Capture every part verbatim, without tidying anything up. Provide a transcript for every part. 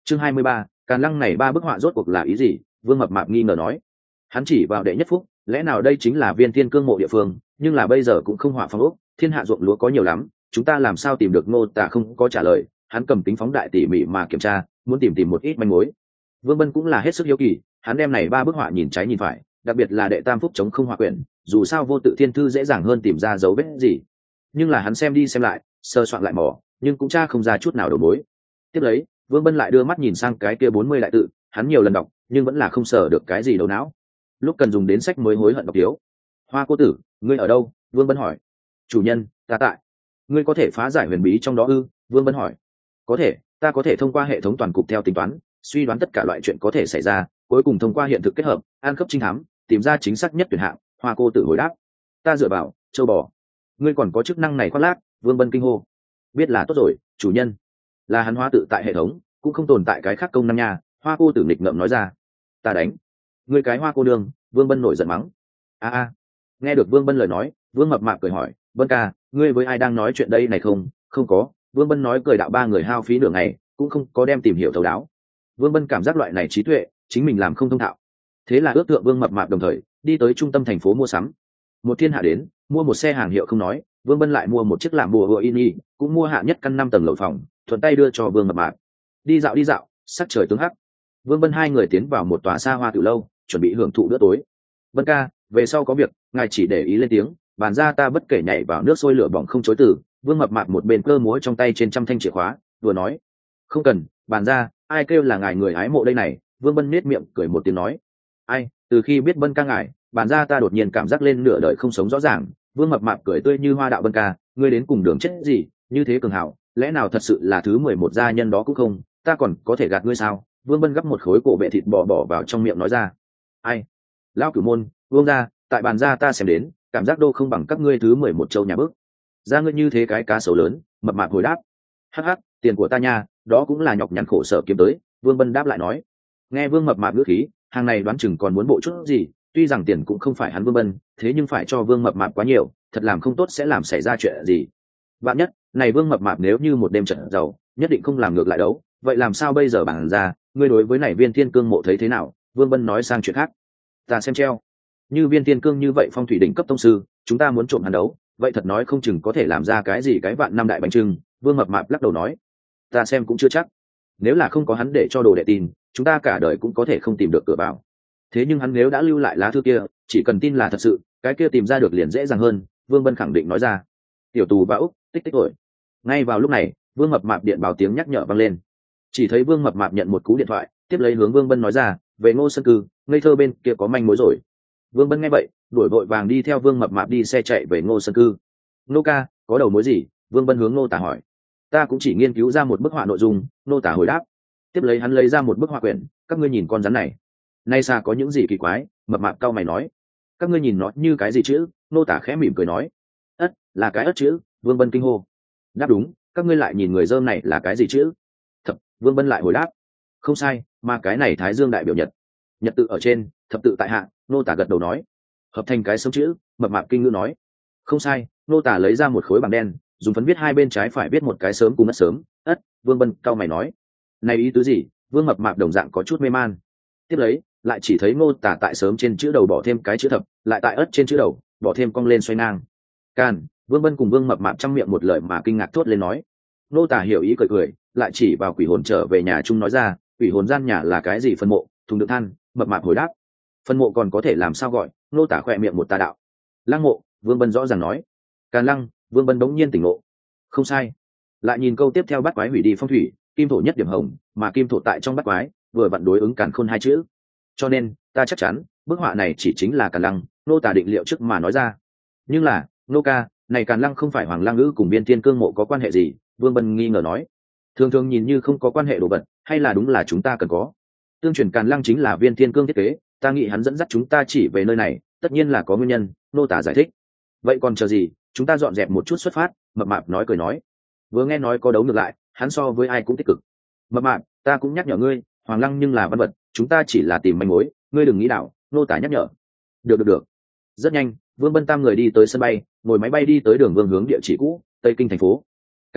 chương hai mươi ba, Càn Lăng này ba bức họa rốt cuộc là ý gì? Vương Mập Mạp nghi ngờ nói. Hắn chỉ vào đệ nhất phúc, lẽ nào đây chính là Viên Thiên Cương mộ địa phương, nhưng là bây giờ cũng không họa phong ốc, thiên hạ ruộng lúa có nhiều lắm, chúng ta làm sao tìm được? Ngô Tả không có trả lời, hắn cầm kính phóng đại tỉ mỉ mà kiểm tra, muốn tìm tìm một ít manh mối. Vương Bân cũng là hết sức hiếu kỳ, hắn đem này ba bức họa nhìn trái nhìn phải, đặc biệt là đệ tam phúc chống không họa quyển, dù sao vô tự thiên thư dễ dàng hơn tìm ra dấu vết gì, nhưng là hắn xem đi xem lại, sơ soạn lại mò, nhưng cũng tra không ra chút nào đầu mối. Tiếp lấy, Vương Bân lại đưa mắt nhìn sang cái kia bốn mươi đại tự, hắn nhiều lần đọc, nhưng vẫn là không sờ được cái gì đầu não. Lúc cần dùng đến sách mới hối hận đọc thiếu. Hoa cô tử, ngươi ở đâu? Vương Bân hỏi. Chủ nhân, ta tại. Ngươi có thể phá giải huyền bí trong đó ư? Vương Bân hỏi. Có thể, ta có thể thông qua hệ thống toàn cục theo tính toán, suy đoán tất cả loại chuyện có thể xảy ra, cuối cùng thông qua hiện thực kết hợp, an khớp trinh thám, tìm ra chính xác nhất tuyển hạng. Hoa cô tử hồi đáp. Ta dựa vào, châu bò. Ngươi còn có chức năng này khoác lác? Vương Bân kinh hô. Biết là tốt rồi, chủ nhân. Là hắn hóa tự tại hệ thống, cũng không tồn tại cái khác công năng nha. Hoa cô tử nghịch ngợm nói ra. Ta đánh. Ngươi cái hoa cô đương. Vương Bân nổi giận mắng. A a. Nghe được Vương Bân lời nói, Vương Mập Mạp cười hỏi, Bân ca, ngươi với ai đang nói chuyện đây này? Không, không có. Vương Bân nói cười đạo ba người hao phí nửa ngày, cũng không có đem tìm hiểu thấu đáo. Vương Bân cảm giác loại này trí tuệ, chính mình làm không thông thạo. Thế là ước tượng Vương Mập Mạp đồng thời đi tới trung tâm thành phố mua sắm. Một thiên hạ đến, mua một xe hàng hiệu không nói, Vương Bân lại mua một chiếc làm bùa hựa ini, cũng mua hạ nhất căn năm tầng lầu phòng, thuận tay đưa cho Vương Mập Mạp. Đi dạo đi dạo, sắc trời tướng hắc. Vương Bân hai người tiến vào một tòa xa hoa tiểu lâu, chuẩn bị hưởng thụ bữa tối. Bân ca, về sau có việc, ngài chỉ để ý lên tiếng, bàn ra ta bất kể nhảy vào nước sôi lửa bỏng không chối từ. Vương Mập Mạp một bên cơ múa trong tay trên trăm thanh chìa khóa, vừa nói. Không cần, bàn ra, ai kêu là ngài người hái mộ đây này? Vương Bân nết miệng cười một tiếng nói. Ai, từ khi biết Bân ca ngài, bàn ra ta đột nhiên cảm giác lên nửa đời không sống rõ ràng. Vương Mập Mạp cười tươi như hoa đạo. Bân ca, ngươi đến cùng đường chết gì, như thế cường hảo, lẽ nào thật sự là thứ mười một gia nhân đó cũng không, ta còn có thể gạt ngươi sao? Vương Bân gắp một khối cổ bệ thịt bò bỏ vào trong miệng nói ra. Ai? Lao Cửu Môn, Vương gia, tại bàn ra ta xem đến, cảm giác đô không bằng các ngươi thứ mười một châu nhà bước. Ra ngươi như thế cái cá sấu lớn. Mập Mạp hồi đáp. Hắc hắc, tiền của ta nha, đó cũng là nhọc nhằn khổ sở kiếm tới. Vương Bân đáp lại nói. Nghe Vương Mập Mạp ngữ khí, hàng này đoán chừng còn muốn bộ chút gì, tuy rằng tiền cũng không phải hắn Vương Bân, thế nhưng phải cho Vương Mập Mạp quá nhiều, thật làm không tốt sẽ làm xảy ra chuyện gì. Bạn nhất, này Vương Mập Mạp nếu như một đêm trận giàu, nhất định không làm ngược lại đấu, vậy làm sao bây giờ? Bàn ra, ngươi đối với này Viên Thiên Cương mộ thấy thế nào? Vương Bân nói sang chuyện khác. Ta xem treo. Như Viên Thiên Cương như vậy phong thủy đỉnh cấp tông sư, chúng ta muốn trộm hắn đấu, vậy thật nói không chừng có thể làm ra cái gì cái vạn năm đại bánh trưng. Vương Mập Mạp lắc đầu nói. Ta xem cũng chưa chắc. Nếu là không có hắn để cho đồ đệ tin, chúng ta cả đời cũng có thể không tìm được cửa vào. Thế nhưng hắn nếu đã lưu lại lá thư kia, chỉ cần tin là thật sự, cái kia tìm ra được liền dễ dàng hơn. Vương Bân khẳng định nói ra. Tiểu tù và Úc, tích tích rồi. Ngay vào lúc này, Vương Mập Mạp điện báo tiếng nhắc nhở vang lên. Chỉ thấy Vương Mập Mạp nhận một cú điện thoại, tiếp lấy hướng Vương Bân nói ra, về Ngô Sơn Cư, ngây thơ bên kia có manh mối rồi. Vương Bân nghe vậy, đuổi vội vàng đi theo Vương Mập Mạp đi xe chạy về Ngô Sơn Cư. Nô ca, có đầu mối gì? Vương Bân hướng Nô Tả hỏi. Ta cũng chỉ nghiên cứu ra một bức họa nội dung. Nô Tả hồi đáp. Tiếp lấy hắn lấy ra một bức họa quyển, các ngươi nhìn con rắn này, nay xa có những gì kỳ quái? Mập Mạp cau mày nói. Các ngươi nhìn nó như cái gì chữ? Nô Tả khẽ mỉm cười nói. Ất, là cái ất chữ. Vương Bân kinh hô. Đáp đúng, các ngươi lại nhìn người dơm này là cái gì chữ? Thập. Vương Bân lại hồi đáp. Không sai, mà cái này Thái Dương đại biểu nhật, nhật tự ở trên, thập tự tại hạ. Nô Tả gật đầu nói. Hợp thành cái sớm chữ. Mập Mạp kinh ngữ nói. Không sai. Nô Tả lấy ra một khối bảng đen, dùng phấn viết hai bên trái phải viết một cái sớm cùng ất sớm. Ất. Vương Bân cau mày nói. Này ý tứ gì? Vương Mập Mạp đồng dạng có chút mê man. Tiếp lấy, lại chỉ thấy Ngô Tả tại sớm trên chữ đầu bỏ thêm cái chữ thập, lại tại ất trên chữ đầu bỏ thêm cong lên xoay ngang. Càn. Vương Bân cùng Vương Mập Mạp trong miệng một lời mà kinh ngạc thốt lên nói. Ngô Tả hiểu ý cười cười, lại chỉ vào quỷ hồn trở về nhà chung nói ra, quỷ hồn gian nhà là cái gì? Phân mộ, thùng đựng than. Mập Mạp hồi đáp. Phân mộ còn có thể làm sao gọi? Ngô Tả khỏe miệng một tà đạo. Lăng mộ. Vương Bân rõ ràng nói. Càn Lăng. Vương Bân đống nhiên tỉnh ngộ. Không sai. Lại nhìn câu tiếp theo, bắt quái hủy đi phong thủy, kim thổ nhất điểm hồng, mà kim thổ tại trong bắt quái vừa vặn đối ứng Càn Khôn hai chữ, cho nên ta chắc chắn bức họa này chỉ chính là Càn Lăng. Nô Tả định liệu trước mà nói ra. Nhưng là, nô ca, này Càn Lăng không phải Hoàng Lang Ngữ cùng Viên Thiên Cương mộ có quan hệ gì? Vương Bân nghi ngờ nói. Thường thường nhìn như không có quan hệ đồ vật, hay là đúng là chúng ta cần có? Tương truyền Càn Lăng chính là Viên Thiên Cương thiết kế, ta nghĩ hắn dẫn dắt chúng ta chỉ về nơi này, tất nhiên là có nguyên nhân. Nô Tả giải thích. Vậy còn chờ gì, chúng ta dọn dẹp một chút xuất phát. Mập Mạp nói cười nói. Vừa nghe nói có đấu ngược lại, hắn so với ai cũng tích cực. Mập Mạp, ta cũng nhắc nhở ngươi, Hoàng Lăng nhưng là văn vật, chúng ta chỉ là tìm manh mối, ngươi đừng nghĩ đảo. Nô Tả nhắc nhở. Được được được. Rất nhanh, Vương Bân tam người đi tới sân bay, ngồi máy bay đi tới đường Vương hướng địa chỉ cũ, Tây Kinh thành phố. Càn Lăng,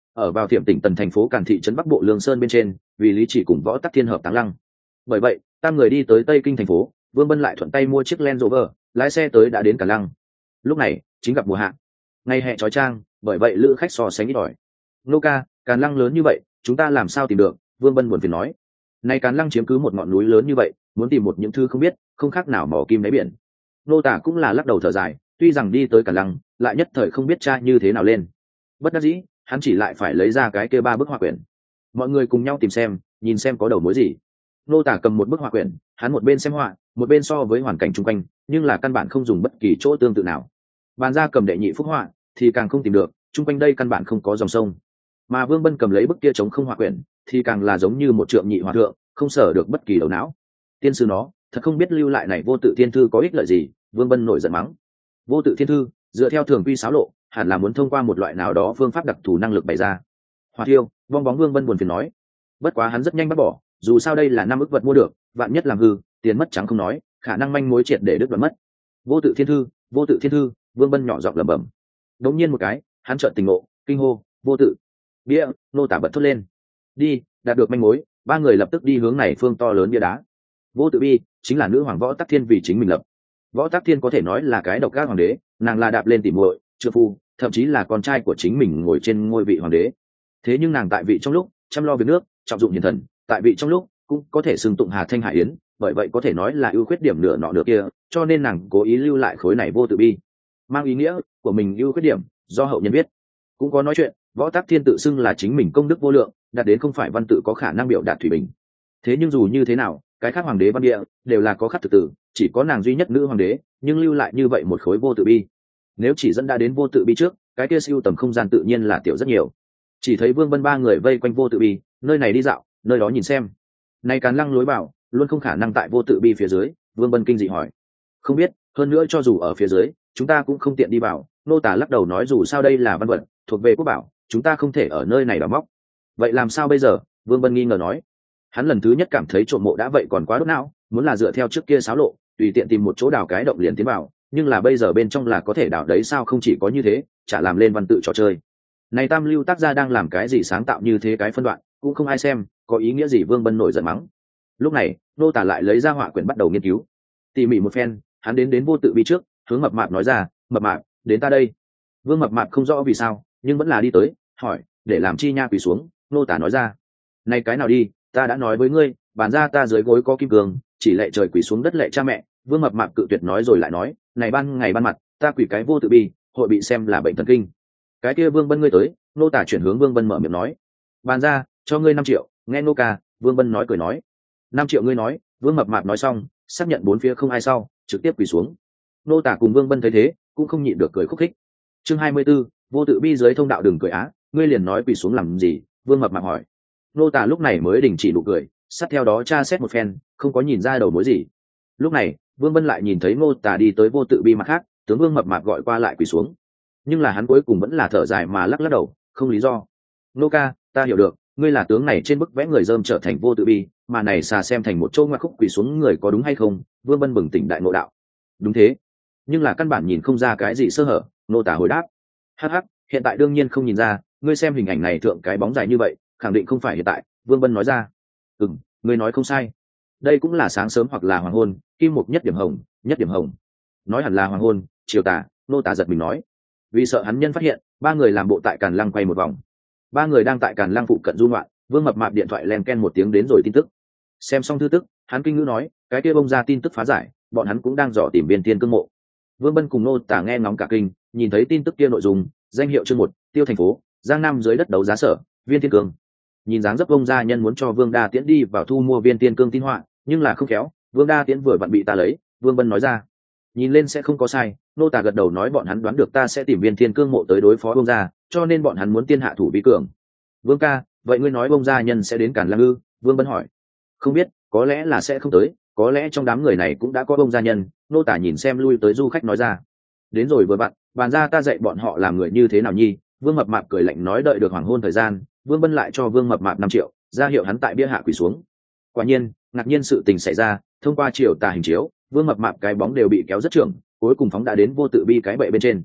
ở vào Thiểm tỉnh Tần thành phố Càn thị trấn Bắc Bộ Lương Sơn bên trên, vì Lý Chỉ cùng Võ Tắc Thiên hợp táng lăng. Bởi vậy, tam người đi tới Tây Kinh thành phố, Vương Bân lại thuận tay mua chiếc Land Rover, lái xe tới đã đến Càn Lăng. Lúc này, chính gặp mùa hạ. Ngày hè chói chang, bởi vậy lữ khách so sánh ít ỏi. Nô ca, Càn Lăng lớn như vậy, chúng ta làm sao tìm được? Vương Bân buồn phiền nói. Này Càn Lăng chiếm cứ một ngọn núi lớn như vậy, muốn tìm một những thứ không biết, không khác nào mỏ kim đáy biển. Nô Tả cũng là lắc đầu thở dài, tuy rằng đi tới Càn Lăng, lại nhất thời không biết tra như thế nào lên. Bất đắc dĩ, hắn chỉ lại phải lấy ra cái kia ba bức họa quyển. Mọi người cùng nhau tìm xem, nhìn xem có đầu mối gì. Nô Tả cầm một bức họa quyển, hắn một bên xem họa, một bên so với hoàn cảnh chung quanh, nhưng là căn bản không dùng bất kỳ chỗ tương tự nào. Bàn ra cầm đệ nhị phúc họa, thì càng không tìm được, chung quanh đây căn bản không có dòng sông. Mà Vương Bân cầm lấy bức kia trống không họa quyển, thì càng là giống như một trượng nhị hòa thượng, không sở được bất kỳ đầu não. Tiên sư nó, thật không biết lưu lại này vô tự thiên thư có ích lợi gì. Vương Bân nổi giận mắng. Vô tự thiên thư, dựa theo thường quy sáo lộ, hẳn là muốn thông qua một loại nào đó phương pháp đặc thù năng lực bày ra. Hỏa thiêu, vong bóng Vương Bân buồn phiền nói. Bất quá hắn rất nhanh bắt bỏ, dù sao đây là năm ức vật mua được, vạn nhất làm hư, tiền mất trắng không nói, khả năng manh mối triệt để đứt đoạn mất. Vô tự thiên thư, vô tự thiên thư, Vương Bân nhỏ giọng lẩm bẩm. Đống nhiên một cái, hắn chợt tỉnh ngộ, kinh hô, vô tự bia. Nô Tả bật thốt lên. Đi, đạt được manh mối, ba người lập tức đi hướng này phương to lớn bia đá. Vô tự bi chính là nữ hoàng Võ Tắc Thiên vì chính mình lập. Võ Tắc Thiên có thể nói là cái độc ác hoàng đế, nàng là đạp lên tỉ muội, chưa phu, thậm chí là con trai của chính mình ngồi trên ngôi vị hoàng đế. Thế nhưng nàng tại vị trong lúc chăm lo việc nước, trọng dụng hiền thần, tại vị trong lúc cũng có thể xưng tụng Hà Thanh Hải Yến, bởi vậy có thể nói là ưu khuyết điểm nửa nọ nửa kia, cho nên nàng cố ý lưu lại khối này vô tự bi, mang ý nghĩa của mình ưu khuyết điểm do hậu nhân biết. Cũng có nói chuyện Võ Tắc Thiên tự xưng là chính mình công đức vô lượng, đạt đến không phải văn tự có khả năng biểu đạt thủy bình. Thế nhưng dù như thế nào, cái khác hoàng đế văn địa đều là có khắc thực tử, chỉ có nàng duy nhất nữ hoàng đế nhưng lưu lại như vậy một khối vô tự bi. Nếu chỉ dẫn đã đến vô tự bi trước, cái kia siêu tầm không gian tự nhiên là tiểu rất nhiều. Chỉ thấy Vương Bân ba người vây quanh vô tự bi, nơi này đi dạo, nơi đó nhìn xem. Này Càn Lăng lối bảo luôn không khả năng tại vô tự bi phía dưới. Vương Bân kinh dị hỏi. Không biết, hơn nữa cho dù ở phía dưới, chúng ta cũng không tiện đi vào. Nô Tả lắc đầu nói dù sao đây là văn vật thuộc về quốc bảo, chúng ta không thể ở nơi này đào móc. Vậy làm sao bây giờ? Vương Bân nghi ngờ nói. Hắn lần thứ nhất cảm thấy trộm mộ đã vậy còn quá đốt não, muốn là dựa theo trước kia xáo lộ, tùy tiện tìm một chỗ đào cái động liền tiến vào, nhưng là bây giờ bên trong là có thể đào đấy sao? Không chỉ có như thế, chả làm lên văn tự trò chơi. Này tam lưu tác gia đang làm cái gì sáng tạo như thế cái phân đoạn, cũng không ai xem, có ý nghĩa gì? Vương Bân nổi giận mắng. Lúc này, Nô Tả lại lấy ra họa quyển bắt đầu nghiên cứu. Tỉ mỉ một phen, hắn đến đến vô tự bi trước, hướng Mập Mạp nói ra, Mập Mạp, đến ta đây. Vương Mập Mạp không rõ vì sao, nhưng vẫn là đi tới, hỏi, để làm chi nha? Quỳ xuống. Nô Tả nói ra, này cái nào đi, ta đã nói với ngươi, bản ra ta dưới gối có kim cương, chỉ lệ trời quỳ xuống đất lệ cha mẹ. Vương Mập Mạp cự tuyệt nói rồi lại nói, này ban ngày ban mặt, ta quỳ cái vô tự bi, hội bị xem là bệnh thần kinh. Cái kia Vương Bân ngươi tới. Nô Tả chuyển hướng Vương Bân mở miệng nói, bàn ra cho ngươi năm triệu. Nghe nô ca. Vương Bân nói cười nói, năm triệu ngươi nói. Vương Mập Mạp nói xong, xác nhận bốn phía không ai sau, trực tiếp quỳ xuống. Nô Tả cùng Vương Bân thấy thế, cũng không nhịn được cười khúc khích. Chương hai mươi 24, vô tự bi dưới thông đạo đừng cười á, ngươi liền nói quỳ xuống làm gì? Vương Mập Mạp hỏi. Nô Tả lúc này mới đình chỉ nụ cười, sát theo đó tra xét một phen, không có nhìn ra đầu mối gì. Lúc này, Vương Bân lại nhìn thấy Nô Tả đi tới vô tự bi mặt khác, tướng Vương Mập Mạp gọi qua lại quỳ xuống. Nhưng là hắn cuối cùng vẫn là thở dài mà lắc lắc đầu, không lý do. Nô ca, ta hiểu được, ngươi là tướng này trên bức vẽ người dơm trở thành vô tự bi, mà này xà xem thành một chỗ ngoặc khúc quỳ xuống người có đúng hay không? Vương Bân bừng tỉnh đại ngộ đạo. Đúng thế, nhưng là căn bản nhìn không ra cái gì sơ hở. Nô Tả hồi đáp. Hắc hắc, hiện tại đương nhiên không nhìn ra, ngươi xem hình ảnh này thượng cái bóng dài như vậy, khẳng định không phải hiện tại. Vương Bân nói ra. Ừm, ngươi nói không sai, đây cũng là sáng sớm hoặc là hoàng hôn, kim mục nhất điểm hồng, nhất điểm hồng. Nói hẳn là hoàng hôn, chiều tà. Nô Tả giật mình nói. Vì sợ hắn nhân phát hiện, ba người làm bộ tại Càn Lăng quay một vòng. Ba người đang tại Càn Lăng phụ cận du ngoạn. Vương Mập Mạp điện thoại len ken một tiếng đến rồi tin tức. Xem xong thư tức, hắn kinh ngữ nói, cái kia bông ra tin tức phá giải, bọn hắn cũng đang dò tìm Viên Tiên Cương mộ. Vương Bân cùng Nô Tả nghe ngóng cả kinh, nhìn thấy tin tức kia nội dung, danh hiệu chương một, Tiêu thành phố, Giang Nam dưới đất đấu giá sở, Viên Tiên Cương. Nhìn dáng dấp bông gia nhân muốn cho Vương Đa Tiễn đi vào thu mua Viên Tiên Cương tin họa, nhưng là không khéo, Vương Đa Tiễn vừa vặn bị ta lấy. Vương Bân nói ra. Nhìn lên sẽ không có sai. Nô Tả gật đầu nói bọn hắn đoán được ta sẽ tìm Viên Thiên Cương mộ tới đối phó bông gia, cho nên bọn hắn muốn tiên hạ thủ vi cường. Vương ca, vậy ngươi nói bông gia nhân sẽ đến Càn Lăng ư? Vương Bân hỏi. Không biết, có lẽ là sẽ không tới, có lẽ trong đám người này cũng đã có bông gia nhân. Nô Tả nhìn xem lui tới du khách nói ra. Đến rồi vừa bạn, bàn ra ta dạy bọn họ làm người như thế nào nhi? Vương Mập Mạp cười lạnh nói đợi được hoàng hôn thời gian, Vương Bân lại cho Vương Mập Mạp năm triệu, ra hiệu hắn tại bia hạ quỳ xuống. Quả nhiên, ngạc nhiên sự tình xảy ra, thông qua chiều tà hình chiếu, Vương Mập Mạp cái bóng đều bị kéo rất trưởng, cuối cùng phóng đã đến vô tự bi cái bệ bên trên.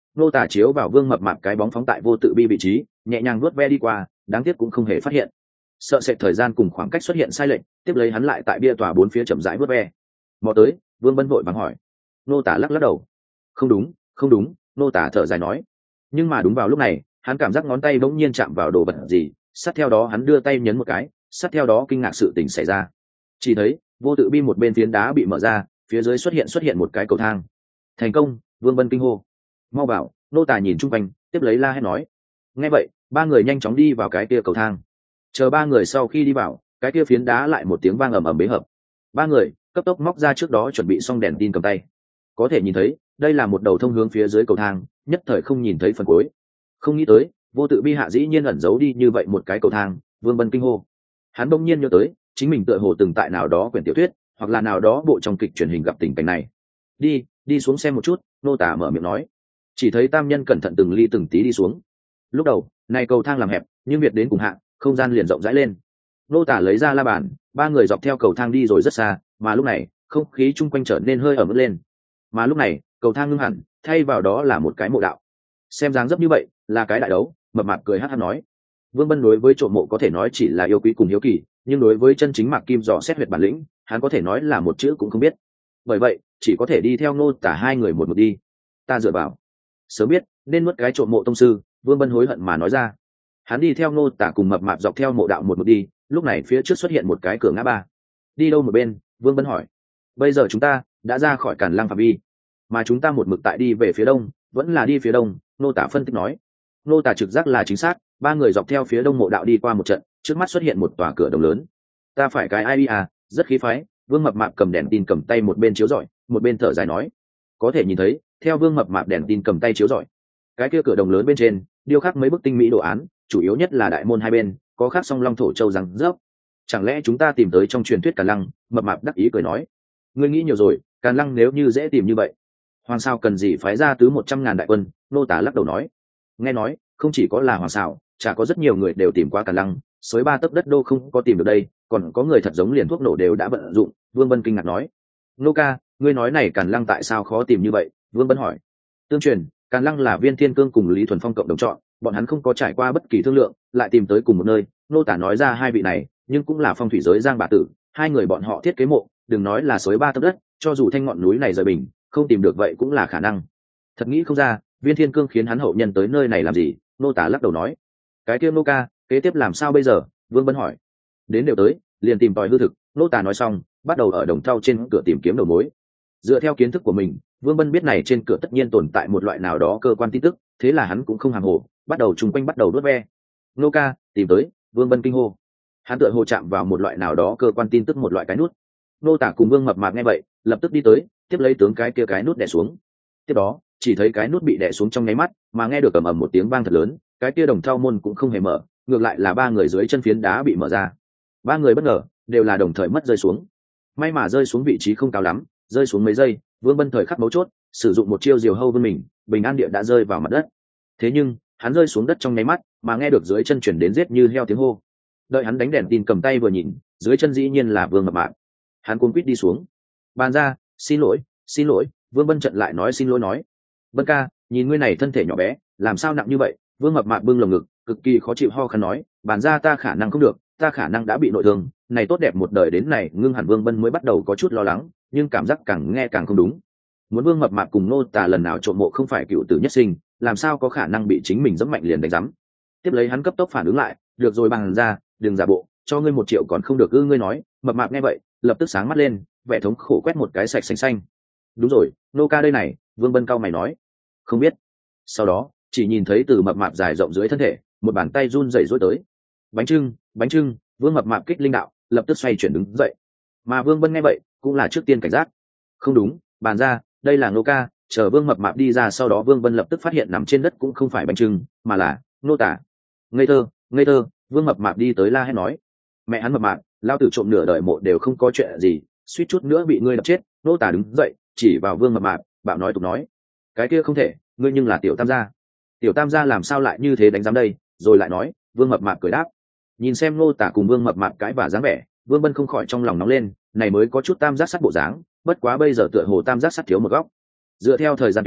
nô tả chiếu vào vương mập mạp cái bóng phóng tại vô tự bi vị trí, nhẹ nhàng vuốt ve đi qua, đáng tiếc cũng không hề phát hiện sợ sệt thời gian cùng khoảng cách xuất hiện sai lệch, tiếp lấy hắn lại tại bia tòa bốn phía chậm rãi vuốt ve. Mò tới, vương bân vội vàng hỏi. Nô tả lắc lắc đầu. Không đúng, không đúng, nô tả thở dài nói. Nhưng mà đúng vào lúc này, hắn cảm giác ngón tay bỗng nhiên chạm vào đồ vật gì, sát theo đó hắn đưa tay nhấn một cái, sát theo đó kinh ngạc sự tình xảy ra. Chỉ thấy vô tự bi một bên phiến đá bị mở ra, phía dưới xuất hiện xuất hiện một cái cầu thang. Thành công! Vương bân kinh hô. Mau bảo, nô tả nhìn chung quanh, tiếp lấy la hét nói. Nghe vậy, ba người nhanh chóng đi vào cái kia cầu thang. Chờ ba người sau khi đi vào, cái kia phiến đá lại một tiếng vang ầm ầm bế hợp. Ba người cấp tốc móc ra trước đó chuẩn bị xong đèn tin cầm tay. Có thể nhìn thấy, đây là một đầu thông hướng phía dưới cầu thang, nhất thời không nhìn thấy phần cuối. Không nghĩ tới, vô tự bi hạ dĩ nhiên ẩn giấu đi như vậy một cái cầu thang. Vương bân kinh hô. Hắn bỗng nhiên nhớ tới, chính mình tựa hồ từng tại nào đó quyển tiểu thuyết, hoặc là nào đó bộ trong kịch truyền hình gặp tình cảnh này. Đi, đi xuống xem một chút, nô tả mở miệng nói. Chỉ thấy tam nhân cẩn thận từng ly từng tí đi xuống. Lúc đầu, này cầu thang làm hẹp, nhưng việc đến cùng hạ, không gian liền rộng rãi lên. Nô tả lấy ra la bàn, ba người dọc theo cầu thang đi rồi rất xa, mà lúc này không khí chung quanh trở nên hơi ẩm ướt lên. Mà lúc này cầu thang ngưng hẳn, thay vào đó là một cái mộ đạo. Xem dáng dấp như vậy là cái đại đấu. Mập mạp cười hát hát nói. Vương bân đối với trộm mộ có thể nói chỉ là yêu quý cùng hiếu kỳ, nhưng đối với chân chính mạc kim dò xét huyệt bản lĩnh, hắn có thể nói là một chữ cũng không biết. Bởi vậy chỉ có thể đi theo nô tả hai người một một đi. Ta dựa vào, sớm biết nên nuốt cái trộm mộ tông sư. Vương bân hối hận mà nói ra. Hắn đi theo nô tả cùng mập mạp dọc theo mộ đạo một một đi. Lúc này phía trước xuất hiện một cái cửa ngã ba. Đi đâu một bên? Vương bân hỏi. Bây giờ chúng ta đã ra khỏi Càn Lăng phạm vi, mà chúng ta một mực tại đi về phía đông, vẫn là đi phía đông. Nô tả phân tích nói. Nô tả trực giác là chính xác. Ba người dọc theo phía đông mộ đạo đi qua một trận, trước mắt xuất hiện một tòa cửa đồng lớn. Ta phải cái ai à, rất khí phái. Vương mập mạp cầm đèn tin cầm tay một bên chiếu rọi, một bên thở dài nói. Có thể nhìn thấy, theo vương mập mạp đèn tin cầm tay chiếu rọi, cái kia cửa đồng lớn bên trên điêu khắc mấy bức tinh mỹ đồ án, chủ yếu nhất là đại môn hai bên có khắc song long thổ châu rằng rớp. Chẳng lẽ chúng ta tìm tới trong truyền thuyết Càn Lăng? Mập mạp đắc ý cười nói. Ngươi nghĩ nhiều rồi, Càn Lăng nếu như dễ tìm như vậy, hoàng sao cần gì phái ra tứ một trăm ngàn đại quân? Nô tả lắc đầu nói. Nghe nói không chỉ có là hoàng sao, chả có rất nhiều người đều tìm qua Càn Lăng, xới ba tấc đất đô không có tìm được đây, còn có người thật giống liền thuốc nổ đều đã vận dụng. Vương Bân kinh ngạc nói. Nô ca, ngươi nói này Càn Lăng tại sao khó tìm như vậy? Vương Bân hỏi. Tương truyền Càn Lăng là Viên Thiên Cương cùng Lý Thuần Phong cộng đồng chọn, bọn hắn không có trải qua bất kỳ thương lượng, lại tìm tới cùng một nơi. Nô tả nói ra hai vị này, nhưng cũng là phong thủy giới Giang bà tử, hai người bọn họ thiết kế mộ, đừng nói là xới ba tấc đất, cho dù thanh ngọn núi này rời bình, không tìm được vậy cũng là khả năng. Thật nghĩ không ra, Viên Thiên Cương khiến hắn hậu nhân tới nơi này làm gì? Nô tả lắc đầu nói. Cái kia nô ca, kế tiếp làm sao bây giờ? Vương Bân hỏi. Đến đều tới, liền tìm tòi hư thực. Nô tả nói xong, bắt đầu ở đồng thau trên cửa tìm kiếm đầu mối. Dựa theo kiến thức của mình, Vương Bân biết này trên cửa tất nhiên tồn tại một loại nào đó cơ quan tin tức, thế là hắn cũng không hàm hồ, bắt đầu trùng quanh bắt đầu đốt ve. Nô ca, tìm tới! Vương Bân kinh hô. Hắn tựa hồ chạm vào một loại nào đó cơ quan tin tức, một loại cái nút. Nô tả cùng Vương mập mạp nghe vậy, lập tức đi tới, tiếp lấy tướng cái kia cái nút đè xuống. Tiếp đó, chỉ thấy cái nút bị đè xuống trong nháy mắt, mà nghe được ầm ầm một tiếng vang thật lớn, cái kia đồng thau môn cũng không hề mở, ngược lại là ba người dưới chân phiến đá bị mở ra. Ba người bất ngờ, đều là đồng thời mất rơi xuống. May mà rơi xuống vị trí không cao lắm, rơi xuống mấy giây, Vương Bân thời khắc mấu chốt, sử dụng một chiêu diều hâu vươn mình, bình an địa đã rơi vào mặt đất. Thế nhưng, hắn rơi xuống đất trong nháy mắt, mà nghe được dưới chân chuyển đến giết như heo tiếng hô. Đợi hắn đánh đèn tin cầm tay vừa nhìn, dưới chân dĩ nhiên là Vương mập mạp. Hắn cuống quýt đi xuống. Bàn ra, xin lỗi, xin lỗi. Vương Bân trận lại nói xin lỗi nói. Bân ca, nhìn ngươi này thân thể nhỏ bé, làm sao nặng như vậy? Vương mập mạp bưng lồng ngực, cực kỳ khó chịu ho khăn nói. Bàn ra ta khả năng không được, ta khả năng đã bị nội thương. Này tốt đẹp một đời đến này, ngưng hẳn Vương Bân mới bắt đầu có chút lo lắng, nhưng cảm giác càng nghe càng không đúng. Muốn Vương mập mạp cùng nô tả lần nào trộm mộ không phải cựu tử nhất sinh, làm sao có khả năng bị chính mình dẫm mạnh liền đánh rắm. Tiếp lấy hắn cấp tốc phản ứng lại, được rồi Bàn ra, đừng giả bộ, cho ngươi một triệu còn không được ư? Ngươi nói. Mập mạp nghe vậy, lập tức sáng mắt lên, vẻ thống khổ quét một cái sạch xanh xanh. Đúng rồi, nô ca đây này. Vương Bân cao mày nói. Không biết. Sau đó chỉ nhìn thấy từ mập mạp dài rộng dưới thân thể, một bàn tay run rẩy rối tới. Bánh trưng, bánh trưng. Vương mập mạp kích linh đạo, lập tức xoay chuyển đứng dậy. Mà Vương Bân nghe vậy, cũng là trước tiên cảnh giác. Không đúng, Bàn ra, đây là nô ca. Chờ Vương mập mạp đi ra, sau đó Vương Bân lập tức phát hiện nằm trên đất cũng không phải bánh trưng, mà là nô tả. Ngây thơ, ngây thơ. Vương mập mạp đi tới la hét nói. Mẹ hắn mập mạp, lao tử trộm nửa đời mộ đều không có chuyện gì, suýt chút nữa bị ngươi đập chết. Nô tả đứng dậy, chỉ vào Vương mập mạp, bạo nói tục nói. Cái kia không thể, ngươi nhưng là tiểu tam gia. Tiểu tam gia làm sao lại như thế đánh giám đây? Rồi lại nói. Vương mập mạp cười đáp. Nhìn xem nô tả cùng Vương mập mạp cãi và dáng vẻ, Vương Bân không khỏi trong lòng nóng lên, này mới có chút tam giác sắt bộ dáng, bất quá bây giờ tựa hồ tam giác sắt thiếu một góc. Dựa theo thời gian tuyến,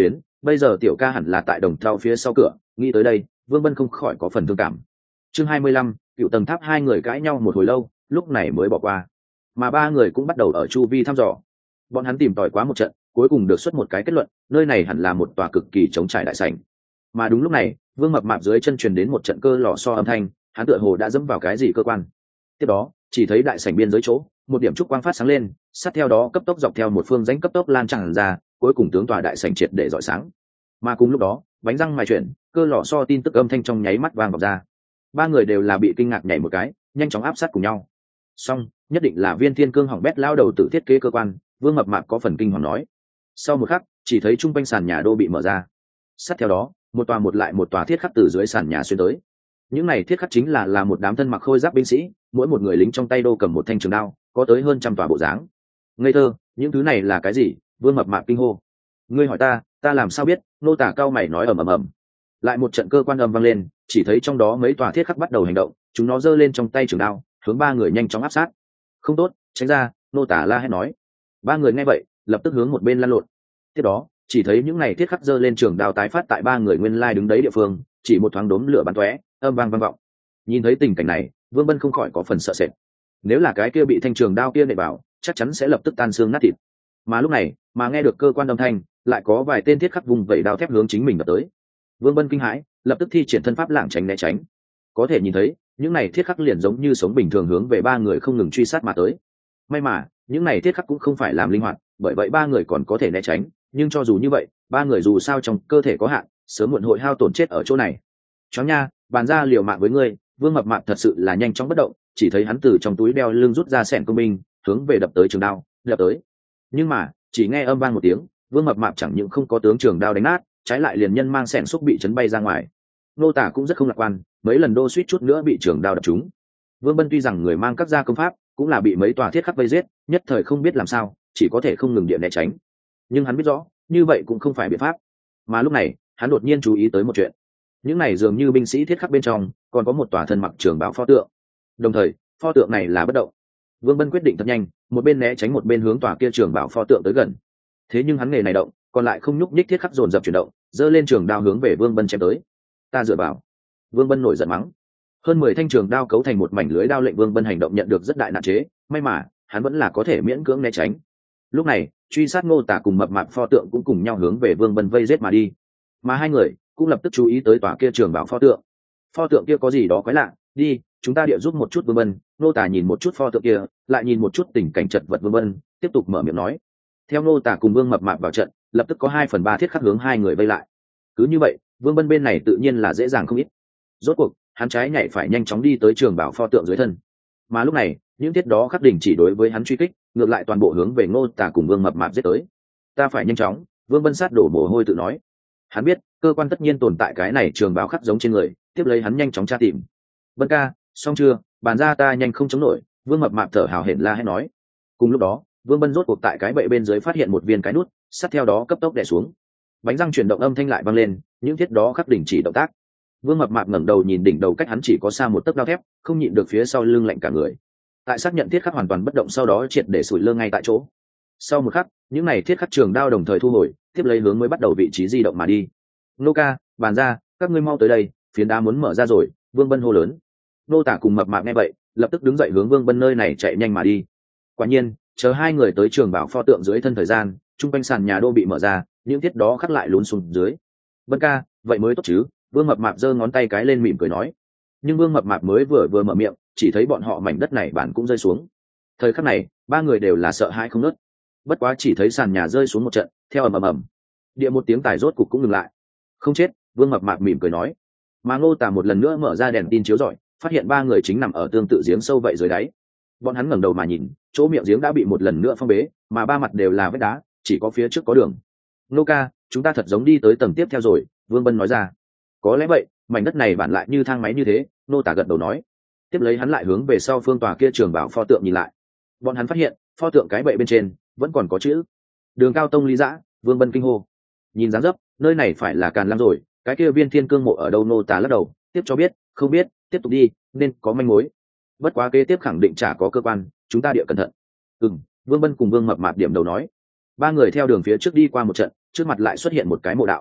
bây giờ tiểu ca hẳn là tại đồng thau phía sau cửa. Nghĩ tới đây, Vương Bân không khỏi có phần thương cảm. Chương hai mươi lăm, cựu tầng tháp. Hai người cãi nhau một hồi lâu, lúc này mới bỏ qua, mà ba người cũng bắt đầu ở chu vi thăm dò. Bọn hắn tìm tòi quá một trận, cuối cùng được xuất một cái kết luận, nơi này hẳn là một tòa cực kỳ trống trải đại sảnh. Mà đúng lúc này, Vương Mập Mạp dưới chân truyền đến một trận cơ lò xo âm thanh, hắn tựa hồ đã dẫm vào cái gì cơ quan. Tiếp đó, chỉ thấy đại sảnh biên giới chỗ, một điểm trúc quang phát sáng lên, sát theo đó cấp tốc dọc theo một phương rãnh cấp tốc lan tràn ra, cuối cùng tướng tòa đại sảnh triệt để rọi sáng. Mà cùng lúc đó, bánh răng mài chuyển, cơ lò xo tin tức âm thanh trong nháy mắt vang vọng ra. Ba người đều là bị kinh ngạc nhảy một cái, nhanh chóng áp sát cùng nhau. Xong, nhất định là Viên Thiên Cương hỏng bét lao đầu tự thiết kế cơ quan. Vương Mập Mạp có phần kinh hoàng nói. Sau một khắc, chỉ thấy trung quanh sàn nhà đô bị mở ra, sát theo đó, một tòa một lại một tòa thiết khắc từ dưới sàn nhà xuyên tới. Những này thiết khắc chính là là một đám thân mặc khôi giáp binh sĩ, mỗi một người lính trong tay đô cầm một thanh trường đao, có tới hơn trăm tòa bộ dáng. Ngây thơ, những thứ này là cái gì? Vương Mập Mạp kinh hô. Ngươi hỏi ta, ta làm sao biết? Nô Tả cao mày nói ầm ầm ầm. Lại một trận cơ quan âm vang lên, chỉ thấy trong đó mấy tòa thiết khắc bắt đầu hành động, chúng nó giơ lên trong tay trường đao, hướng ba người nhanh chóng áp sát. Không tốt, tránh ra! Nô Tả la hét nói. Ba người nghe vậy, lập tức hướng một bên lăn lộn. Tiếp đó, chỉ thấy những này thiết khắc giơ lên trường đao tái phát tại ba người nguyên lai đứng đấy địa phương, chỉ một thoáng đốm lửa bắn tóe, âm vang vang vọng. Nhìn thấy tình cảnh này, Vương Bân không khỏi có phần sợ sệt. Nếu là cái kia bị thanh trường đao kia nệ bảo, chắc chắn sẽ lập tức tan xương nát thịt. Mà lúc này, mà nghe được cơ quan âm thanh, lại có vài tên thiết khắc vùng vẩy đao thép hướng chính mình đập tới. Vương Bân kinh hãi, lập tức thi triển thân pháp lảng tránh né tránh. Có thể nhìn thấy, những này thiết khắc liền giống như sống bình thường hướng về ba người không ngừng truy sát mà tới. May mà, những này thiết khắc cũng không phải làm linh hoạt, bởi vậy ba người còn có thể né tránh, nhưng cho dù như vậy, ba người dù sao trong cơ thể có hạn, sớm muộn hội hao tổn chết ở chỗ này. Chó nha, bàn ra liều mạng với ngươi. Vương Mập Mạp thật sự là nhanh chóng bất động, chỉ thấy hắn từ trong túi đeo lưng rút ra xẻng công binh, hướng về đập tới trường đao, đập tới. Nhưng mà, chỉ nghe âm vang một tiếng, Vương Mập Mạp chẳng những không có tướng trường đao đánh nát, trái lại liền nhân mang xẻng xúc bị chấn bay ra ngoài. Nô Tả cũng rất không lạc quan, mấy lần đô suýt chút nữa bị trường đao đập trúng. Vương Bân tuy rằng người mang các gia công pháp, cũng là bị mấy tòa thiết khắc vây giết, nhất thời không biết làm sao, chỉ có thể không ngừng điện né tránh. Nhưng hắn biết rõ, như vậy cũng không phải biện pháp. Mà lúc này, hắn đột nhiên chú ý tới một chuyện. Những này dường như binh sĩ thiết khắc bên trong, còn có một tòa thân mặc trường bào pho tượng. Đồng thời, pho tượng này là bất động. Vương Bân quyết định thật nhanh, một bên né tránh một bên hướng tòa kia trường bào pho tượng tới gần. Thế nhưng hắn nghề này động, còn lại không nhúc nhích thiết khắc dồn dập chuyển động, giơ lên trường đao hướng về Vương Bân chém tới. Ta dựa vào! Vương Bân nổi giận mắng. Hơn mười thanh trường đao cấu thành một mảnh lưới đao lệnh Vương Bân hành động nhận được rất đại nạn chế, may mà hắn vẫn là có thể miễn cưỡng né tránh. Lúc này, truy sát Ngô Tả cùng Mập Mạp pho tượng cũng cùng nhau hướng về Vương Bân vây giết mà đi. Mà hai người cũng lập tức chú ý tới tòa kia trường bảo pho tượng. Pho tượng kia có gì đó quái lạ, đi, chúng ta địa giúp một chút Vương Bân. Ngô Tả nhìn một chút pho tượng kia, lại nhìn một chút tình cảnh chật vật Vương Bân, tiếp tục mở miệng nói. Theo Ngô Tả cùng Vương Mập Mạp vào trận, lập tức có hai phần ba thiết khắc hướng hai người vây lại. Cứ như vậy, Vương Bân bên này tự nhiên là dễ dàng không ít. Rốt cuộc, hắn trái nhảy phải nhanh chóng đi tới trường bảo pho tượng dưới thân. Mà lúc này, những thiết đó khắc đỉnh chỉ đối với hắn truy kích, ngược lại toàn bộ hướng về Ngô Tả cùng Vương Mập Mạp giết tới. Ta phải nhanh chóng, Vương Bân sát đổ mồ hôi tự nói. Hắn biết, cơ quan tất nhiên tồn tại cái này trường báo khắc giống trên người, tiếp lấy hắn nhanh chóng tra tìm. Bân ca, xong chưa, bàn ra ta nhanh không chống nổi. Vương Mập Mạp thở hào hển la hét nói. Cùng lúc đó, Vương Bân rốt cuộc tại cái bệ bên dưới phát hiện một viên cái nút, sát theo đó cấp tốc đè xuống. Bánh răng chuyển động âm thanh lại vang lên, những thiết đó khắc đỉnh chỉ động tác. Vương Mập Mạp ngẩng đầu nhìn đỉnh đầu cách hắn chỉ có xa một tấc đao thép, không nhịn được phía sau lưng lạnh cả người. Tại xác nhận thiết khắc hoàn toàn bất động sau đó triệt để sủi lơ ngay tại chỗ. Sau một khắc, những này thiết khắc trường đao đồng thời thu hồi, tiếp lấy hướng mới bắt đầu vị trí di động mà đi. Nô ca, bàn ra, các ngươi mau tới đây, phiến đá muốn mở ra rồi. Vương Bân hô lớn. Nô Tả cùng Mập Mạp nghe vậy, lập tức đứng dậy hướng Vương Bân nơi này chạy nhanh mà đi. Quả nhiên, chờ hai người tới trường bảo pho tượng dưới thân thời gian, trung quanh sàn nhà đô bị mở ra, những thiết đó khắc lại lún xuống dưới. Bân ca, vậy mới tốt chứ? Vương Mập Mạp giơ ngón tay cái lên mỉm cười nói. Nhưng Vương Mập Mạp mới vừa vừa mở miệng, chỉ thấy bọn họ mảnh đất này bản cũng rơi xuống. Thời khắc này, ba người đều là sợ hãi không nớt. Bất quá chỉ thấy sàn nhà rơi xuống một trận, theo ầm ầm ầm, địa một tiếng tài rốt cục cũng ngừng lại. Không chết, Vương Mập Mạp mỉm cười nói. Mà Ngô Tả một lần nữa mở ra đèn tin chiếu rọi, phát hiện ba người chính nằm ở tương tự giếng sâu vậy dưới đáy. Bọn hắn ngẩng đầu mà nhìn, chỗ miệng giếng đã bị một lần nữa phong bế, mà ba mặt đều là vết đá, chỉ có phía trước có đường. Nô ca, chúng ta thật giống đi tới tầng tiếp theo rồi. Vương Bân nói ra. Có lẽ vậy, mảnh đất này bản lại như thang máy như thế. Nô Tả gật đầu nói. Tiếp lấy hắn lại hướng về sau phương tòa kia trường bảo pho tượng nhìn lại. Bọn hắn phát hiện pho tượng cái bệ bên trên vẫn còn có chữ Đường Cao Tông Lý Dã. Vương Bân kinh hô. Nhìn dáng dấp, nơi này phải là Càn Lam rồi. Cái kia Viên Thiên Cương mộ ở đâu? Nô Tả lắc đầu, tiếp cho biết, không biết, tiếp tục đi, nên có manh mối. Bất quá kế tiếp khẳng định chả có cơ quan, chúng ta địa cẩn thận. Ừm. Vương Bân cùng Vương Mập Mạp điểm đầu nói. Ba người theo đường phía trước đi qua một trận, trước mặt lại xuất hiện một cái mộ đạo,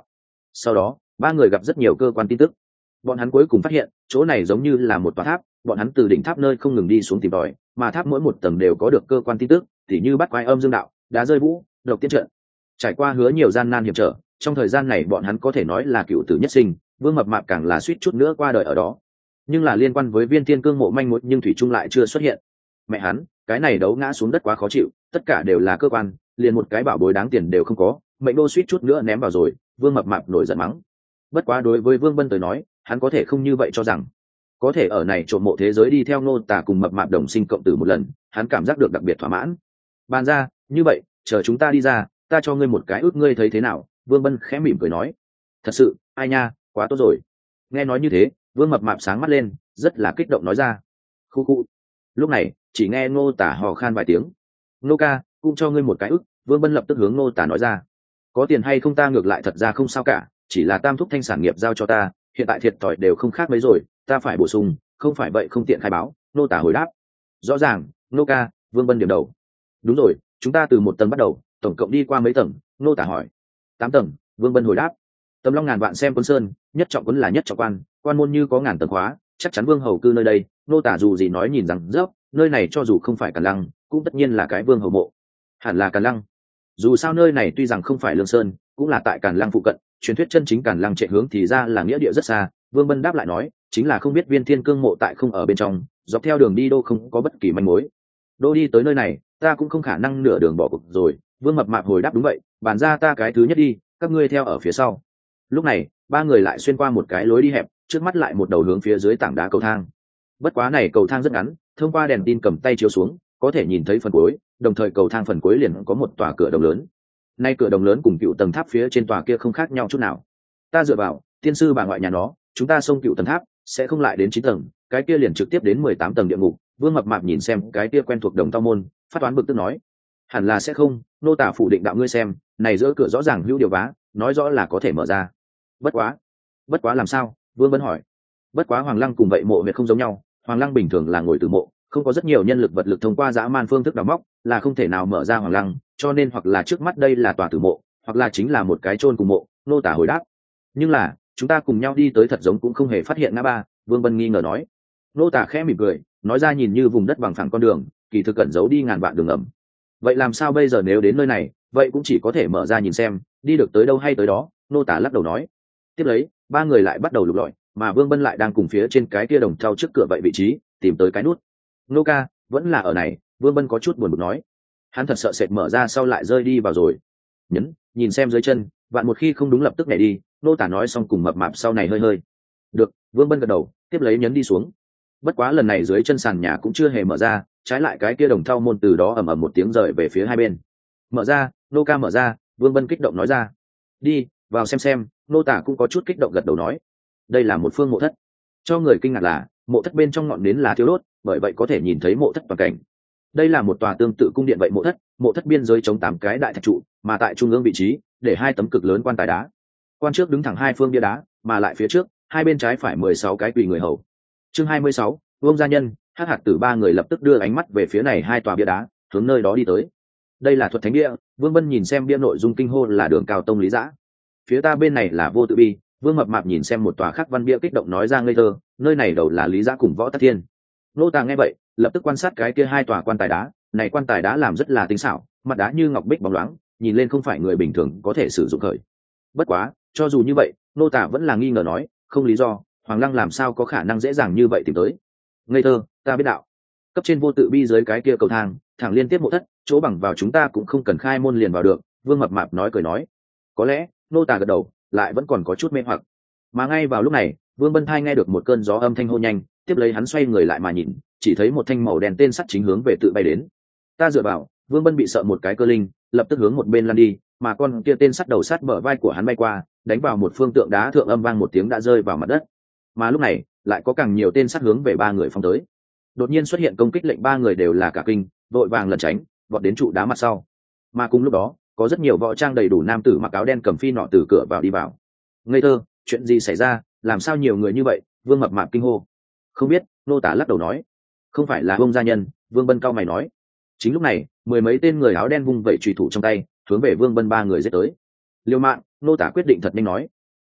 Sau đó ba người gặp rất nhiều cơ quan tin tức. Bọn hắn cuối cùng phát hiện chỗ này giống như là một tòa tháp, bọn hắn từ đỉnh tháp nơi không ngừng đi xuống tìm tòi, mà tháp mỗi một tầng đều có được cơ quan tin tức, tỉ như bắt quái âm dương đạo, đá rơi vũ, độc tiên trận. Trải qua hứa nhiều gian nan hiểm trở, trong thời gian này bọn hắn có thể nói là cựu tử nhất sinh, Vương Mập Mạp càng là suýt chút nữa qua đời ở đó. Nhưng là liên quan với Viên Thiên Cương mộ manh mối nhưng thủy chung lại chưa xuất hiện. Mẹ hắn, cái này đấu ngã xuống đất quá khó chịu, tất cả đều là cơ quan, liền một cái bảo bối đáng tiền đều không có, mệnh đô suýt chút nữa ném vào rồi. Vương Mập Mạp nổi giận mắng. Bất quá đối với Vương Bân tới nói, hắn có thể không như vậy cho rằng có thể ở này trộm mộ thế giới đi theo Ngô Tả cùng Mập Mạp đồng sinh cộng tử một lần, hắn cảm giác được đặc biệt thỏa mãn. Bàn ra, như vậy, chờ chúng ta đi ra, ta cho ngươi một cái ước, ngươi thấy thế nào? Vương Bân khẽ mỉm cười nói. Thật sự, ai nha, quá tốt rồi. Nghe nói như thế, Vương Mập Mạp sáng mắt lên, rất là kích động nói ra. Khu khu. Lúc này, chỉ nghe Ngô Tả hò khan vài tiếng. Ngô ca, cũng cho ngươi một cái ước. Vương Bân lập tức hướng Ngô Tả nói ra. Có tiền hay không ta ngược lại thật ra không sao cả, chỉ là tam thúc thanh sản nghiệp giao cho ta, hiện tại thiệt thòi đều không khác mấy rồi, ta phải bổ sung, không phải vậy không tiện khai báo. Ngô Tả hồi đáp. Rõ ràng, Ngô ca. Vương Bân điểm đầu. Đúng rồi, chúng ta từ một tầng bắt đầu, tổng cộng đi qua mấy tầng? Ngô Tả hỏi. Tám tầng. Vương Bân hồi đáp. Tầm long ngàn vạn xem quân sơn, nhất trọng quân là nhất trọng quan, quan môn như có ngàn tầng khóa, chắc chắn vương hầu cư nơi đây. Ngô Tả dù gì nói nhìn rằng dốc, nơi này cho dù không phải Càn Lăng, cũng tất nhiên là cái vương hầu mộ. Hẳn là Càn Lăng. Dù sao nơi này tuy rằng không phải Lương Sơn, cũng là tại Càn Lăng phụ cận, truyền thuyết chân chính Càn Lăng chạy hướng thì ra là nghĩa địa rất xa. Vương Bân đáp lại nói, chính là không biết Viên Thiên Cương mộ tại không ở bên trong, dọc theo đường đi đô không có bất kỳ manh mối. Đô đi tới nơi này, ta cũng không khả năng nửa đường bỏ cuộc rồi. Vương Mập Mạp hồi đáp đúng vậy, bàn ra ta cái thứ nhất đi, các ngươi theo ở phía sau. Lúc này ba người lại xuyên qua một cái lối đi hẹp, trước mắt lại một đầu hướng phía dưới tảng đá cầu thang. Bất quá này cầu thang rất ngắn, thông qua đèn tin cầm tay chiếu xuống có thể nhìn thấy phần cuối, đồng thời cầu thang phần cuối liền có một tòa cửa đồng lớn. Nay cửa đồng lớn cùng cựu tầng tháp phía trên tòa kia không khác nhau chút nào. Ta dựa vào tiên sư bà ngoại nhà nó, chúng ta xông cựu tầng tháp sẽ không lại đến chín tầng, cái kia liền trực tiếp đến mười tám tầng địa ngục. Vương Mập Mạp nhìn xem cái kia quen thuộc đồng tao môn, phát toán bực tức nói. Hẳn là sẽ không, Nô Tả phủ định đạo ngươi xem, này giữa cửa rõ ràng hữu điều vá, nói rõ là có thể mở ra. Bất quá, bất quá làm sao? Vương Bân hỏi. Bất quá Hoàng Lăng cùng vậy mộ huyệt không giống nhau, Hoàng Lăng bình thường là ngồi từ mộ, không có rất nhiều nhân lực vật lực thông qua dã man phương thức đào móc, là không thể nào mở ra Hoàng Lăng, cho nên hoặc là trước mắt đây là tòa tử mộ, hoặc là chính là một cái chôn cùng mộ. Nô Tả hồi đáp. Nhưng là, chúng ta cùng nhau đi tới thật giống cũng không hề phát hiện ngã ba. Vương Bân nghi ngờ nói. Nô Tả khẽ mỉm cười, nói ra nhìn như vùng đất bằng phẳng con đường, kỳ thực cẩn giấu đi ngàn vạn đường ẩm. Vậy làm sao bây giờ nếu đến nơi này, vậy cũng chỉ có thể mở ra nhìn xem, đi được tới đâu hay tới đó. Nô Tả lắc đầu nói. Tiếp lấy ba người lại bắt đầu lục lọi, mà Vương Bân lại đang cùng phía trên cái kia đồng thau trước cửa vậy vị trí tìm tới cái nút. Nô ca, vẫn là ở này. Vương Bân có chút buồn bực nói. Hắn thật sợ sệt mở ra sau lại rơi đi vào rồi. Nhấn, nhìn xem dưới chân, vạn một khi không đúng lập tức nhảy đi. Nô Tả nói xong cùng Mập Mạp sau này hơi hơi. Được. Vương Bân gật đầu, tiếp lấy nhấn đi xuống. Bất quá lần này dưới chân sàn nhà cũng chưa hề mở ra, trái lại cái kia đồng thau môn từ đó ầm ầm một tiếng rời về phía hai bên. Mở ra. Nô ca mở ra. Vương Bân kích động nói ra. Đi vào xem xem. Nô Tả cũng có chút kích động gật đầu nói. Đây là một phương mộ thất. Cho người kinh ngạc là mộ thất bên trong ngọn nến là thiêu đốt, bởi vậy có thể nhìn thấy mộ thất toàn cảnh. Đây là một tòa tương tự cung điện vậy mộ thất, mộ thất biên giới chống tám cái đại thạch trụ, mà tại trung ương vị trí để hai tấm cực lớn quan tài đá. Quan trước đứng thẳng hai phương bia đá, mà lại phía trước hai bên trái phải mười sáu cái quỳ người hầu. Chương hai mươi sáu, Vương gia nhân. Hắc hạt tử ba người lập tức đưa ánh mắt về phía này hai tòa bia đá, hướng nơi đó đi tới. Đây là thuật thánh bia. Vương Bân nhìn xem bia nội dung kinh hô là Đường Cao Tông Lý Dã. Phía ta bên này là Vô Tự Bi. Vương Mập Mạp nhìn xem một tòa khắc văn bia kích động nói ra ngây thơ, nơi này đầu là Lý Dã cùng Võ Tắc Thiên. Nô Tà nghe vậy, lập tức quan sát cái kia hai tòa quan tài đá, này quan tài đá làm rất là tinh xảo, mặt đá như ngọc bích bóng loáng, nhìn lên không phải người bình thường có thể sử dụng khởi. Bất quá, cho dù như vậy, Nô Tà vẫn là nghi ngờ nói, không lý do, Hoàng Lăng làm sao có khả năng dễ dàng như vậy tìm tới. Ngây thơ, ta biết đạo. Cấp trên Vô Tự Bi dưới cái kia cầu thang, thẳng liên tiếp mộ thất, chỗ bằng vào chúng ta cũng không cần khai môn liền vào được. Vương Mập Mạp nói cười nói. Có lẽ, Nô Tà gật đầu, lại vẫn còn có chút mê hoặc. Mà ngay vào lúc này, Vương Bân Thai nghe được một cơn gió âm thanh hô nhanh, tiếp lấy hắn xoay người lại mà nhìn, chỉ thấy một thanh màu đen tên sắt chính hướng về tự bay đến. Ta dựa vào, Vương Bân bị sợ một cái cơ linh, lập tức hướng một bên lăn đi, mà con kia tên sắt đầu sắt bờ vai của hắn bay qua, đánh vào một phương tượng đá thượng, âm vang một tiếng đã rơi vào mặt đất. Mà lúc này, lại có càng nhiều tên sắt hướng về ba người phóng tới. Đột nhiên xuất hiện công kích lệnh ba người đều là cả kinh, vội vàng lẩn tránh, vọt đến trụ đá mặt sau. Mà cùng lúc đó, có rất nhiều võ trang đầy đủ nam tử mặc áo đen cầm phi nọ từ cửa vào đi vào. Ngây thơ, chuyện gì xảy ra, làm sao nhiều người như vậy? Vương Mập Mạp kinh hô. Không biết. Nô Tả lắc đầu nói. Không phải là Vương gia nhân. Vương Bân cao mày nói. Chính lúc này, mười mấy tên người áo đen vung vẩy chùy thủ trong tay, hướng về Vương Bân ba người giết tới. Liêu mạng. Nô Tả quyết định thật nhanh nói.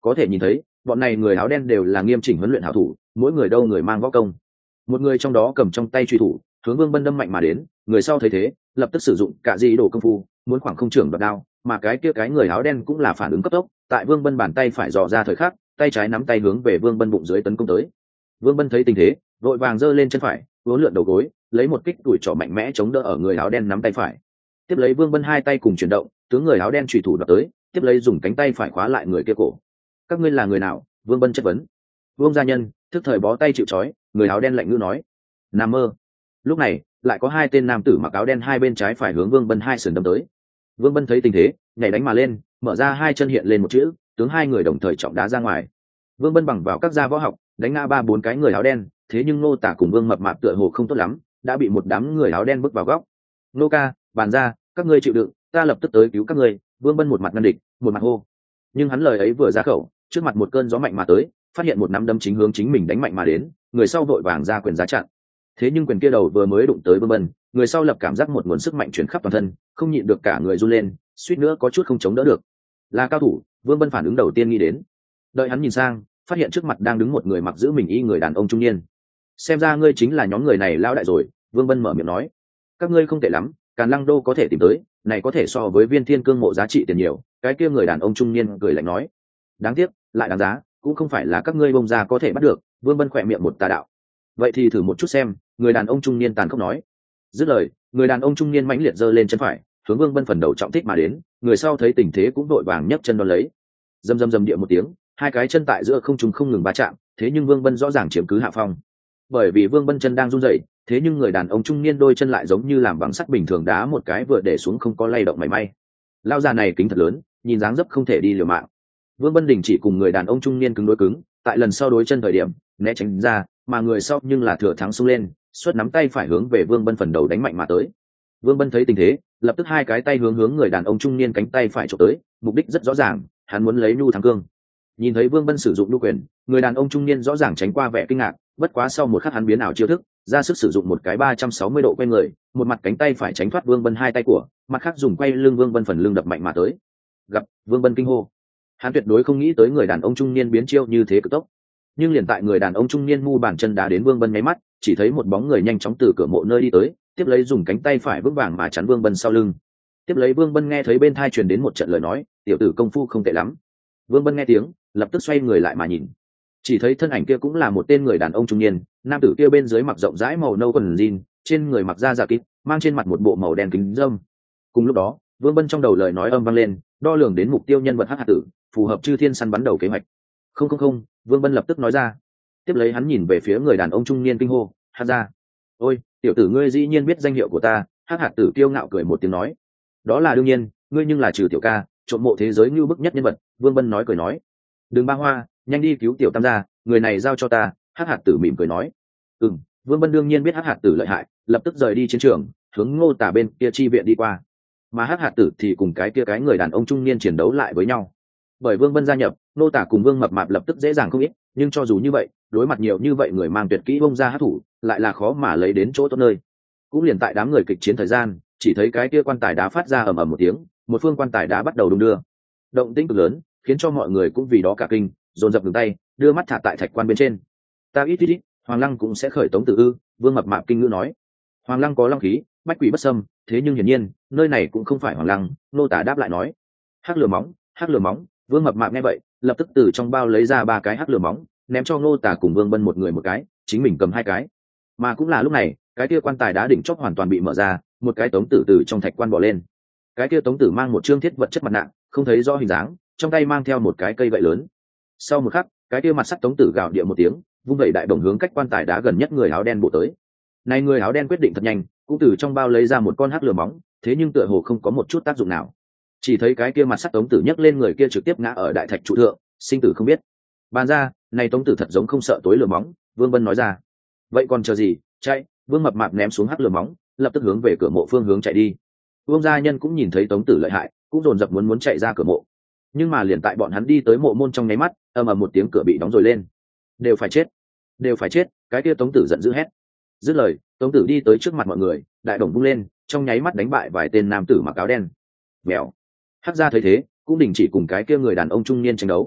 có thể nhìn thấy bọn này người áo đen đều là nghiêm chỉnh huấn luyện hảo thủ, mỗi người đâu người mang võ công. Một người trong đó cầm trong tay truy thủ hướng Vương Bân đâm mạnh mà đến, người sau thấy thế lập tức sử dụng cả dị đồ công phu muốn khoảng không trưởng đoạt đao, mà cái kia cái người áo đen cũng là phản ứng cấp tốc, tại Vương Bân bàn tay phải dò ra thời khắc, tay trái nắm tay hướng về Vương Bân bụng dưới tấn công tới. Vương Bân thấy tình thế vội vàng giơ lên chân phải uốn lượn đầu gối, lấy một kích đuổi trỏ mạnh mẽ chống đỡ ở người áo đen nắm tay phải. Tiếp lấy Vương Bân hai tay cùng chuyển động, tướng người áo đen chủy thủ đoạt tới, tiếp lấy dùng cánh tay phải khóa lại người kia cổ. Các ngươi là người nào? Vương Bân chất vấn. Vương gia nhân, thức thời bó tay chịu trói, người áo đen lạnh ngữ nói. Nam mơ. Lúc này lại có hai tên nam tử mặc áo đen hai bên trái phải hướng Vương Bân hai sườn đâm tới. Vương Bân thấy tình thế nhảy đánh mà lên, mở ra hai chân hiện lên một chữ, tướng hai người đồng thời trọng đá ra ngoài. Vương Bân bằng vào các gia võ học đánh ngã ba bốn cái người áo đen, thế nhưng Ngô Tả cùng Vương Mập Mạp tựa hồ không tốt lắm, đã bị một đám người áo đen bước vào góc. Nô ca, bàn ra, các ngươi chịu đựng, ta lập tức tới cứu các ngươi. Vương Bân một mặt ngăn địch, một mặt hô. Nhưng hắn lời ấy vừa ra khẩu, trước mặt một cơn gió mạnh mà tới, phát hiện một nắm đấm chính hướng chính mình đánh mạnh mà đến, người sau vội vàng ra quyền giá chặn. Thế nhưng quyền kia đầu vừa mới đụng tới Vương Bân, người sau lập cảm giác một nguồn sức mạnh chuyển khắp toàn thân, không nhịn được cả người run lên, suýt nữa có chút không chống đỡ được. Là cao thủ, Vương Bân phản ứng đầu tiên nghĩ đến. Đợi hắn nhìn sang, phát hiện trước mặt đang đứng một người mặc giữ mình y người đàn ông trung niên. Xem ra ngươi chính là nhóm người này lao đại rồi, Vương Bân mở miệng nói. Các ngươi không tệ lắm, Càn Lăng Đô có thể tìm tới, này có thể so với Viên Thiên Cương mộ giá trị tiền nhiều. Cái kia người đàn ông trung niên cười lạnh nói. Đáng tiếc, lại đáng giá, cũng không phải là các ngươi bông ra có thể bắt được. Vương Bân khỏe miệng một tà đạo. Vậy thì thử một chút xem, người đàn ông trung niên tàn khốc nói. Dứt lời, người đàn ông trung niên mãnh liệt giơ lên chân phải, hướng Vương Bân phần đầu trọng thích mà đến. Người sau thấy tình thế cũng đội vàng nhấc chân đón lấy. Dầm dầm dầm địa một tiếng, hai cái chân tại giữa không trung không ngừng va chạm, thế nhưng Vương Bân rõ ràng chiếm cứ hạ phong. Bởi vì Vương Bân chân đang run rẩy, thế nhưng người đàn ông trung niên đôi chân lại giống như làm bằng sắt bình thường đá một cái vừa để xuống không có lay động mảy may. Lao già này kính thật lớn, nhìn dáng dấp không thể đi liều mạng. Vương Bân đình chỉ cùng người đàn ông trung niên cứng đối cứng, tại lần sau đối chân thời điểm né tránh ra, mà người sau nhưng là thừa thắng xông lên, xuất nắm tay phải hướng về Vương Bân phần đầu đánh mạnh mà tới. Vương Bân thấy tình thế, lập tức hai cái tay hướng hướng người đàn ông trung niên cánh tay phải chụp tới, mục đích rất rõ ràng, hắn muốn lấy nhu thắng cương. Nhìn thấy Vương Bân sử dụng nhu quyền, người đàn ông trung niên rõ ràng tránh qua vẻ kinh ngạc, bất quá sau một khắc hắn biến ảo chiêu thức, ra sức sử dụng một cái ba trăm sáu mươi độ quay người, một mặt cánh tay phải tránh thoát Vương Bân hai tay của, mặt khác dùng quay lưng Vương Bân phần lưng đập mạnh mà tới. Gặp Vương Bân kinh hô, hắn tuyệt đối không nghĩ tới người đàn ông trung niên biến chiêu như thế cực tốc. Nhưng liền tại người đàn ông trung niên mu bàn chân đá đến Vương Bân nháy mắt, chỉ thấy một bóng người nhanh chóng từ cửa mộ nơi đi tới, tiếp lấy dùng cánh tay phải vững vàng mà chắn Vương Bân sau lưng. Tiếp lấy Vương Bân nghe thấy bên tai truyền đến một trận lời nói, tiểu tử công phu không tệ lắm. Vương Bân nghe tiếng, lập tức xoay người lại mà nhìn, chỉ thấy thân ảnh kia cũng là một tên người đàn ông trung niên. Nam tử kia bên dưới mặc rộng rãi màu nâu quần jean, trên người mặc da giả kít, mang trên mặt một bộ màu đen kính râm. Cùng lúc đó, Vương Bân trong đầu lời nói âm vang lên, đo lường đến mục tiêu nhân vật hắc hạt tử, phù hợp chư thiên săn bắn đầu kế hoạch. Không không không, Vương Bân lập tức nói ra. Tiếp lấy hắn nhìn về phía người đàn ông trung niên kinh hô, hắc ra. Ôi, tiểu tử ngươi dĩ nhiên biết danh hiệu của ta. Hắc hạt tử kiêu ngạo cười một tiếng nói. Đó là đương nhiên, ngươi nhưng là trừ tiểu ca, trộm mộ thế giới ngưu bức nhất nhân vật. Vương Bân nói cười nói. Đừng ba hoa, nhanh đi cứu tiểu tam gia, người này giao cho ta. Hắc hạt tử mỉm cười nói. Ừm, Vương Bân đương nhiên biết hắc hạt tử lợi hại, lập tức rời đi chiến trường, hướng Ngô Tả bên kia chi viện đi qua. Mà hắc hạt tử thì cùng cái kia cái người đàn ông trung niên chiến đấu lại với nhau. Bởi Vương Bân gia nhập, Ngô Tả cùng Vương Mập Mạp lập tức dễ dàng không ít, nhưng cho dù như vậy, đối mặt nhiều như vậy người mang tuyệt kỹ bông ra hắc thủ, lại là khó mà lấy đến chỗ tốt nơi. Cũng liền tại đám người kịch chiến thời gian, chỉ thấy cái kia quan tài đá phát ra ầm ầm một tiếng, một phương quan tài đá bắt đầu đung đưa. Động tĩnh cực lớn, khiến cho mọi người cũng vì đó cả kinh, dồn dập ngừng tay, đưa mắt thả tại thạch quan bên trên. Ta ít ít ít, Hoàng Lăng cũng sẽ khởi tống tử ư? Vương Mập Mạp kinh ngữ nói. Hoàng Lăng có long khí, bách quỷ bất xâm, thế nhưng hiển nhiên, nơi này cũng không phải Hoàng Lăng. Nô Tả đáp lại nói. Hắc lửa móng, hắc lửa móng. Vương Mập Mạp nghe vậy, lập tức từ trong bao lấy ra ba cái hắc lửa móng, ném cho Nô Tả cùng Vương Bân một người một cái, chính mình cầm hai cái. Mà cũng là lúc này, cái kia quan tài đá đỉnh chóp hoàn toàn bị mở ra, một cái tống tử từ trong thạch quan bò lên. Cái kia tống tử mang một trương thiết vật chất mặt nạ, không thấy rõ hình dáng, trong tay mang theo một cái cây gậy lớn. Sau một khắc, cái kia mặt sắt tống tử gào địa một tiếng, vung vẩy đại bổng hướng cách quan tài đá gần nhất người áo đen bộ tới. Này người áo đen quyết định thật nhanh, cũng từ trong bao lấy ra một con hắc lửa móng, thế nhưng tựa hồ không có một chút tác dụng nào. Chỉ thấy cái kia mặt sắt tống tử nhấc lên người kia trực tiếp ngã ở đại thạch trụ thượng, sinh tử không biết. Bàn ra, này tống tử thật giống không sợ tối lửa móng, Vương Bân nói ra. Vậy còn chờ gì, chạy! Vương Mập Mạp ném xuống hắc lửa móng, lập tức hướng về cửa mộ phương hướng chạy đi. Vương gia nhân cũng nhìn thấy tống tử lợi hại, cũng dồn dập muốn muốn chạy ra cửa mộ. Nhưng mà liền tại bọn hắn đi tới mộ môn trong nháy mắt, ầm ầm một tiếng cửa bị đóng rồi lên. Đều phải chết, đều phải chết! Cái kia tống tử giận dữ hét. Dứt lời, tống tử đi tới trước mặt mọi người, đại đồng vung lên, trong nháy mắt đánh bại vài tên nam tử mặc áo đen. Mèo. Hắc gia thấy thế, cũng đình chỉ cùng cái kia người đàn ông trung niên tranh đấu.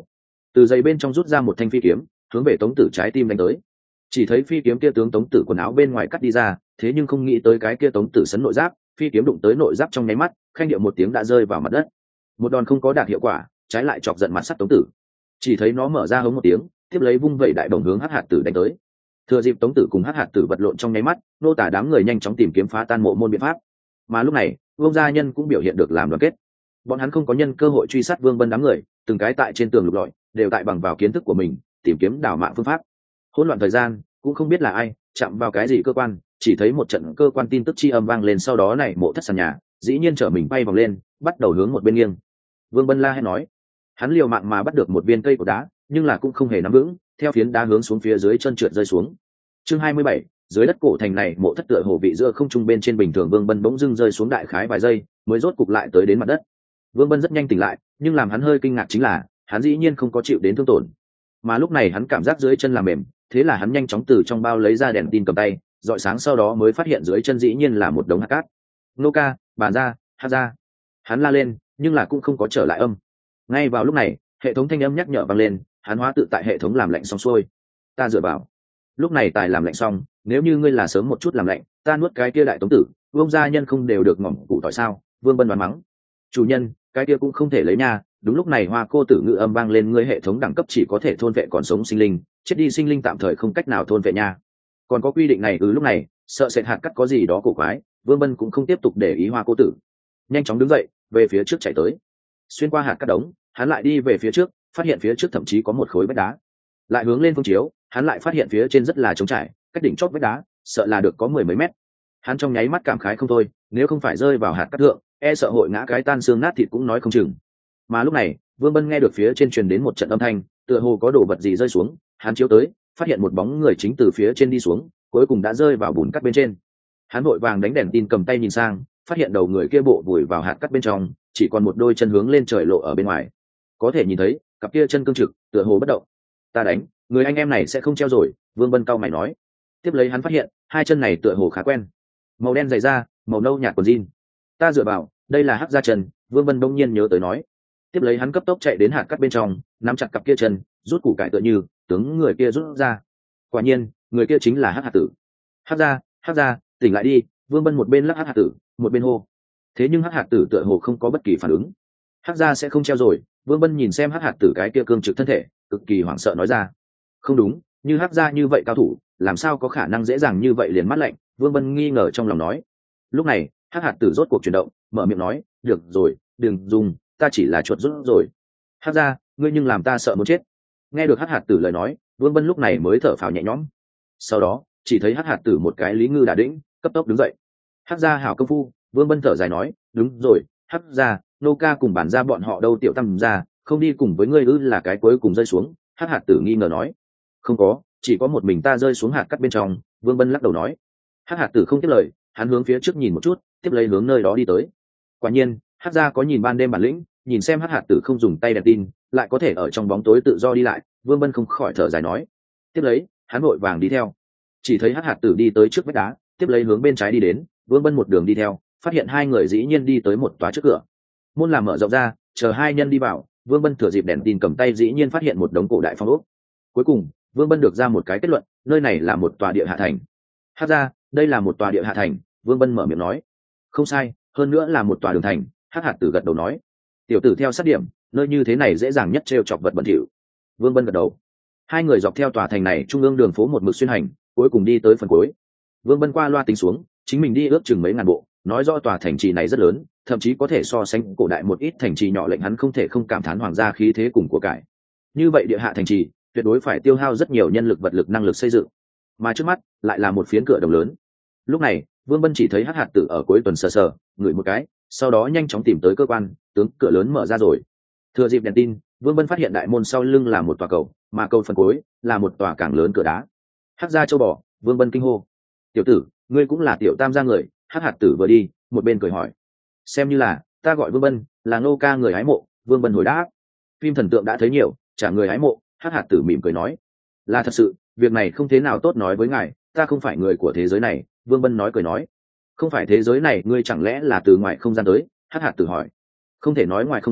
từ dây bên trong rút ra một thanh phi kiếm hướng về Tống Tử trái tim đánh tới. Chỉ thấy phi kiếm kia tướng Tống Tử quần áo bên ngoài cắt đi ra, thế nhưng không nghĩ tới cái kia Tống Tử sấn nội giáp, phi kiếm đụng tới nội giáp trong nháy mắt, khanh điệu một tiếng đã rơi vào mặt đất. Một đòn không có đạt hiệu quả, trái lại chọc giận mặt sắt Tống Tử. Chỉ thấy nó mở ra hống một tiếng, tiếp lấy vung vẩy đại bổng hướng Hắc Hạt Tử đánh tới. Thừa dịp Tống Tử cùng Hắc Hạt Tử vật lộn trong nháy mắt, nô tả đám người nhanh chóng tìm kiếm phá tan mộ môn biện pháp. Mà lúc này, Vương gia nhân cũng biểu hiện được làm đoàn kết. Bọn hắn không có nhân cơ hội truy sát Vương Bân đám người, từng cái tại trên tường lục lọi, đều tại bằng vào kiến thức của mình, tìm kiếm đảo mạng phương pháp. Hỗn loạn thời gian, cũng không biết là ai chạm vào cái gì cơ quan, chỉ thấy một trận cơ quan tin tức chi âm vang lên, sau đó này mộ thất sàn nhà, dĩ nhiên trở mình bay vòng lên, bắt đầu hướng một bên nghiêng. Vương Bân la hét nói, hắn liều mạng mà bắt được một viên cây của đá, nhưng là cũng không hề nắm vững, theo phiến đá hướng xuống phía dưới chân trượt rơi xuống. Chương hai mươi bảy, dưới đất cổ thành này mộ thất tựa hồ vị giữa không trung bên trên bình thường, Vương Bân bỗng dưng rơi xuống đại khái vài giây, mới rốt cục lại tới đến mặt đất. Vương Bân rất nhanh tỉnh lại, nhưng làm hắn hơi kinh ngạc chính là, hắn dĩ nhiên không có chịu đến thương tổn. Mà lúc này hắn cảm giác dưới chân là mềm, thế là hắn nhanh chóng từ trong bao lấy ra đèn tin cầm tay, dọi sáng, sau đó mới phát hiện dưới chân dĩ nhiên là một đống hạt cát. Nô ca, bàn ra, hát ra. Hắn la lên, nhưng là cũng không có trở lại âm. Ngay vào lúc này, hệ thống thanh âm nhắc nhở vang lên, hắn hóa tự tại hệ thống làm lạnh xong xuôi. Ta dựa vào. Lúc này tài làm lạnh xong, nếu như ngươi là sớm một chút làm lạnh, ta nuốt cái kia đại Tống Tử, Vương gia nhân không đều được ngỏm củ tỏi sao? Vương Bân đoán mắng. Chủ nhân, cái kia cũng không thể lấy nha. Đúng lúc này Hoa Cô Tử ngữ âm vang lên, ngươi hệ thống đẳng cấp chỉ có thể thôn vệ còn sống sinh linh, chết đi sinh linh tạm thời không cách nào thôn vệ nha. Còn có quy định này. Ừ, lúc này sợ sệt hạt cắt có gì đó cổ quái, Vương Bân cũng không tiếp tục để ý Hoa Cô Tử, nhanh chóng đứng dậy về phía trước chạy tới. Xuyên qua hạt cắt đống, hắn lại đi về phía trước, phát hiện phía trước thậm chí có một khối vách đá. Lại hướng lên phương chiếu, hắn lại phát hiện phía trên rất là trống trải, cách đỉnh chót vách đá sợ là được có mười mấy mét. Hắn trong nháy mắt cảm khái không thôi, nếu không phải rơi vào hạt cắt thượng, e sợ hội ngã cái tan xương nát thịt cũng nói không chừng. Mà lúc này Vương Bân nghe được phía trên truyền đến một trận âm thanh, tựa hồ có đồ vật gì rơi xuống. Hắn chiếu tới, phát hiện một bóng người chính từ phía trên đi xuống, cuối cùng đã rơi vào bùn cắt bên trên. Hắn vội vàng đánh đèn tin cầm tay nhìn sang, phát hiện đầu người kia bộ vùi vào hạt cắt bên trong, chỉ còn một đôi chân hướng lên trời lộ ở bên ngoài, có thể nhìn thấy cặp kia chân cương trực, tựa hồ bất động. Ta đánh, người anh em này sẽ không treo rồi. Vương Bân cau mày nói. Tiếp lấy hắn phát hiện hai chân này tựa hồ khá quen, màu đen dày da, màu nâu nhạt quần jean. Ta dựa vào, đây là Hắc gia chân. Vương Bân đông nhiên nhớ tới nói. Tiếp lấy hắn cấp tốc chạy đến hạt cắt bên trong, nắm chặt cặp kia chân, rút củ cải tựa như tướng người kia rút ra. Quả nhiên người kia chính là Hắc Hạt Tử. Hắc gia, Hắc gia, tỉnh lại đi. Vương Bân một bên lắc Hắc Hạt Tử, một bên hô. Thế nhưng Hắc Hạt Tử tựa hồ không có bất kỳ phản ứng. Hắc gia sẽ không treo rồi. Vương Bân nhìn xem Hắc Hạt Tử cái kia cương trực thân thể, cực kỳ hoảng sợ nói ra. Không đúng, như Hắc gia như vậy cao thủ, làm sao có khả năng dễ dàng như vậy liền mát lạnh? Vương Bân nghi ngờ trong lòng nói. Lúc này Hắc Hạt Tử rốt cuộc chuyển động, mở miệng nói, được rồi, đừng dùng, ta chỉ là chuột rút rồi. Hắc gia, ngươi nhưng làm ta sợ muốn chết. Nghe được Hắc Hạt Tử lời nói, Vương Bân lúc này mới thở phào nhẹ nhõm. Sau đó chỉ thấy Hắc Hạt Tử một cái lý ngư đả đĩnh, cấp tốc đứng dậy. Hắc gia hảo công phu. Vương Bân thở dài nói, đúng rồi, Hắc gia, nô ca cùng bản gia bọn họ đâu, tiểu tam gia không đi cùng với ngươi ư? Là cái cuối cùng rơi xuống. Hắc Hạt Tử nghi ngờ nói. Không có, chỉ có một mình ta rơi xuống hạt cắt bên trong. Vương Bân lắc đầu nói. Hắc Hạt Tử không tiếp lời, hắn hướng phía trước nhìn một chút, tiếp lấy hướng nơi đó đi tới. Quả nhiên Hắc gia có nhìn ban đêm bản lĩnh, nhìn xem Hắc Hạt Tử không dùng tay đèn tin, lại có thể ở trong bóng tối tự do đi lại. Vương Bân không khỏi thở dài nói. Tiếp lấy hắn vội vàng đi theo, chỉ thấy Hắc Hạt Tử đi tới trước vách đá, tiếp lấy hướng bên trái đi đến. Vương Bân một đường đi theo, phát hiện hai người dĩ nhiên đi tới một tòa trước cửa, môn làm mở rộng ra, chờ hai nhân đi vào. Vương Bân thừa dịp đèn tin cầm tay, dĩ nhiên phát hiện một đống cổ đại phong ốc. Cuối cùng Vương Bân được ra một cái kết luận, nơi này là một tòa địa hạ thành. Hắc gia, đây là một tòa địa hạ thành. Vương Bân mở miệng nói. Không sai, hơn nữa là một tòa đường thành. Hắc Hạt Tử gật đầu nói. Tiểu tử theo sát điểm, nơi như thế này dễ dàng nhất trêu chọc vật bẩn thỉu. Vương Bân gật đầu. Hai người dọc theo tòa thành này trung ương đường phố một mực xuyên hành, cuối cùng đi tới phần cuối. Vương Bân qua loa tính xuống, chính mình đi ước chừng mấy ngàn bộ, nói rõ tòa thành trì này rất lớn, thậm chí có thể so sánh cổ đại một ít thành trì nhỏ, lệnh hắn không thể không cảm thán hoàng gia khí thế cùng của cải. Như vậy địa hạ thành trì tuyệt đối phải tiêu hao rất nhiều nhân lực, vật lực, năng lực xây dựng, mà trước mắt lại là một phiến cửa đồng lớn. Lúc này Vương Bân chỉ thấy Hắc Hạt Tử ở cuối tuần sờ sờ ngửi một cái, sau đó nhanh chóng tìm tới cơ quan, tướng cửa lớn mở ra rồi. Thừa dịp đèn tin, Vương Bân phát hiện đại môn sau lưng là một tòa cầu, mà cầu phần cuối là một tòa càng lớn cửa đá. Hắc gia châu bò. Vương Bân kinh hô. Tiểu tử, ngươi cũng là tiểu tam gia người? Hắc Hạt Tử vừa đi một bên cười hỏi. Xem như là, ta gọi Vương Bân, là Ngô ca người hái mộ. Vương Bân hồi đáp. Phim thần tượng đã thấy nhiều, trả người hái mộ. Hắc Hạt Tử mỉm cười nói. Là thật sự, việc này không thế nào tốt nói với ngài, ta không phải người của thế giới này. Vương Bân nói cười nói. Không phải thế giới này, ngươi chẳng lẽ là từ ngoài không gian tới? Hắc Hạt Tử hỏi. Không thể nói ngoài không gian,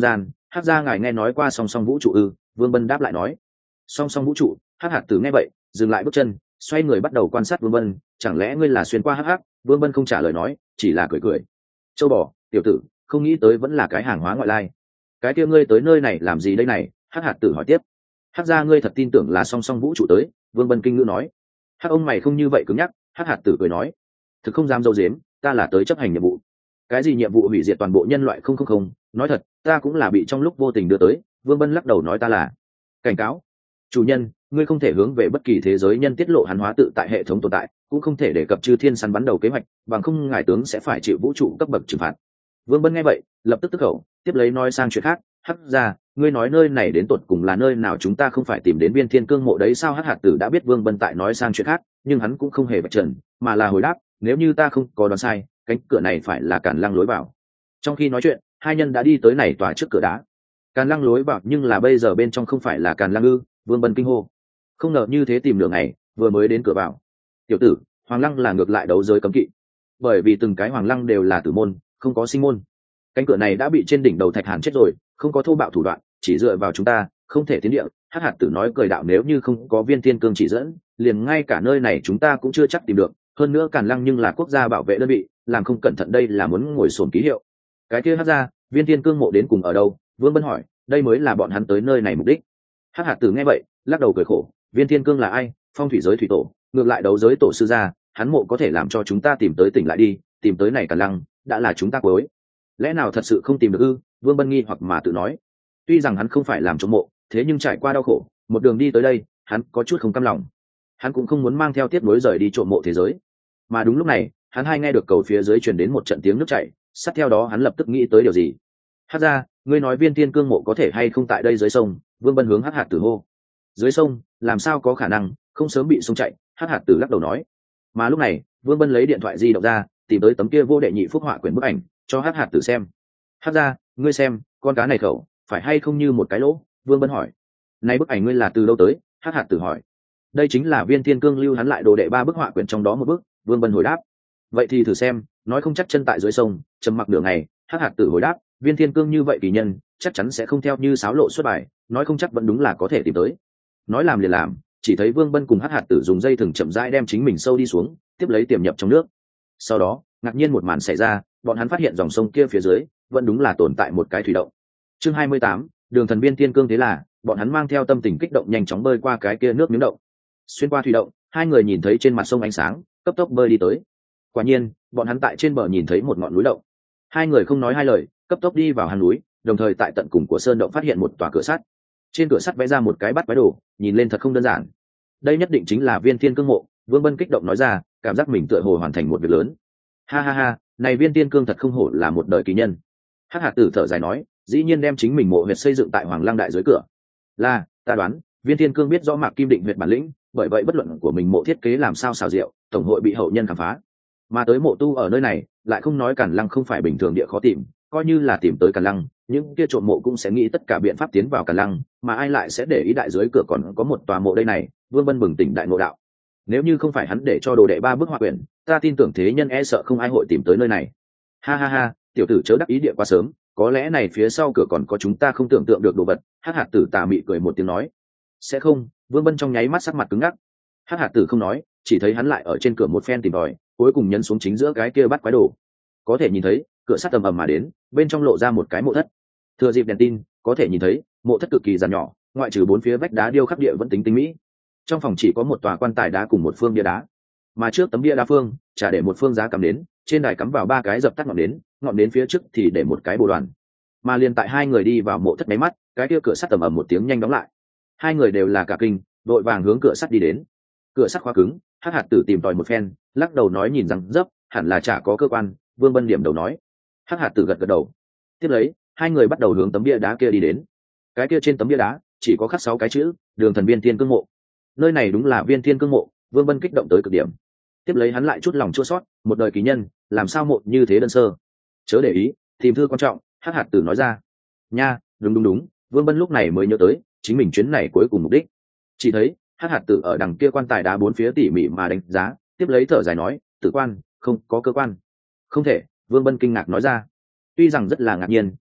Hắc gia ngài nghe nói qua song song vũ trụ ư? Vương Bân đáp lại nói. Song song vũ trụ? Hắc hạt tử nghe vậy dừng lại bước chân, xoay người bắt đầu quan sát Vương Bân. Chẳng lẽ ngươi là xuyên qua hắc hắc? Vương Bân không trả lời nói, chỉ là cười cười. Châu bò, tiểu tử, không nghĩ tới vẫn là cái hàng hóa ngoại lai. Cái kia ngươi tới nơi này làm gì đây này? Hắc hạt tử hỏi tiếp. Hắc gia ngươi thật tin tưởng là song song vũ trụ tới? Vương Bân kinh ngữ nói. Hắc ông mày không như vậy cứng nhắc. Hắc hạt tử cười nói. Thực không dám dâu dếm, ta là tới chấp hành nhiệm vụ. Cái gì nhiệm vụ hủy diệt toàn bộ nhân loại không không không? Nói thật, ta cũng là bị trong lúc vô tình đưa tới. Vương Bân lắc đầu nói ta là cảnh cáo. Chủ nhân, ngươi không thể hướng về bất kỳ thế giới nhân tiết lộ hắn hóa tự tại hệ thống tồn tại, cũng không thể đề cập chư thiên săn bắn đầu kế hoạch, bằng không ngài tướng sẽ phải chịu vũ trụ cấp bậc trừng phạt. Vương Bân nghe vậy lập tức tức khẩu, tiếp lấy nói sang chuyện khác. Hắc ra, ngươi nói nơi này đến tột cùng là nơi nào? Chúng ta không phải tìm đến viên thiên cương mộ đấy sao? Hắc hạt tử đã biết Vương Bân tại nói sang chuyện khác, nhưng hắn cũng không hề bạch trần, mà là hồi đáp, nếu như ta không có đoán sai, cánh cửa này phải là cản lăng lối vào. Trong khi nói chuyện, hai nhân đã đi tới này tòa trước cửa đá. Càn lăng lối vào, nhưng là bây giờ bên trong không phải là càn lăng ư? Vương Bân kinh hô. Không ngờ như thế tìm đường này, vừa mới đến cửa vào. Tiểu tử, hoàng lăng là ngược lại đấu giới cấm kỵ, bởi vì từng cái hoàng lăng đều là tử môn, không có sinh môn. Cánh cửa này đã bị trên đỉnh đầu thạch hàn chết rồi, không có thô bạo thủ đoạn, chỉ dựa vào chúng ta không thể tiến địa. Hắc hạt tử nói cười đạo, nếu như không có viên thiên cương chỉ dẫn, liền ngay cả nơi này chúng ta cũng chưa chắc tìm được. Hơn nữa càn lăng nhưng là quốc gia bảo vệ đơn vị, làm không cẩn thận đây là muốn ngồi sồn ký hiệu. Cái kia Hắc gia, viên thiên cương mộ đến cùng ở đâu? Vương Bân hỏi, đây mới là bọn hắn tới nơi này mục đích. Hắc hạt tử nghe vậy lắc đầu cười khổ, viên thiên cương là ai? Phong thủy giới thủy tổ, ngược lại đấu giới tổ sư gia, hắn mộ có thể làm cho chúng ta tìm tới tỉnh lại đi, tìm tới này càn lăng đã là chúng ta cuối. Lẽ nào thật sự không tìm được ư? Vương Bân nghi hoặc mà tự nói. Tuy rằng hắn không phải làm trộm mộ, thế nhưng trải qua đau khổ, một đường đi tới đây, hắn có chút không cam lòng. Hắn cũng không muốn mang theo tiếp nối rời đi trộm mộ thế giới. Mà đúng lúc này, hắn hai nghe được cầu phía dưới truyền đến một trận tiếng nước chảy, sát theo đó hắn lập tức nghĩ tới điều gì. Hắc gia, ngươi nói viên thiên cương mộ có thể hay không tại đây dưới sông? Vương Bân hướng Hắc hạt tử hô. Dưới sông, làm sao có khả năng, không sớm bị sông chạy? Hắc hạt tử lắc đầu nói. Mà lúc này, Vương Bân lấy điện thoại di động ra, tìm tới tấm kia vô đệ nhị phúc họa quyển bức ảnh, cho Hắc hạt tử xem. Hắc gia, ngươi xem, con cá này khẩu phải hay không như một cái lỗ? Vương Bân hỏi. Này bức ảnh ngươi là từ đâu tới? Hắc hạt tử hỏi. Đây chính là viên thiên cương lưu hắn lại đồ đệ ba bức họa quyển trong đó một bức. Vương Bân hồi đáp. Vậy thì thử xem, nói không chắc chân tại dưới sông. Trầm mặc nửa ngày, Hắc hạt tử hồi đáp, viên thiên cương như vậy kỳ nhân chắc chắn sẽ không theo như sáo lộ xuất bài, nói không chắc vẫn đúng là có thể tìm tới. Nói làm liền làm, chỉ thấy Vương Bân cùng Hắc hạt tử dùng dây thừng chậm rãi đem chính mình sâu đi xuống, tiếp lấy tiềm nhập trong nước. Sau đó ngạc nhiên một màn xảy ra, bọn hắn phát hiện dòng sông kia phía dưới vẫn đúng là tồn tại một cái thủy động. Chương hai mươi tám, đường thần viên thiên cương. Thế là bọn hắn mang theo tâm tình kích động nhanh chóng bơi qua cái kia nước miếng động. Xuyên qua thủy động, hai người nhìn thấy trên mặt sông ánh sáng, cấp tốc bơi đi tới. Quả nhiên, bọn hắn tại trên bờ nhìn thấy một ngọn núi động. Hai người không nói hai lời, cấp tốc đi vào hang núi, đồng thời tại tận cùng của sơn động phát hiện một tòa cửa sắt. Trên cửa sắt vẽ ra một cái bắt quái đồ, nhìn lên thật không đơn giản. Đây nhất định chính là viên thiên cương mộ. Vương Bân kích động nói ra, cảm giác mình tựa hồ hoàn thành một việc lớn. Ha ha ha, này viên thiên cương thật không hổ là một đời kỳ nhân. Hắc hạt tử thở dài nói, dĩ nhiên đem chính mình mộ huyệt xây dựng tại Hoàng Lăng đại dưới cửa. Là, ta đoán, viên thiên cương biết rõ Mạc Kim Định huyệt bản lĩnh, bởi vậy bất luận của mình mộ thiết kế làm sao xảo diệu, tổng hội bị hậu nhân khám phá. Mà tới mộ tu ở nơi này, lại không nói Càn Lăng không phải bình thường địa khó tìm, coi như là tìm tới Càn Lăng, những kia trộm mộ cũng sẽ nghĩ tất cả biện pháp tiến vào Càn Lăng, mà ai lại sẽ để ý đại dưới cửa còn có một tòa mộ đây này? Vương Bân bừng tỉnh đại ngộ đạo. Nếu như không phải hắn để cho đồ đệ ba bức họa quyển, ta tin tưởng thế nhân e sợ không ai hội tìm tới nơi này. Ha ha ha, tiểu tử chớ đắc ý địa quá sớm, có lẽ này phía sau cửa còn có chúng ta không tưởng tượng được đồ vật. Hắc hạt tử tà mị cười một tiếng nói. Sẽ không? Vương Bân trong nháy mắt sắc mặt cứng ngắc. Hắc hạt tử không nói, chỉ thấy hắn lại ở trên cửa một phen tìm tòi, cuối cùng nhấn xuống chính giữa cái kia bắt quái đồ. Có thể nhìn thấy cửa sắt tầm ầm mà đến, bên trong lộ ra một cái mộ thất. Thừa dịp đèn tin, có thể nhìn thấy mộ thất cực kỳ giản nhỏ, ngoại trừ bốn phía vách đá điêu khắc địa vẫn tính tinh mỹ. Trong phòng chỉ có một tòa quan tài đá cùng một phương bia đá, mà trước tấm bia đá phương trả để một phương giá cắm đến, trên đài cắm vào ba cái dập tắt ngọn nến, ngọn nến phía trước thì để một cái bồ đoàn. Mà liền tại hai người đi vào mộ thất máy mắt, cái kia cửa sắt tầm ầm một tiếng nhanh đóng lại. Hai người đều là cả kinh, đội vàng hướng cửa sắt đi đến. Cửa sắt khóa cứng, Hắc hạt tử tìm tòi một phen, lắc đầu nói nhìn rằng dấp, hẳn là chả có cơ quan. Vương Bân điểm đầu nói. Hắc hạt tử gật gật đầu. Tiếp lấy, hai người bắt đầu hướng tấm bia đá kia đi đến. Cái kia trên tấm bia đá chỉ có khắc sáu cái chữ, đường thần viên thiên cương mộ. Nơi này đúng là viên thiên cương mộ. Vương Bân kích động tới cực điểm. Tiếp lấy hắn lại chút lòng chua sót, một đời kỳ nhân, làm sao mộ như thế đơn sơ. Chớ để ý, tìm thư quan trọng. Hắc hạt tử nói ra. Nha, đúng đúng đúng. Vương Bân lúc này mới nhớ tới chính mình chuyến này cuối cùng mục đích. Chỉ thấy Hắc hạt tử ở đằng kia quan tài đá bốn phía tỉ mỉ mà đánh giá, tiếp lấy thở dài nói, tử quan không có cơ quan. Không thể. Vương Bân kinh ngạc nói ra. Tuy rằng rất là ngạc nhiên,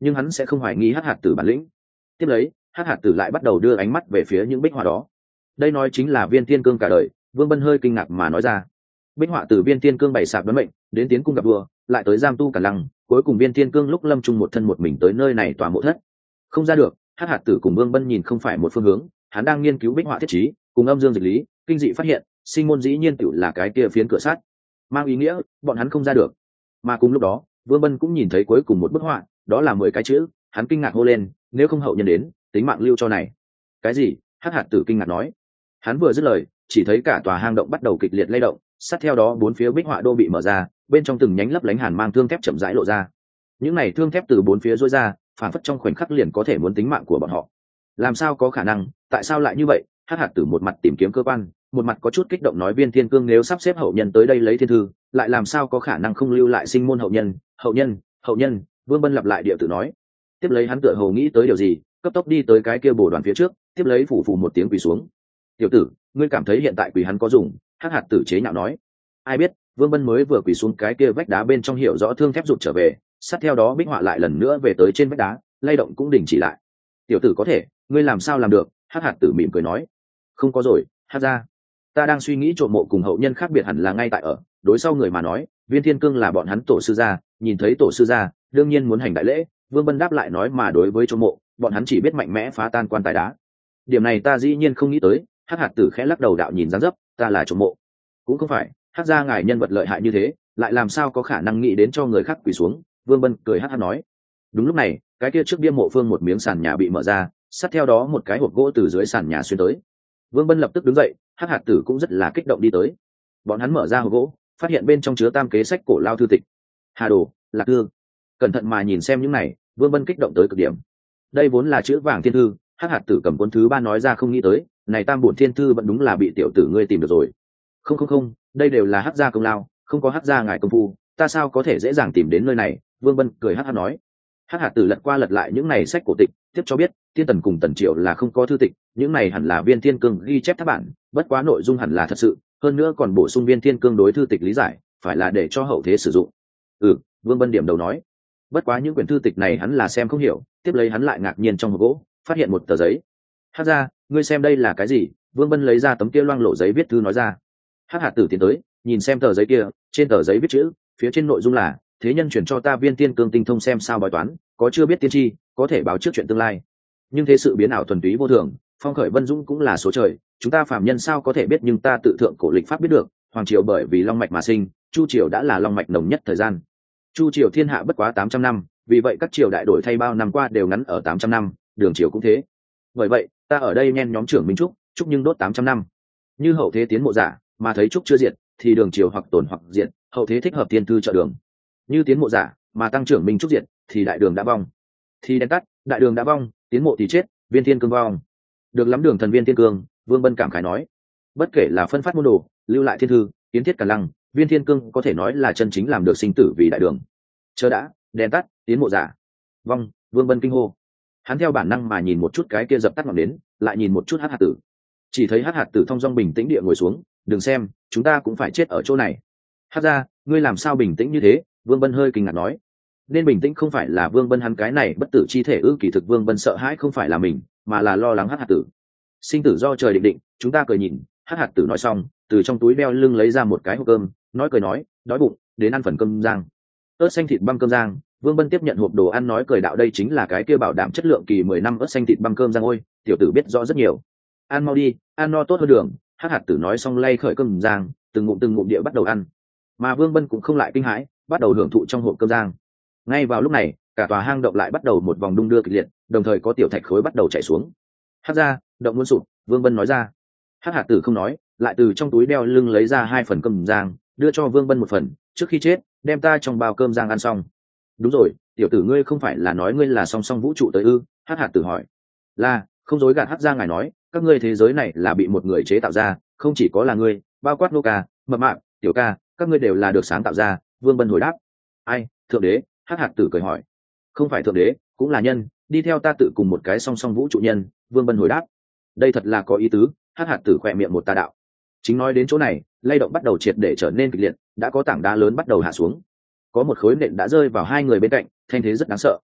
nhưng hắn sẽ không hoài nghi hắc hạt tử bản lĩnh. Tiếp lấy hắc hạt tử lại bắt đầu đưa ánh mắt về phía những bích họa đó. Đây nói chính là viên thiên cương cả đời. Vương Bân hơi kinh ngạc mà nói ra. Bích họa từ viên thiên cương bày sạp đoán mệnh đến tiến cung gặp vua, lại tới giam tu cả lăng, cuối cùng viên thiên cương lúc lâm chung một thân một mình tới nơi này tòa mộ thất. Không ra được, hắc hạt tử cùng Vương Bân nhìn không phải một phương hướng, hắn đang nghiên cứu bích họa thiết trí cùng âm dương dịch lý, kinh dị phát hiện sinh môn dĩ nhiên tựu là cái kia phiến cửa sắt, mang ý nghĩa bọn hắn không ra được. Mà cùng lúc đó Vương Bân cũng nhìn thấy cuối cùng một bức họa, đó là mười cái chữ. Hắn kinh ngạc hô lên, nếu không hậu nhân đến, tính mạng lưu cho này. Cái gì? Hắc hạt tử kinh ngạc nói. Hắn vừa dứt lời, chỉ thấy cả tòa hang động bắt đầu kịch liệt lay động, sát theo đó bốn phía bích họa đô bị mở ra, bên trong từng nhánh lấp lánh hàn mang thương thép chậm rãi lộ ra. Những này thương thép từ bốn phía rối ra, phản phất trong khoảnh khắc liền có thể muốn tính mạng của bọn họ. Làm sao có khả năng? Tại sao lại như vậy? Hắc hạt tử một mặt tìm kiếm cơ quan, một mặt có chút kích động nói viên thiên cương nếu sắp xếp hậu nhân tới đây lấy thiên thư, lại làm sao có khả năng không lưu lại sinh môn hậu nhân? Hậu nhân, hậu nhân. Vương Bân lặp lại địa tự nói. Tiếp lấy hắn tựa hồ nghĩ tới điều gì, cấp tốc đi tới cái kia bồ đoàn phía trước, tiếp lấy phủ phủ một tiếng quỳ xuống. Tiểu tử, ngươi cảm thấy hiện tại quỳ hắn có dùng? Hắc hạt tử chế nhạo nói. Ai biết, Vương Bân mới vừa quỳ xuống cái kia vách đá bên trong hiểu rõ thương thép rụt trở về, sát theo đó bích họa lại lần nữa về tới trên vách đá, lay động cũng đình chỉ lại. Tiểu tử có thể, ngươi làm sao làm được? Hắc hạt tử mỉm cười nói. Không có rồi, Hắc gia, ta đang suy nghĩ trộm mộ cùng hậu nhân khác biệt hẳn là ngay tại ở đối sau người mà nói, viên thiên cương là bọn hắn tổ sư gia, nhìn thấy tổ sư gia đương nhiên muốn hành đại lễ. Vương Bân đáp lại nói, mà đối với trộm mộ bọn hắn chỉ biết mạnh mẽ phá tan quan tài đá, điểm này ta dĩ nhiên không nghĩ tới. Hắc hạt tử khẽ lắc đầu đạo, nhìn dáng dấp ta là trộm mộ cũng không phải. Hắc gia ngài nhân vật lợi hại như thế, lại làm sao có khả năng nghĩ đến cho người khác quỳ xuống? Vương Bân cười hắc hắc nói. Đúng lúc này cái kia trước bia mộ phương một miếng sàn nhà bị mở ra, sát theo đó một cái hộp gỗ từ dưới sàn nhà xuyên tới. Vương Bân lập tức đứng dậy, hắc hạt tử cũng rất là kích động đi tới. Bọn hắn mở ra hộp gỗ, phát hiện bên trong chứa tam kế sách cổ lao thư tịch, hà đồ, lạc thư. Cẩn thận mà nhìn xem những này, Vương Bân kích động tới cực điểm. Đây vốn là chữ vàng thiên thư, hắc hạt tử cầm cuốn thứ ba nói ra, không nghĩ tới này tam bổn thiên thư vẫn đúng là bị tiểu tử ngươi tìm được rồi. Không không không, đây đều là hắc gia công lao, không có hắc gia ngài công phu, ta sao có thể dễ dàng tìm đến nơi này? Vương Bân cười hắc hắc nói. Hắc hạt tử lật qua lật lại những này sách cổ tịch, tiếp cho biết tiên tần cùng tần triệu là không có thư tịch, những này hẳn là viên thiên cương ghi chép thác bản, bất quá nội dung hẳn là thật sự, hơn nữa còn bổ sung viên thiên cương đối thư tịch lý giải, phải là để cho hậu thế sử dụng. Ừ, Vương Bân điểm đầu nói. Bất quá những quyển thư tịch này hắn là xem không hiểu, tiếp lấy hắn lại ngạc nhiên trong hộp gỗ phát hiện một tờ giấy. Hắc gia, ngươi xem đây là cái gì? Vương Bân lấy ra tấm kia loang lổ giấy viết thư nói ra. Hắc hạt tử tiến tới nhìn xem tờ giấy kia, trên tờ giấy viết chữ, phía trên nội dung là thế nhân chuyển cho ta viên thiên cương tinh thông xem sao bói toán, có chưa biết tiên tri, có thể báo trước chuyện tương lai, nhưng thế sự biến ảo thuần túy vô thường, phong khởi vân dũng cũng là số trời, chúng ta phàm nhân sao có thể biết, nhưng ta tự thượng cổ lịch pháp biết được, hoàng triều bởi vì long mạch mà sinh, chu triều đã là long mạch nồng nhất thời gian, chu triều thiên hạ bất quá tám trăm năm, vì vậy các triều đại đổi thay bao năm qua đều ngắn ở tám trăm năm, đường triều cũng thế. Bởi vậy ta ở đây nhen nhóm trưởng minh trúc, trúc nhưng đốt tám trăm năm, như hậu thế tiến mộ giả mà thấy trúc chưa diệt thì đường triều hoặc tồn hoặc diệt, hậu thế thích hợp tiên thư trợ đường, như tiến mộ giả mà tăng trưởng minh trúc diệt thì đại đường đã vong, thì đèn tắt đại đường đã vong, tiến mộ thì chết, viên thiên cương vong. Được lắm đường thần viên thiên cương, Vương Bân cảm khái nói. Bất kể là phân phát môn đồ, lưu lại thiên thư, kiến thiết cả lăng, viên thiên cương có thể nói là chân chính làm được sinh tử vì đại đường. Chờ đã, đèn tắt, tiến mộ giả vong. Vương Bân kinh hô. Hắn theo bản năng mà nhìn một chút cái kia dập tắt ngọn nến, lại nhìn một chút hắc hạt tử. Chỉ thấy hắc hạt tử thong dong bình tĩnh địa ngồi xuống. Đừng xem, chúng ta cũng phải chết ở chỗ này. Hắc gia, ngươi làm sao bình tĩnh như thế? Vương Bân hơi kinh ngạc nói. Nên bình tĩnh không phải là Vương Bân hắn cái này bất tử chi thể ư? Kỳ thực Vương Bân sợ hãi không phải là mình, mà là lo lắng hắc hạt tử. Sinh tử do trời định định, chúng ta cười nhìn. Hắc hạt tử nói xong, từ trong túi đeo lưng lấy ra một cái hộp cơm, nói cười nói, đói bụng, đến ăn phần cơm rang. Ớt xanh thịt băm cơm rang. Vương Bân tiếp nhận hộp đồ ăn nói cười đạo, đây chính là cái kia bảo đảm chất lượng kỳ mười năm ớt xanh thịt băm cơm rang. Ôi, tiểu tử biết rõ rất nhiều. Ăn mau đi, ăn no tốt hơn đường. Hắc hạt tử nói xong lay khởi cơm rang, từng ngụm từng ngụm địa bắt đầu ăn. Mà Vương Bân cũng không lại kinh hãi, bắt đầu hưởng thụ trong hộp cơm rang. Ngay vào lúc này, cả tòa hang động lại bắt đầu một vòng đung đưa kịch liệt, đồng thời có tiểu thạch khối bắt đầu chảy xuống. Hắc gia, động muốn sụp. Vương Bân nói ra. Hắc hạt tử không nói, lại từ trong túi đeo lưng lấy ra hai phần cơm rang, đưa cho Vương Bân một phần, trước khi chết đem ta trong bao cơm rang ăn xong. Đúng rồi, tiểu tử ngươi không phải là nói ngươi là song song vũ trụ tới ư? Hắc hạt tử hỏi. Là, không dối gạt. Hắc gia ngài nói, các ngươi thế giới này là bị một người chế tạo ra, không chỉ có là ngươi, bao quát nô ca, mập mạp, tiểu ca, các ngươi đều là được sáng tạo ra. Vương Bân hồi đáp. Ai, thượng đế? Hắc hạt tử cười hỏi. Không phải thượng đế, cũng là nhân, đi theo ta tự cùng một cái song song vũ trụ nhân. Vương Bân hồi đáp. Đây thật là có ý tứ. Hắc hạt tử khỏe miệng một tà đạo. Chính nói đến chỗ này, lay động bắt đầu triệt để trở nên kịch liệt, đã có tảng đá lớn bắt đầu hạ xuống, có một khối nện đã rơi vào hai người bên cạnh, thanh thế rất đáng sợ.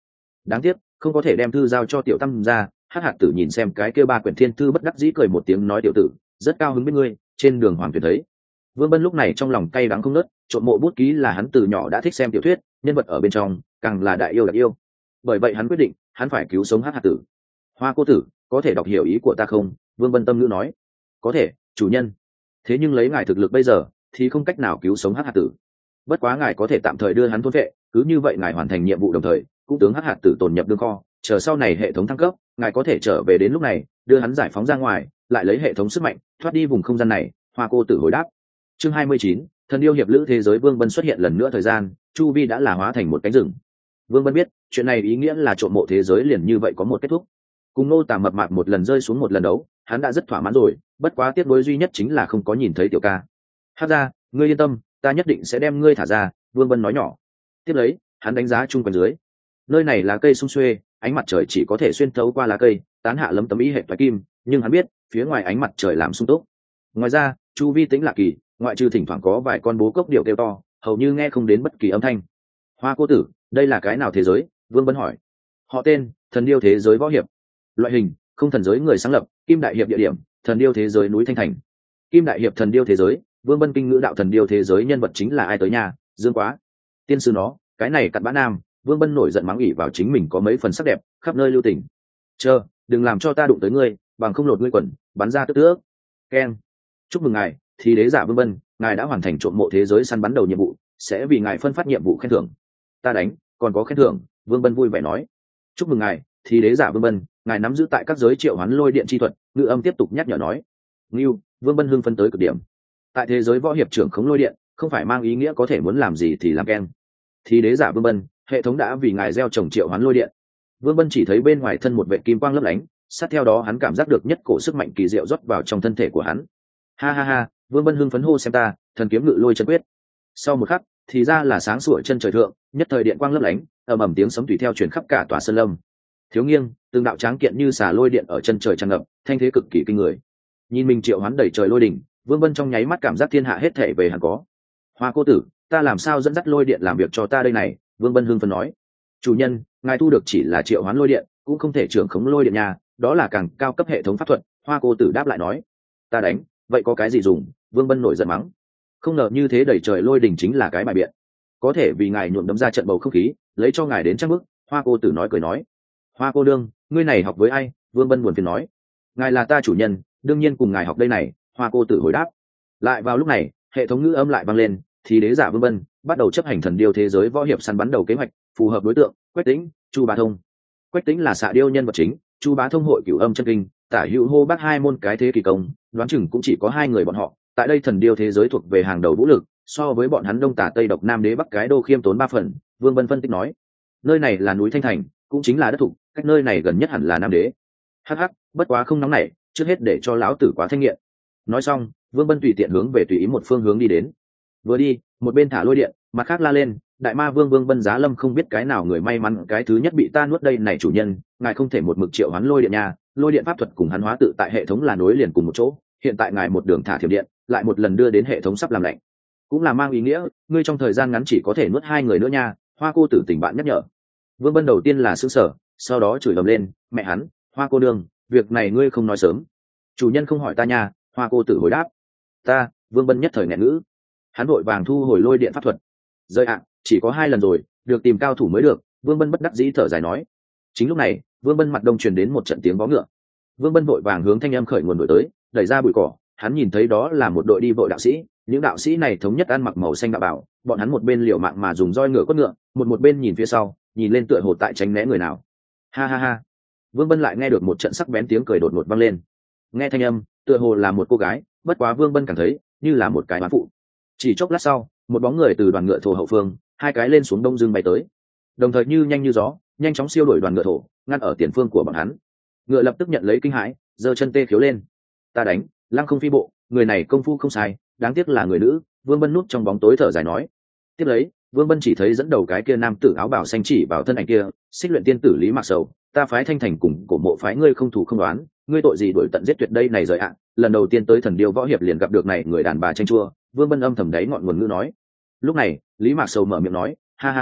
đáng tiếc không có thể đem thư giao cho tiểu tam ra. Hắc hạt tử nhìn xem cái kêu ba quyển thiên thư bất đắc dĩ cười một tiếng nói tiểu tử rất cao hứng biết ngươi trên đường hoàng tuyển thấy. Vương Bân lúc này trong lòng cay đắng không nớt, trộm mộ bút ký là hắn từ nhỏ đã thích xem tiểu thuyết, nhân vật ở bên trong càng là đại yêu đặc yêu, bởi vậy hắn quyết định hắn phải cứu sống Hắc hạt tử. Hoa cô tử có thể đọc hiểu ý của ta không? Vương Bân tâm ngữ nói. Có thể chủ nhân, thế nhưng lấy ngài thực lực bây giờ thì không cách nào cứu sống Hắc hạt tử, bất quá ngài có thể tạm thời đưa hắn thôn vệ, cứ như vậy ngài hoàn thành nhiệm vụ đồng thời cũng tướng Hắc hạt tử tồn nhập đương kho, chờ sau này hệ thống thăng cấp ngài có thể trở về đến lúc này đưa hắn giải phóng ra ngoài, lại lấy hệ thống sức mạnh thoát đi vùng không gian này. Hoa cô tử hồi đáp. Chương hai mươi chín, thần điêu hiệp lữ thế giới. Vương Bân xuất hiện lần nữa thời gian chu vi đã là hóa thành một cánh rừng. Vương Bân biết chuyện này ý nghĩa là trộm mộ thế giới liền như vậy có một kết thúc. Cùng nô tả mập mạp một lần rơi xuống một lần đấu, hắn đã rất thỏa mãn rồi, bất quá tiếc nuối duy nhất chính là không có nhìn thấy tiểu ca. Hát ra, ngươi yên tâm, ta nhất định sẽ đem ngươi thả ra. Vương Bân nói nhỏ. Tiếp lấy hắn đánh giá chung quanh dưới, nơi này là cây sung xuê, ánh mặt trời chỉ có thể xuyên thấu qua lá cây tán hạ lấm tấm ý hệ toái kim, nhưng hắn biết phía ngoài ánh mặt trời làm sung túc. Ngoài ra chu vi tĩnh lạ kỳ, ngoại trừ thỉnh thoảng có vài con bố cốc điệu kêu to, hầu như nghe không đến bất kỳ âm thanh. Hoa cô tử, đây là cái nào thế giới? Vương Bân hỏi. Họ tên thần điêu thế giới võ hiệp, loại hình không thần giới người sáng lập, Kim Đại Hiệp địa điểm thần điêu thế giới núi Thanh Thành. Kim Đại Hiệp thần điêu thế giới. Vương Bân kinh ngữ đạo thần điêu thế giới nhân vật chính là ai tới nhà? Dương Quá. Tiên sư nó, cái này cặn bã nam. Vương Bân nổi giận mắng ỉ vào chính mình có mấy phần sắc đẹp, khắp nơi lưu tình. Chờ, đừng làm cho ta đụng tới ngươi, bằng không lột ngươi quần, bắn ra tức tước. Keng. Chúc mừng ngài, thì đế giả Vương Bân, ngài đã hoàn thành trộm mộ thế giới săn bắn đầu nhiệm vụ, sẽ vì ngài phân phát nhiệm vụ khen thưởng. Ta đánh, còn có khen thưởng? Vương Bân vui vẻ nói. Chúc mừng ngài, thì đế giả Vương Bân, ngài nắm giữ tại các giới triệu hoán lôi điện chi thuật. Ngự âm tiếp tục nhắc nhở nói. Ngưu, Vương Bân hưng phấn tới cực điểm. Tại thế giới võ hiệp trưởng khống lôi điện, không phải mang ý nghĩa có thể muốn làm gì thì làm keng. Thì đế giả Vương Bân, hệ thống đã vì ngài gieo trồng triệu hoán lôi điện. Vương Bân chỉ thấy bên ngoài thân một vệ kim quang lấp lánh, sát theo đó hắn cảm giác được nhất cổ sức mạnh kỳ diệu rót vào trong thân thể của hắn. Ha ha ha, Vương Bân hưng phấn hô xem ta, thần kiếm ngự lôi chân quyết. Sau một khắc, thì ra là sáng sủa chân trời thượng, nhất thời điện quang lấp lánh, ầm ầm tiếng sấm tùy theo truyền khắp cả tòa sơn lâm. Thiếu nghiêng, từng đạo tráng kiện như xà lôi điện ở chân trời tràn ngập, thanh thế cực kỳ kinh người. Nhìn mình triệu hoán đẩy trời lôi đỉnh, Vương Bân trong nháy mắt cảm giác thiên hạ hết thảy về hắn có. Hoa cô tử, ta làm sao dẫn dắt lôi điện làm việc cho ta đây này? Vương Bân hưng phấn nói. Chủ nhân, ngài thu được chỉ là triệu hoán lôi điện, cũng không thể trưởng khống lôi điện nhà, đó là càng cao cấp hệ thống pháp thuật. Hoa cô tử đáp lại nói. Ta đánh, vậy có cái gì dùng? Vương Bân nổi giận mắng. Không ngờ như thế đẩy trời lôi đỉnh chính là cái bài biện, có thể vì ngài nhuộm đấm ra trận bầu không khí, lấy cho ngài đến chắc mức. Hoa cô tử nói cười nói. Hoa cô đương, ngươi này học với ai? Vương Bân buồn phiền nói. Ngài là ta chủ nhân, đương nhiên cùng ngài học đây này. Hoa cô tử hồi đáp. Lại vào lúc này, hệ thống ngữ âm lại vang lên, thì đế giả Vương Bân bắt đầu chấp hành thần điêu thế giới võ hiệp săn bắn đầu kế hoạch, phù hợp đối tượng Quách Tĩnh, Chu Bá Thông. Quách Tĩnh là xạ điêu nhân vật chính, Chu Bá Thông hội cửu âm chân kinh, tả hữu hô bác hai môn cái thế kỳ công, đoán chừng cũng chỉ có hai người bọn họ tại đây thần điêu thế giới thuộc về hàng đầu vũ lực, so với bọn hắn đông tả tây độc nam đế bắc cái đô khiêm tốn ba phần. Vương Bân phân tích nói. Nơi này là núi Thanh Thành, cũng chính là đất thục, cách nơi này gần nhất hẳn là nam đế. Hắc hắc, bất quá không nóng nảy, trước hết để cho lão tử quá thanh nghiện. Nói xong, Vương Bân tùy tiện hướng về tùy ý một phương hướng đi đến. Vừa đi, một bên thả lôi điện, mặt khác la lên, đại ma vương Vương Bân Giá Lâm không biết cái nào người may mắn cái thứ nhất bị ta nuốt đây này chủ nhân, ngài không thể một mực triệu hoán lôi điện nha, lôi điện pháp thuật cùng hắn hóa tự tại hệ thống là nối liền cùng một chỗ, hiện tại ngài một đường thả thiểm điện, lại một lần đưa đến hệ thống sắp làm lạnh, cũng là mang ý nghĩa ngươi trong thời gian ngắn chỉ có thể nuốt hai người nữa nha. Hoa cô tử tình bạn nhắc nhở. Vương Bân đầu tiên là sững sờ, sau đó chửi ầm lên, mẹ hắn, Hoa cô đương, việc này ngươi không nói sớm. Chủ nhân không hỏi ta nha. Hoa cô tử hồi đáp. Ta. Vương Bân nhất thời nghẹn ngữ, hắn vội vàng thu hồi lôi điện pháp thuật. Rơi ạ, chỉ có hai lần rồi, được tìm cao thủ mới được. Vương Bân bất đắc dĩ thở dài nói. Chính lúc này, Vương Bân mặt đông truyền đến một trận tiếng vó ngựa. Vương Bân vội vàng hướng thanh âm khởi nguồn đổi tới, đẩy ra bụi cỏ, hắn nhìn thấy đó là một đội đi vội đạo sĩ. Những đạo sĩ này thống nhất ăn mặc màu xanh đạo bảo, bọn hắn một bên liều mạng mà dùng roi ngựa quất ngựa, một một bên nhìn phía sau, nhìn lên tựa hồ tại tránh né người nào. Ha ha ha. Vương Bân lại nghe được một trận sắc bén tiếng cười đột ngột vang lên. Nghe thanh âm, tựa hồ là một cô gái, bất quá Vương Bân cảm thấy như là một cái bán phụ. Chỉ chốc lát sau, một bóng người từ đoàn ngựa thổ hậu phương, hai cái lên xuống đông dương bay tới, đồng thời như nhanh như gió, nhanh chóng siêu đuổi đoàn ngựa thổ, ngăn ở tiền phương của bọn hắn. Ngựa lập tức nhận lấy kinh hãi, giơ chân tê khiếu lên. Ta đánh, lăng không phi bộ, người này công phu không sai, đáng tiếc là người nữ. Vương Bân núp trong bóng tối thở dài nói. Tiếp lấy, Vương Bân chỉ thấy dẫn đầu cái kia nam tử áo bào xanh chỉ vào thân ảnh kia, xích luyện tiên tử Lý Mạc Sầu, ta phái Thanh Thành cùng cổ mộ phái ngươi không thù không đoán, ngươi tội gì đuổi tận giết tuyệt đây này rời ạ. Lần đầu tiên tới thần điêu võ hiệp liền gặp được này người đàn bà tranh chua. Vương Bân âm thầm đáy ngọn nguồn ngữ nói. Lúc này, Lý Mạc Sầu mở miệng nói, ha ha ha,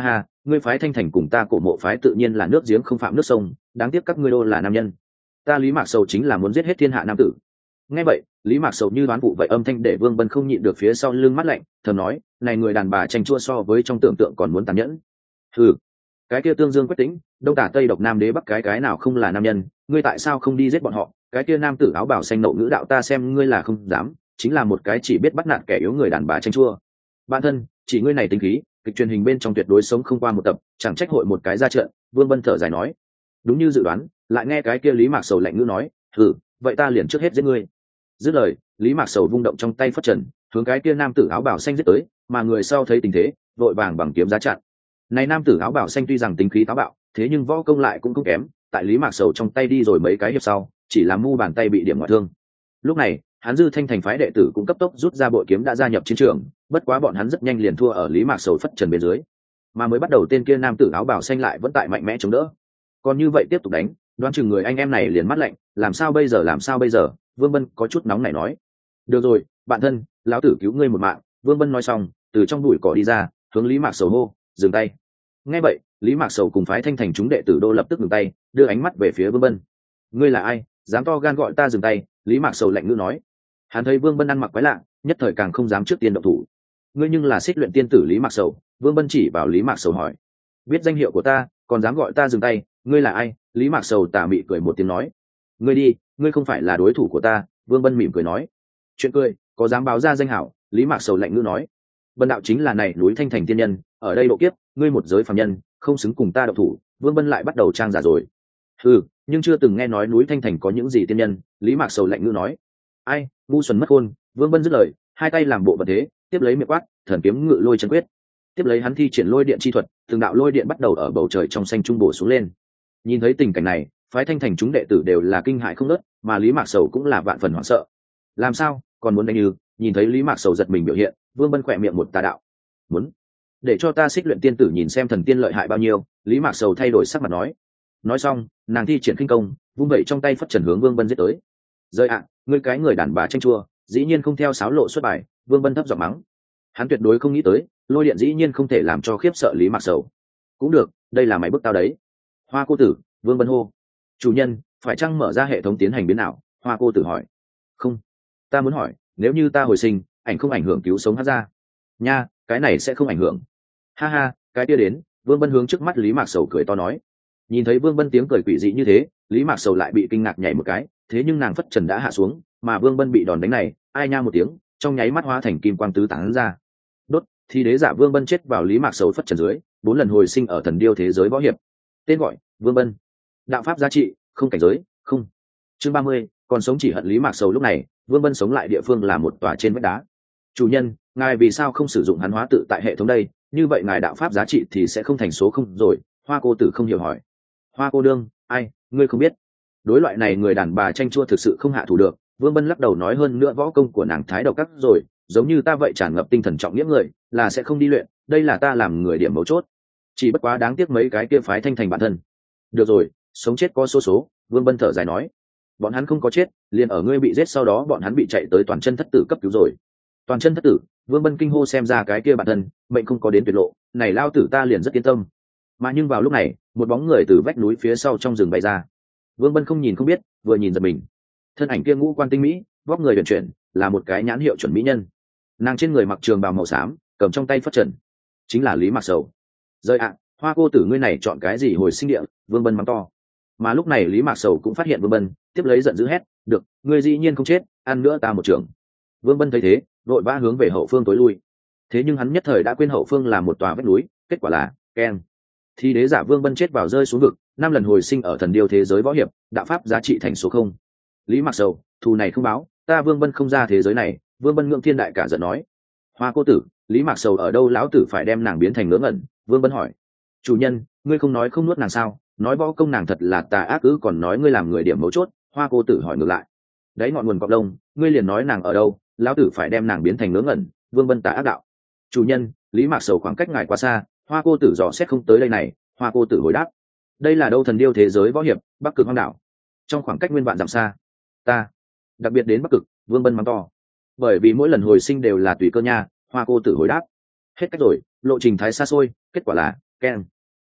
ngươi phái Thanh Thành cùng ta cổ mộ phái tự nhiên là nước giếng không phạm nước sông, đáng tiếc các ngươi đô là nam nhân, ta Lý Mạc Sầu chính là muốn giết hết thiên hạ nam tử. Nghe vậy, Lý Mạc Sầu như đoán vụ vậy, âm thanh để Vương Bân không nhịn được phía sau lưng mắt lạnh, thầm nói, này người đàn bà tranh chua so với trong tưởng tượng còn muốn tàn nhẫn. Hừ, cái kia Tương Dương Quách Tĩnh, Đông Tả Tây Độc Nam Đế Bắc cái cái nào không là nam nhân, ngươi tại sao không đi giết bọn họ? Cái kia nam tử áo bào xanh nộ ngữ đạo, ta xem ngươi là không dám, chính là một cái chỉ biết bắt nạt kẻ yếu người đàn bà tranh chua. Bạn thân, chỉ ngươi này tính khí, kịch truyền hình bên trong tuyệt đối sống không qua một tập, chẳng trách hội một cái ra trận. Vương Bân thở dài nói, đúng như dự đoán, lại nghe cái kia Lý Mạc Sầu lạnh ngữ nói, hừ, vậy ta liền trước hết giết ngươi. Dứt lời, Lý Mạc Sầu vung động trong tay phất trần, hướng cái kia nam tử áo bào xanh giết tới, mà người sau thấy tình thế, vội vàng bằng kiếm giá chặn. Này nam tử áo bào xanh tuy rằng tính khí táo bạo, thế nhưng võ công lại cũng không kém, tại Lý Mạc Sầu trong tay đi rồi mấy cái hiệp sau, chỉ làm mu bàn tay bị điểm ngoại thương. Lúc này, hắn Dư Thanh thành phái đệ tử cũng cấp tốc rút ra bội kiếm đã gia nhập chiến trường, bất quá bọn hắn rất nhanh liền thua ở Lý Mạc Sầu phất trần bên dưới, mà mới bắt đầu tên kia nam tử áo bào xanh lại vẫn tại mạnh mẽ chống đỡ. Còn như vậy tiếp tục đánh, đoán chừng người anh em này liền mắt lạnh, làm sao bây giờ làm sao bây giờ? Vương Bân có chút nóng này nói, được rồi, bạn thân, lão tử cứu ngươi một mạng. Vương Bân nói xong, từ trong bụi cỏ đi ra, hướng Lý Mạc Sầu hô, dừng tay. Nghe vậy, Lý Mạc Sầu cùng phái Thanh thành chúng đệ tử đô lập tức dừng tay, đưa ánh mắt về phía Vương Bân. Ngươi là ai, dám to gan gọi ta dừng tay? Lý Mạc Sầu lạnh ngữ nói. Hắn thấy Vương Bân ăn mặc quái lạ, nhất thời càng không dám trước tiên động thủ. Ngươi nhưng là Xích Luyện tiên tử Lý Mạc Sầu. Vương Bân chỉ vào Lý Mạc Sầu hỏi, biết danh hiệu của ta, còn dám gọi ta dừng tay? Ngươi là ai? Lý Mạc Sầu tà mị cười một tiếng nói, ngươi đi, ngươi không phải là đối thủ của ta. Vương Bân mỉm cười nói, chuyện cười, có dám báo ra danh hảo? Lý Mạc Sầu lạnh ngữ nói, Bần đạo chính là này núi Thanh thành tiên nhân, ở đây độ kiếp, ngươi một giới phàm nhân, không xứng cùng ta độc thủ. Vương Bân lại bắt đầu trang giả rồi. Ừ, nhưng chưa từng nghe nói núi Thanh thành có những gì tiên nhân. Lý Mạc Sầu lạnh ngữ nói, ai, ngu xuẩn mất khôn. Vương Bân dứt lời, hai tay làm bộ vật thế, tiếp lấy miệng quát, thần kiếm ngự lôi chân quyết. Tiếp lấy hắn thi triển lôi điện chi thuật, từng đạo lôi điện bắt đầu ở bầu trời trong xanh trung bổ xuống lên. Nhìn thấy tình cảnh này, phái Thanh thành chúng đệ tử đều là kinh hãi không ngớt, mà Lý Mạc Sầu cũng là vạn phần hoảng sợ. Làm sao, còn muốn đánh như? Nhìn thấy Lý Mạc Sầu giật mình biểu hiện, Vương Bân khỏe miệng một tà đạo, muốn để cho ta Xích Luyện tiên tử nhìn xem thần tiên lợi hại bao nhiêu. Lý Mạc Sầu thay đổi sắc mặt nói. Nói xong, nàng thi triển khinh công, vung vẩy trong tay phất trần hướng Vương Bân giết tới. Rơi ạ, ngươi cái người đàn bà tranh chua, dĩ nhiên không theo sáo lộ xuất bài. Vương Bân thấp giọng mắng. Hắn tuyệt đối không nghĩ tới, lôi điện dĩ nhiên không thể làm cho khiếp sợ Lý Mạc Sầu. Cũng được, đây là mày bức tao đấy. Hoa cô tử. Vương Bân hô. Chủ nhân, phải chăng mở ra hệ thống tiến hành biến ảo? Hoa cô tử hỏi. Không, ta muốn hỏi, nếu như ta hồi sinh, ảnh không ảnh hưởng cứu sống hát ra? Nha, cái này sẽ không ảnh hưởng. Ha ha, cái kia đến. Vương Bân hướng trước mắt Lý Mạc Sầu cười to nói. Nhìn thấy Vương Bân tiếng cười quỷ dị như thế, Lý Mạc Sầu lại bị kinh ngạc nhảy một cái, thế nhưng nàng phất trần đã hạ xuống, mà Vương Bân bị đòn đánh này, ai nha một tiếng, trong nháy mắt hóa thành kim quang tứ tán ra. Đốt, thì đế giả Vương Bân chết vào Lý Mạc Sầu phất trần dưới, bốn lần hồi sinh ở thần điêu thế giới võ hiệp. Tên gọi: Vương Bân. Đạo pháp giá trị: không cảnh giới, không. Chương ba mươi, còn sống chỉ hận. Lý Mạc Sầu lúc này, Vương Bân sống lại địa phương là một tòa trên vách đá. Chủ nhân, ngài vì sao không sử dụng hắn hóa tự tại hệ thống đây? Như vậy ngài đạo pháp giá trị thì sẽ không thành số không rồi. Hoa cô tử không hiểu hỏi. Hoa cô đương, ai, ngươi không biết? Đối loại này người đàn bà tranh chua thực sự không hạ thủ được. Vương Bân lắc đầu nói, hơn nữa võ công của nàng thái độc các rồi, giống như ta vậy tràn ngập tinh thần trọng nghĩa người, là sẽ không đi luyện. Đây là ta làm người điểm mấu chốt. Chỉ bất quá đáng tiếc mấy cái kia phái Thanh thành bản thân. Được rồi, sống chết có số số. Vương Bân thở dài nói, bọn hắn không có chết, liền ở ngươi bị giết sau đó bọn hắn bị chạy tới toàn chân thất tử cấp cứu rồi. Toàn chân thất tử. Vương Bân kinh hô, xem ra cái kia bản thân mệnh không có đến tuyệt lộ, này lao tử ta liền rất yên tâm. Mà nhưng vào lúc này, một bóng người từ vách núi phía sau trong rừng bay ra. Vương Bân không nhìn không biết, vừa nhìn giật mình. Thân ảnh kia ngũ quan tinh mỹ, vóc người huyền chuyển, là một cái nhãn hiệu chuẩn mỹ nhân. Nàng trên người mặc trường bào màu xám, cầm trong tay phất trần, chính là Lý Mạc Sầu. Rơi ạ, Hoa cô tử ngươi này chọn cái gì hồi sinh địa? Vương Bân mắng to. Mà lúc này Lý Mạc Sầu cũng phát hiện Vương Bân, tiếp lấy giận dữ hét, được, ngươi dĩ nhiên không chết, ăn nữa ta một trường. Vương Bân thấy thế, vội vã hướng về hậu phương tối lui. Thế nhưng hắn nhất thời đã quên hậu phương là một tòa vách núi, kết quả là keng. Thì đế giả Vương Bân chết vào rơi xuống vực, năm lần hồi sinh ở thần điêu thế giới võ hiệp, đạo pháp giá trị thành số không. Lý Mạc Sầu, thù này không báo, ta Vương Bân không ra thế giới này. Vương Bân ngưỡng thiên đại cả giận nói. Hoa cô tử, Lý Mạc Sầu ở đâu, lão tử phải đem nàng biến thành ngớ ngẩn. Vương Bân hỏi. Chủ nhân, ngươi không nói không nuốt nàng sao? Nói võ công nàng thật là tà ác ư, còn nói ngươi làm người điểm mấu chốt. Hoa cô tử hỏi ngược lại. Đấy ngọn nguồn cọp lông, ngươi liền nói nàng ở đâu, lão tử phải đem nàng biến thành ngớ ngẩn. Vương Bân tà ác đạo. Chủ nhân, Lý Mạc Sầu khoảng cách ngài quá xa, Hoa cô tử dò xét không tới đây này. Hoa cô tử hồi đáp. Đây là đâu thần điêu thế giới võ hiệp, Bắc Cực hoang đảo, trong khoảng cách nguyên vạn dặm xa. Ta đặc biệt đến Bắc Cực. Vương Bân mắng to. Bởi vì mỗi lần hồi sinh đều là tùy cơ nha. Hoa cô tử hồi đáp. Hết cách rồi, lộ trình thái xa xôi, kết quả là keng.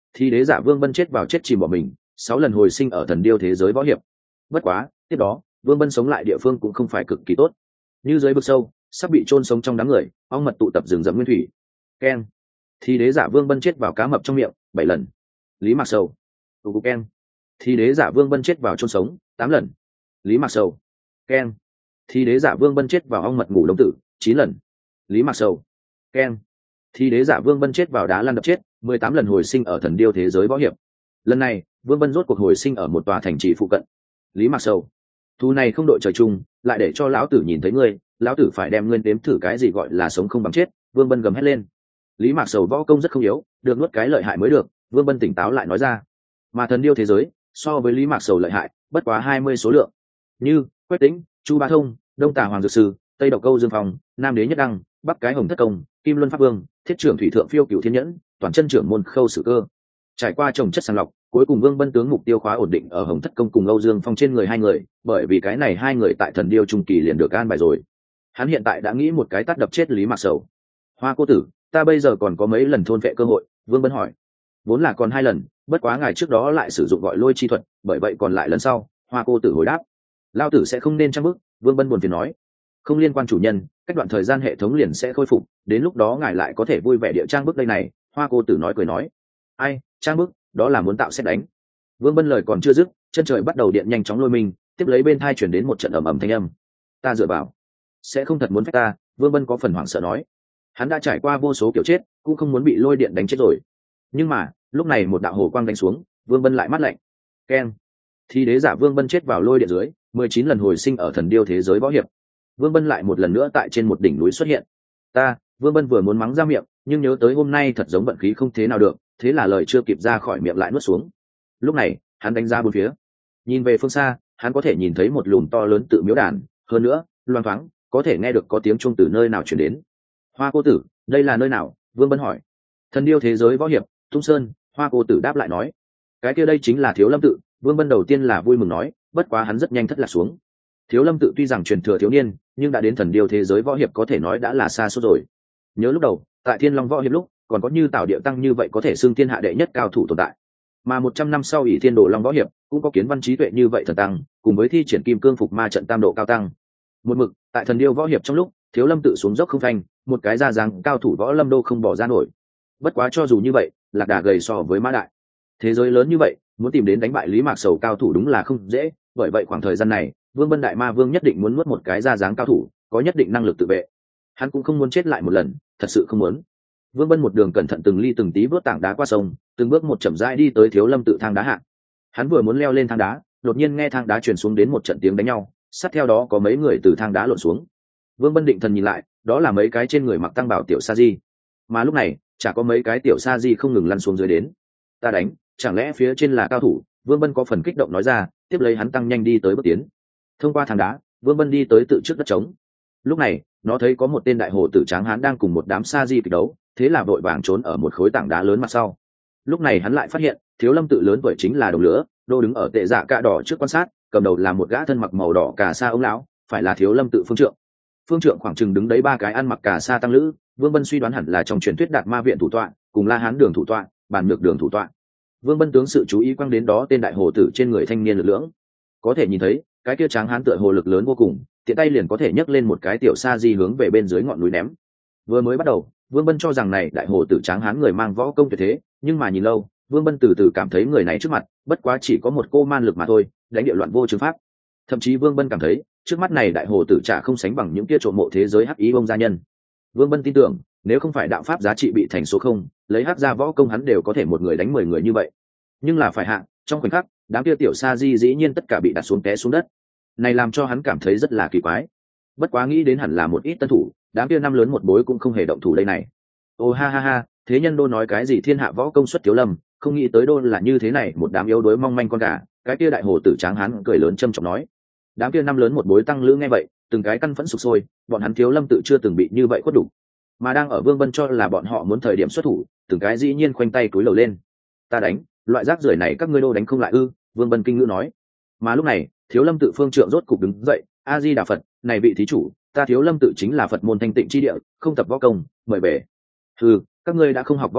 thì đế giả Vương Bân chết vào chết chìm bỏ mình, sáu lần hồi sinh ở thần điêu thế giới võ hiệp. Bất quá tiếp đó Vương Bân sống lại địa phương cũng không phải cực kỳ tốt, như dưới vực sâu sắp bị chôn sống trong đám người, ong mật tụ tập rừng rậm nguyên thủy. Keng. Thì đế giả Vương Bân chết vào cá mập trong miệng bảy lần. Lý Mạc Sầu. Tụ cụ keng. Thì đế giả Vương Bân chết vào chôn sống tám lần. Lý Mạc Sầu. Keng. Thì đế giả Vương Bân chết vào ong mật ngủ đống tử chín lần. Lý Mạc Sầu. Keng. Thì đế giả Vương Bân chết vào đá lăn đập chết mười tám lần hồi sinh ở thần điêu thế giới võ hiệp. Lần này Vương Bân rốt cuộc hồi sinh ở một tòa thành trì phụ cận. Lý Mạc Sầu. Thù này không đội trời chung, lại để cho lão tử nhìn thấy ngươi, lão tử phải đem ngươi đếm thử cái gì gọi là sống không bằng chết. Vương Bân gầm hét lên. Lý Mạc Sầu võ công rất không yếu, được nuốt cái lợi hại mới được. Vương Bân tỉnh táo lại nói ra. Mà thần điêu thế giới so với Lý Mạc Sầu lợi hại bất quá hai mươi số lượng, như Quách Tĩnh, Chu Bá Thông, Đông Tả Hoàng Dược Sư, Tây Độc Câu Dương Phong, Nam Đế Nhất Đăng, Bắc Cái Hồng Thất Công, Kim Luân Pháp Vương, Thiết Trưởng Thủy Thượng Phiêu Cửu Thiên Nhẫn, toàn chân trưởng môn Khâu Sử Cơ. Trải qua trồng chất sàng lọc, cuối cùng Vương Bân tướng mục tiêu khóa ổn định ở Hồng Thất Công cùng Âu Dương Phong trên người hai người, bởi vì cái này hai người tại thần điêu trung kỳ liền được an bài rồi. Hắn hiện tại đã nghĩ một cái tát đập chết Lý Mạc Sầu. Hoa cô tử, ta bây giờ còn có mấy lần thôn vệ cơ hội? Vương Bân hỏi. Vốn là còn hai lần, bất quá ngài trước đó lại sử dụng gọi lôi chi thuật, bởi vậy còn lại lần sau. Hoa cô tử hồi đáp. Lao tử sẽ không nên trang bức. Vương Bân buồn phiền nói. Không liên quan chủ nhân, cách đoạn thời gian hệ thống liền sẽ khôi phục, đến lúc đó ngài lại có thể vui vẻ địa trang bức đây này. Hoa cô tử nói cười nói. Ai trang bức, đó là muốn tạo xét đánh. Vương Bân lời còn chưa dứt, chân trời bắt đầu điện nhanh chóng lôi mình, tiếp lấy bên thai chuyển đến một trận ầm ầm thanh âm. Ta dựa vào, sẽ không thật muốn phách ta? Vương Bân có phần hoảng sợ nói. Hắn đã trải qua vô số kiểu chết, cũng không muốn bị lôi điện đánh chết rồi. Nhưng mà lúc này một đạo hồ quang đánh xuống, Vương Bân lại mắt lạnh. Keng. Thì đế giả Vương Bân chết vào lôi điện dưới, mười chín lần hồi sinh ở thần điêu thế giới võ hiệp. Vương Bân lại một lần nữa tại trên một đỉnh núi xuất hiện. Ta, Vương Bân vừa muốn mắng ra miệng, nhưng nhớ tới hôm nay thật giống vận khí không thế nào được, thế là lời chưa kịp ra khỏi miệng lại nuốt xuống. Lúc này hắn đánh ra bốn phía, nhìn về phương xa, hắn có thể nhìn thấy một lùm to lớn tự miếu đàn, hơn nữa loang thoáng có thể nghe được có tiếng chuông từ nơi nào truyền đến. Hoa cô tử, đây là nơi nào? Vương Bân hỏi. Thần điêu thế giới võ hiệp, Tung Sơn. Hoa cô tử đáp lại nói. Cái kia đây chính là Thiếu Lâm tự. Vương Bân đầu tiên là vui mừng nói, bất quá hắn rất nhanh thất lạc xuống. Thiếu Lâm tự tuy rằng truyền thừa thiếu niên, nhưng đã đến thần điêu thế giới võ hiệp có thể nói đã là xa suốt rồi. Nhớ lúc đầu tại Thiên Long võ hiệp lúc còn có như Tào Điệu Tăng như vậy có thể xưng thiên hạ đệ nhất cao thủ tồn tại, mà một trăm năm sau ỷ Thiên Đồ Long võ hiệp cũng có Kiến Văn trí tuệ như vậy thần tăng, cùng với thi triển kim cương phục ma trận tam độ cao tăng. Một mực tại thần điêu võ hiệp trong lúc Thiếu Lâm tự xuống dốc không phanh, một cái ra dáng cao thủ võ lâm đô không bỏ ra nổi. Bất quá cho dù như vậy, lạc đà gầy so với mã đại. Thế giới lớn như vậy, muốn tìm đến đánh bại Lý Mạc Sầu cao thủ đúng là không dễ, bởi vậy khoảng thời gian này Vương Bân đại ma vương nhất định muốn nuốt một cái ra dáng cao thủ có nhất định năng lực tự vệ. Hắn cũng không muốn chết lại một lần, thật sự không muốn. Vương Bân một đường cẩn thận từng ly từng tí vớt tảng đá qua sông, từng bước một chậm rãi đi tới Thiếu Lâm tự thang đá hạ. Hắn vừa muốn leo lên thang đá, đột nhiên nghe thang đá truyền xuống đến một trận tiếng đánh nhau, sát theo đó có mấy người từ thang đá lộn xuống. Vương Bân định thần nhìn lại, đó là mấy cái trên người mặc tăng bảo tiểu sa di, mà lúc này chả có mấy cái tiểu sa di không ngừng lăn xuống dưới đến. Ta đánh, chẳng lẽ phía trên là cao thủ? Vương Bân có phần kích động nói ra, tiếp lấy hắn tăng nhanh đi tới bước tiến. Thông qua thang đá, Vương Bân đi tới tự trước đất trống. Lúc này nó thấy có một tên đại hồ tử tráng hán đang cùng một đám sa di kịch đấu, thế là vội vàng trốn ở một khối tảng đá lớn mặt sau. Lúc này hắn lại phát hiện Thiếu Lâm tự lớn tuổi chính là Đồng Lửa, đô đứng ở tệ dạ cạ đỏ trước quan sát, cầm đầu là một gã thân mặc màu đỏ cà sa ông lão, phải là Thiếu Lâm tự phương trượng. Phương trượng khoảng chừng đứng đấy ba cái ăn mặc cà sa tăng lữ, Vương Bân suy đoán hẳn là trong truyền thuyết Đạt Ma viện thủ tọa, cùng La Hán đường thủ tọa, Bàn Nhược đường thủ tọa. Vương Bân tướng sự chú ý quang đến đó tên đại hồ tử trên người thanh niên lực lưỡng, có thể nhìn thấy cái kia tráng hán tựa hồ lực lớn vô cùng, tiện tay liền có thể nhấc lên một cái tiểu sa di hướng về bên dưới ngọn núi ném. Vừa mới bắt đầu Vương Bân cho rằng này đại hồ tử tráng hán người mang võ công tuyệt thế, nhưng mà nhìn lâu Vương Bân từ từ cảm thấy người này trước mặt bất quá chỉ có một cô man lực mà thôi, đánh địa loạn vô chứng pháp. Thậm chí Vương Bân cảm thấy trước mắt này đại hồ tử chả không sánh bằng những kia trộm mộ thế giới hắc ý ông gia nhân. Vương Bân tin tưởng nếu không phải đạo pháp giá trị bị thành số không, lấy hắc ra võ công hắn đều có thể một người đánh mười người như vậy. Nhưng là phải hạ, trong khoảnh khắc đám kia tiểu sa di dĩ nhiên tất cả bị đặt xuống té xuống đất, này làm cho hắn cảm thấy rất là kỳ quái. Bất quá nghĩ đến hẳn là một ít tân thủ, đám kia năm lớn một bối cũng không hề động thủ đây này. Ô ha ha ha, thế nhân đô nói cái gì thiên hạ võ công xuất Thiếu Lâm, không nghĩ tới đô là như thế này, một đám yếu đuối mong manh con gà. Cái kia đại hồ tử tráng hán cười lớn trâm trọng nói. Đám kia năm lớn một bối tăng lữ nghe vậy, từng cái căn phẫn sục sôi, bọn hắn Thiếu Lâm tự chưa từng bị như vậy khuất đủ, mà đang ở Vương Bân cho là bọn họ muốn thời điểm xuất thủ, từng cái dĩ nhiên khoanh tay cúi đầu lên. Ta đánh, loại rác rưởi này các ngươi đô đánh không lại ư? Vương Bân kinh ngữ nói. Mà lúc này Thiếu Lâm tự phương trượng rốt cục đứng dậy, A Di Đà Phật, này vị thí chủ, ta Thiếu Lâm tự chính là Phật môn thanh tịnh chi địa, không tập võ công, mời về. Ừ, các ngươi đã không học võ công,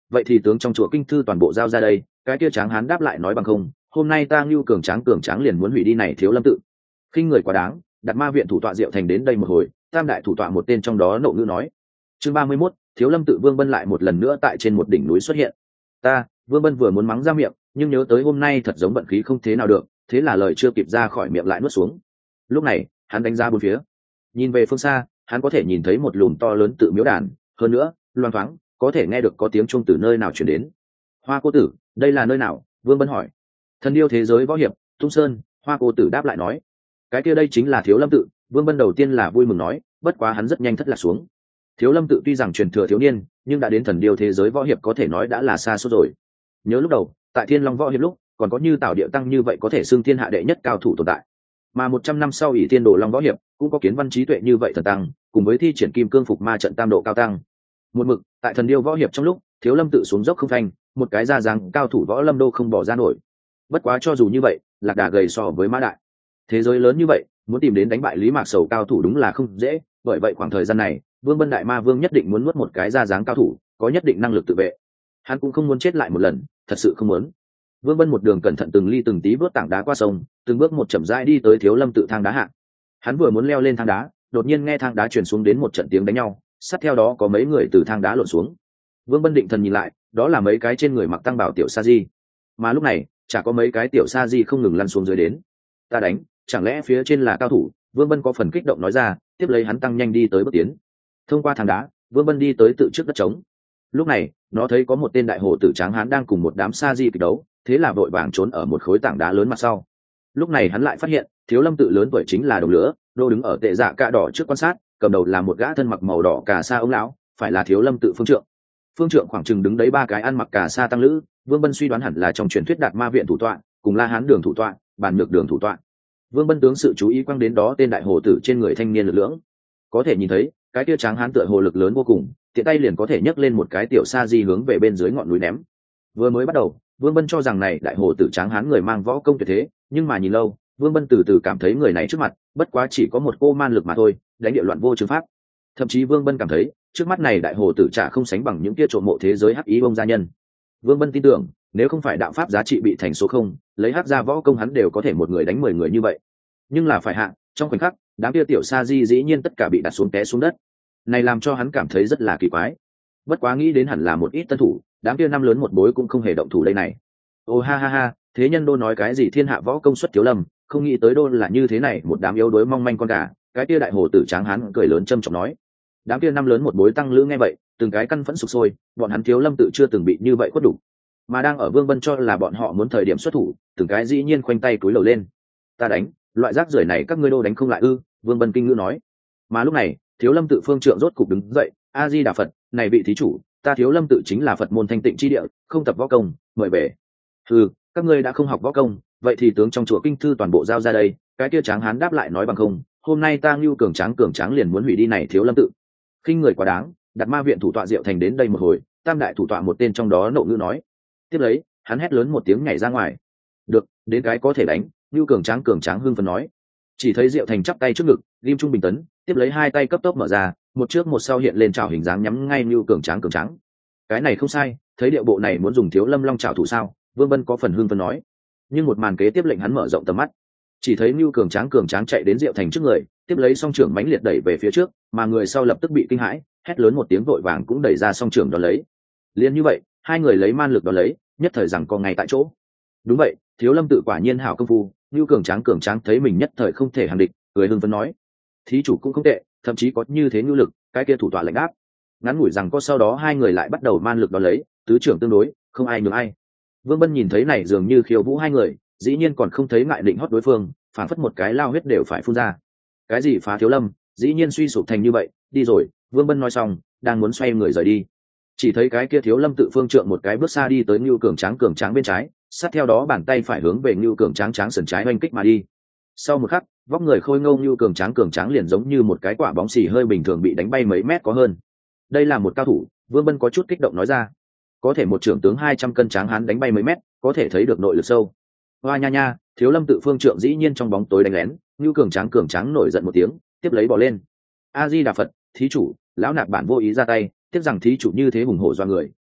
vậy thì tướng trong chùa kinh thư toàn bộ giao ra đây. Cái kia tráng hán đáp lại nói bằng không, hôm nay ta ngưu cường tráng cường tráng liền muốn hủy đi này Thiếu Lâm tự. Khinh người quá đáng, Đạt Ma viện thủ tọa Diệu Thành đến đây một hồi, tam đại thủ tọa một tên trong đó nộ ngữ nói. Chương ba mươi mốt, Thiếu Lâm tự Vương Bân lại một lần nữa tại trên một đỉnh núi xuất hiện. Ta, Vương Bân vừa muốn mắng ra miệng, nhưng nhớ tới hôm nay thật giống vận khí không thế nào được, thế là lời chưa kịp ra khỏi miệng lại nuốt xuống. Lúc này, hắn đánh ra bốn phía, nhìn về phương xa, hắn có thể nhìn thấy một lùm to lớn tự miếu đàn, hơn nữa, loang thoáng, có thể nghe được có tiếng chuông từ nơi nào truyền đến. Hoa cô tử, đây là nơi nào? Vương Bân hỏi. Thần điêu thế giới võ hiệp, Tung Sơn. Hoa cô tử đáp lại nói. Cái kia đây chính là Thiếu Lâm tự. Vương Bân đầu tiên là vui mừng nói, bất quá hắn rất nhanh thất lạc xuống. Thiếu Lâm tự tuy rằng truyền thừa thiếu niên, nhưng đã đến thần điêu thế giới võ hiệp có thể nói đã là xa xôi rồi. Nhớ lúc đầu, tại Thiên Long võ hiệp lúc, còn có như Tào Điệu Tăng như vậy có thể xưng thiên hạ đệ nhất cao thủ tồn tại. Mà một trăm năm sau ỷ Thiên Đồ Long võ hiệp, cũng có Kiến Văn trí tuệ như vậy thần tăng, cùng với thi triển Kim Cương phục ma trận tam độ cao tăng. Một mực, tại thần điêu võ hiệp trong lúc, Thiếu Lâm tự xuống dốc không phanh, một cái ra dáng cao thủ võ lâm đô không bỏ ra nổi. Bất quá cho dù như vậy, Lạc Đà gầy so với Mã Đại. Thế giới lớn như vậy, muốn tìm đến đánh bại Lý Mạc Sầu cao thủ đúng là không dễ, bởi vậy khoảng thời gian này, Vương Bân Đại Ma Vương nhất định muốn nuốt một cái ra dáng cao thủ, có nhất định năng lực tự vệ. Hắn cũng không muốn chết lại một lần, thật sự không muốn. Vương Bân một đường cẩn thận từng ly từng tí vớt tảng đá qua sông, từng bước một chậm rãi đi tới Thiếu Lâm tự thang đá hạ. Hắn vừa muốn leo lên thang đá, đột nhiên nghe thang đá truyền xuống đến một trận tiếng đánh nhau, sát theo đó có mấy người từ thang đá lộn xuống. Vương Bân định thần nhìn lại, đó là mấy cái trên người mặc tăng bảo tiểu sa di, mà lúc này chả có mấy cái tiểu sa di không ngừng lăn xuống dưới đến. Ta đánh, chẳng lẽ phía trên là cao thủ? Vương Bân có phần kích động nói ra, tiếp lấy hắn tăng nhanh đi tới bước tiến. Thông qua thang đá, Vương Bân đi tới tự trước đất trống. Lúc này, nó thấy có một tên đại hồ tử tráng hán đang cùng một đám sa di kịch đấu, thế là vội vàng trốn ở một khối tảng đá lớn mặt sau. Lúc này hắn lại phát hiện, Thiếu Lâm tự lớn tuổi chính là Đồng Lửa, đô đứng ở tệ dạ cạ đỏ trước quan sát, cầm đầu là một gã thân mặc màu đỏ cà sa ông lão, phải là Thiếu Lâm tự phương trượng. Phương trượng khoảng chừng đứng đấy ba cái ăn mặc cà sa tăng lữ, Vương Bân suy đoán hẳn là trong truyền thuyết Đạt Ma viện thủ tọa, cùng La Hán đường thủ tọa, Bàn Nhược đường thủ tọa. Vương Bân tướng sự chú ý quang đến đó tên đại hồ tử trên người thanh niên lực lưỡng, có thể nhìn thấy cái kia tráng hán tựa hồ lực lớn vô cùng, tiện tay liền có thể nhấc lên một cái tiểu sa di hướng về bên dưới ngọn núi ném. Vừa mới bắt đầu, Vương Bân cho rằng này đại hồ tử tráng hán người mang võ công tuyệt thế, nhưng mà nhìn lâu, Vương Bân từ từ cảm thấy người này trước mặt, bất quá chỉ có một cô man lực mà thôi, đánh địa loạn vô chứng pháp. Thậm chí Vương Bân cảm thấy, trước mắt này đại hồ tử chả không sánh bằng những kia trộm mộ thế giới hắc ý ông gia nhân. Vương Bân tin tưởng, nếu không phải đạo pháp giá trị bị thành số không, lấy hắc ra võ công hắn đều có thể một người đánh mười người như vậy. Nhưng là phải hạ, trong khoảnh khắc, đám kia tiểu sa di dĩ nhiên tất cả bị đặt xuống té xuống đất. Này làm cho hắn cảm thấy rất là kỳ quái. Bất quá nghĩ đến hẳn là một ít tân thủ, đám kia năm lớn một bối cũng không hề động thủ đây này. Ô ha ha ha, thế nhân đô nói cái gì thiên hạ võ công xuất Thiếu Lâm, không nghĩ tới đô là như thế này, một đám yếu đuối mong manh con gà. Cái kia đại hồ tử tráng hán cười lớn châm trọng nói. Đám kia năm lớn một bối tăng lữ nghe vậy, từng cái căn phẫn sục sôi, bọn hắn Thiếu Lâm tự chưa từng bị như vậy khuất đủ, mà đang ở Vương Bân cho là bọn họ muốn thời điểm xuất thủ, từng cái dĩ nhiên khoanh tay cúi đầu lên. Ta đánh, loại rác rưởi này các ngươi đô đánh không lại ư? Vương Bân kinh ngữ nói. Mà lúc này, Thiếu Lâm tự phương trượng rốt cục đứng dậy, A Di Đà Phật, này vị thí chủ, ta Thiếu Lâm tự chính là Phật môn thanh tịnh chi địa, không tập võ công, mời về. Ừ, các ngươi đã không học võ công, vậy thì tướng trong chùa kinh thư toàn bộ giao ra đây. Cái kia tráng hán đáp lại nói bằng không, hôm nay ta Ngưu cường tráng cường tráng liền muốn hủy đi này Thiếu Lâm tự. Khinh người quá đáng, Đạt Ma viện thủ tọa Diệu Thành đến đây một hồi, tam đại thủ tọa một tên trong đó nộ ngữ nói. Tiếp lấy, hắn hét lớn một tiếng nhảy ra ngoài. Được, đến cái có thể đánh. Ngưu cường tráng cường tráng hưng phấn nói. Chỉ thấy Diệu Thành chắp tay trước ngực, lim trung bình tấn, tiếp lấy hai tay cấp tốc mở ra, một trước một sau hiện lên trảo hình dáng nhắm ngay Ngưu cường tráng cường tráng. Cái này không sai, thấy điệu bộ này muốn dùng Thiếu Lâm Long trảo thủ sao? Vương Bân có phần hưng phấn nói. Nhưng một màn kế tiếp lệnh hắn mở rộng tầm mắt. Chỉ thấy Ngưu cường tráng cường tráng chạy đến Diệu Thành trước người, tiếp lấy song trưởng mãnh liệt đẩy về phía trước, mà người sau lập tức bị kinh hãi, hét lớn một tiếng vội vàng cũng đẩy ra song trưởng đón lấy. Liên như vậy, hai người lấy man lực đón lấy, nhất thời rằng co ngay tại chỗ. Đúng vậy, Thiếu Lâm tự quả nhiên hảo công phu. Ngưu cường tráng cường tráng thấy mình nhất thời không thể hàng địch, cười hưng phấn nói. Thí chủ cũng không tệ, thậm chí có như thế ngưu lực, cái kia thủ tọa lệnh áp. Ngắn ngủi rằng có sau đó hai người lại bắt đầu man lực đón lấy, tứ trưởng tương đối, không ai nhường ai. Vương Bân nhìn thấy này dường như khiêu vũ hai người, dĩ nhiên còn không thấy ngại định hót đối phương, phản phất một cái lao huyết đều phải phun ra. Cái gì phá Thiếu Lâm, dĩ nhiên suy sụp thành như vậy, đi rồi. Vương Bân nói xong, đang muốn xoay người rời đi, chỉ thấy cái kia Thiếu Lâm tự phương trượng một cái bước xa đi tới Ngưu cường tráng cường tráng bên trái, sát theo đó bàn tay phải hướng về Ngưu cường tráng tráng sườn trái oanh kích mà đi. Sau một khắc, vóc người khôi ngô Ngưu cường tráng cường tráng liền giống như một cái quả bóng xì hơi bình thường bị đánh bay mấy mét có hơn. Đây là một cao thủ, Vương Bân có chút kích động nói ra. Có thể một trưởng tướng hai trăm cân tráng hán đánh bay mấy mét, có thể thấy được nội lực sâu. Hoa nha nha, Thiếu Lâm tự phương trượng dĩ nhiên trong bóng tối đánh lén, Ngưu cường tráng cường tráng nổi giận một tiếng, tiếp lấy bỏ lên. A Di Đà Phật, thí chủ, lão nạp bản vô ý ra tay, tiếc rằng thí chủ như thế hùng hổ do người,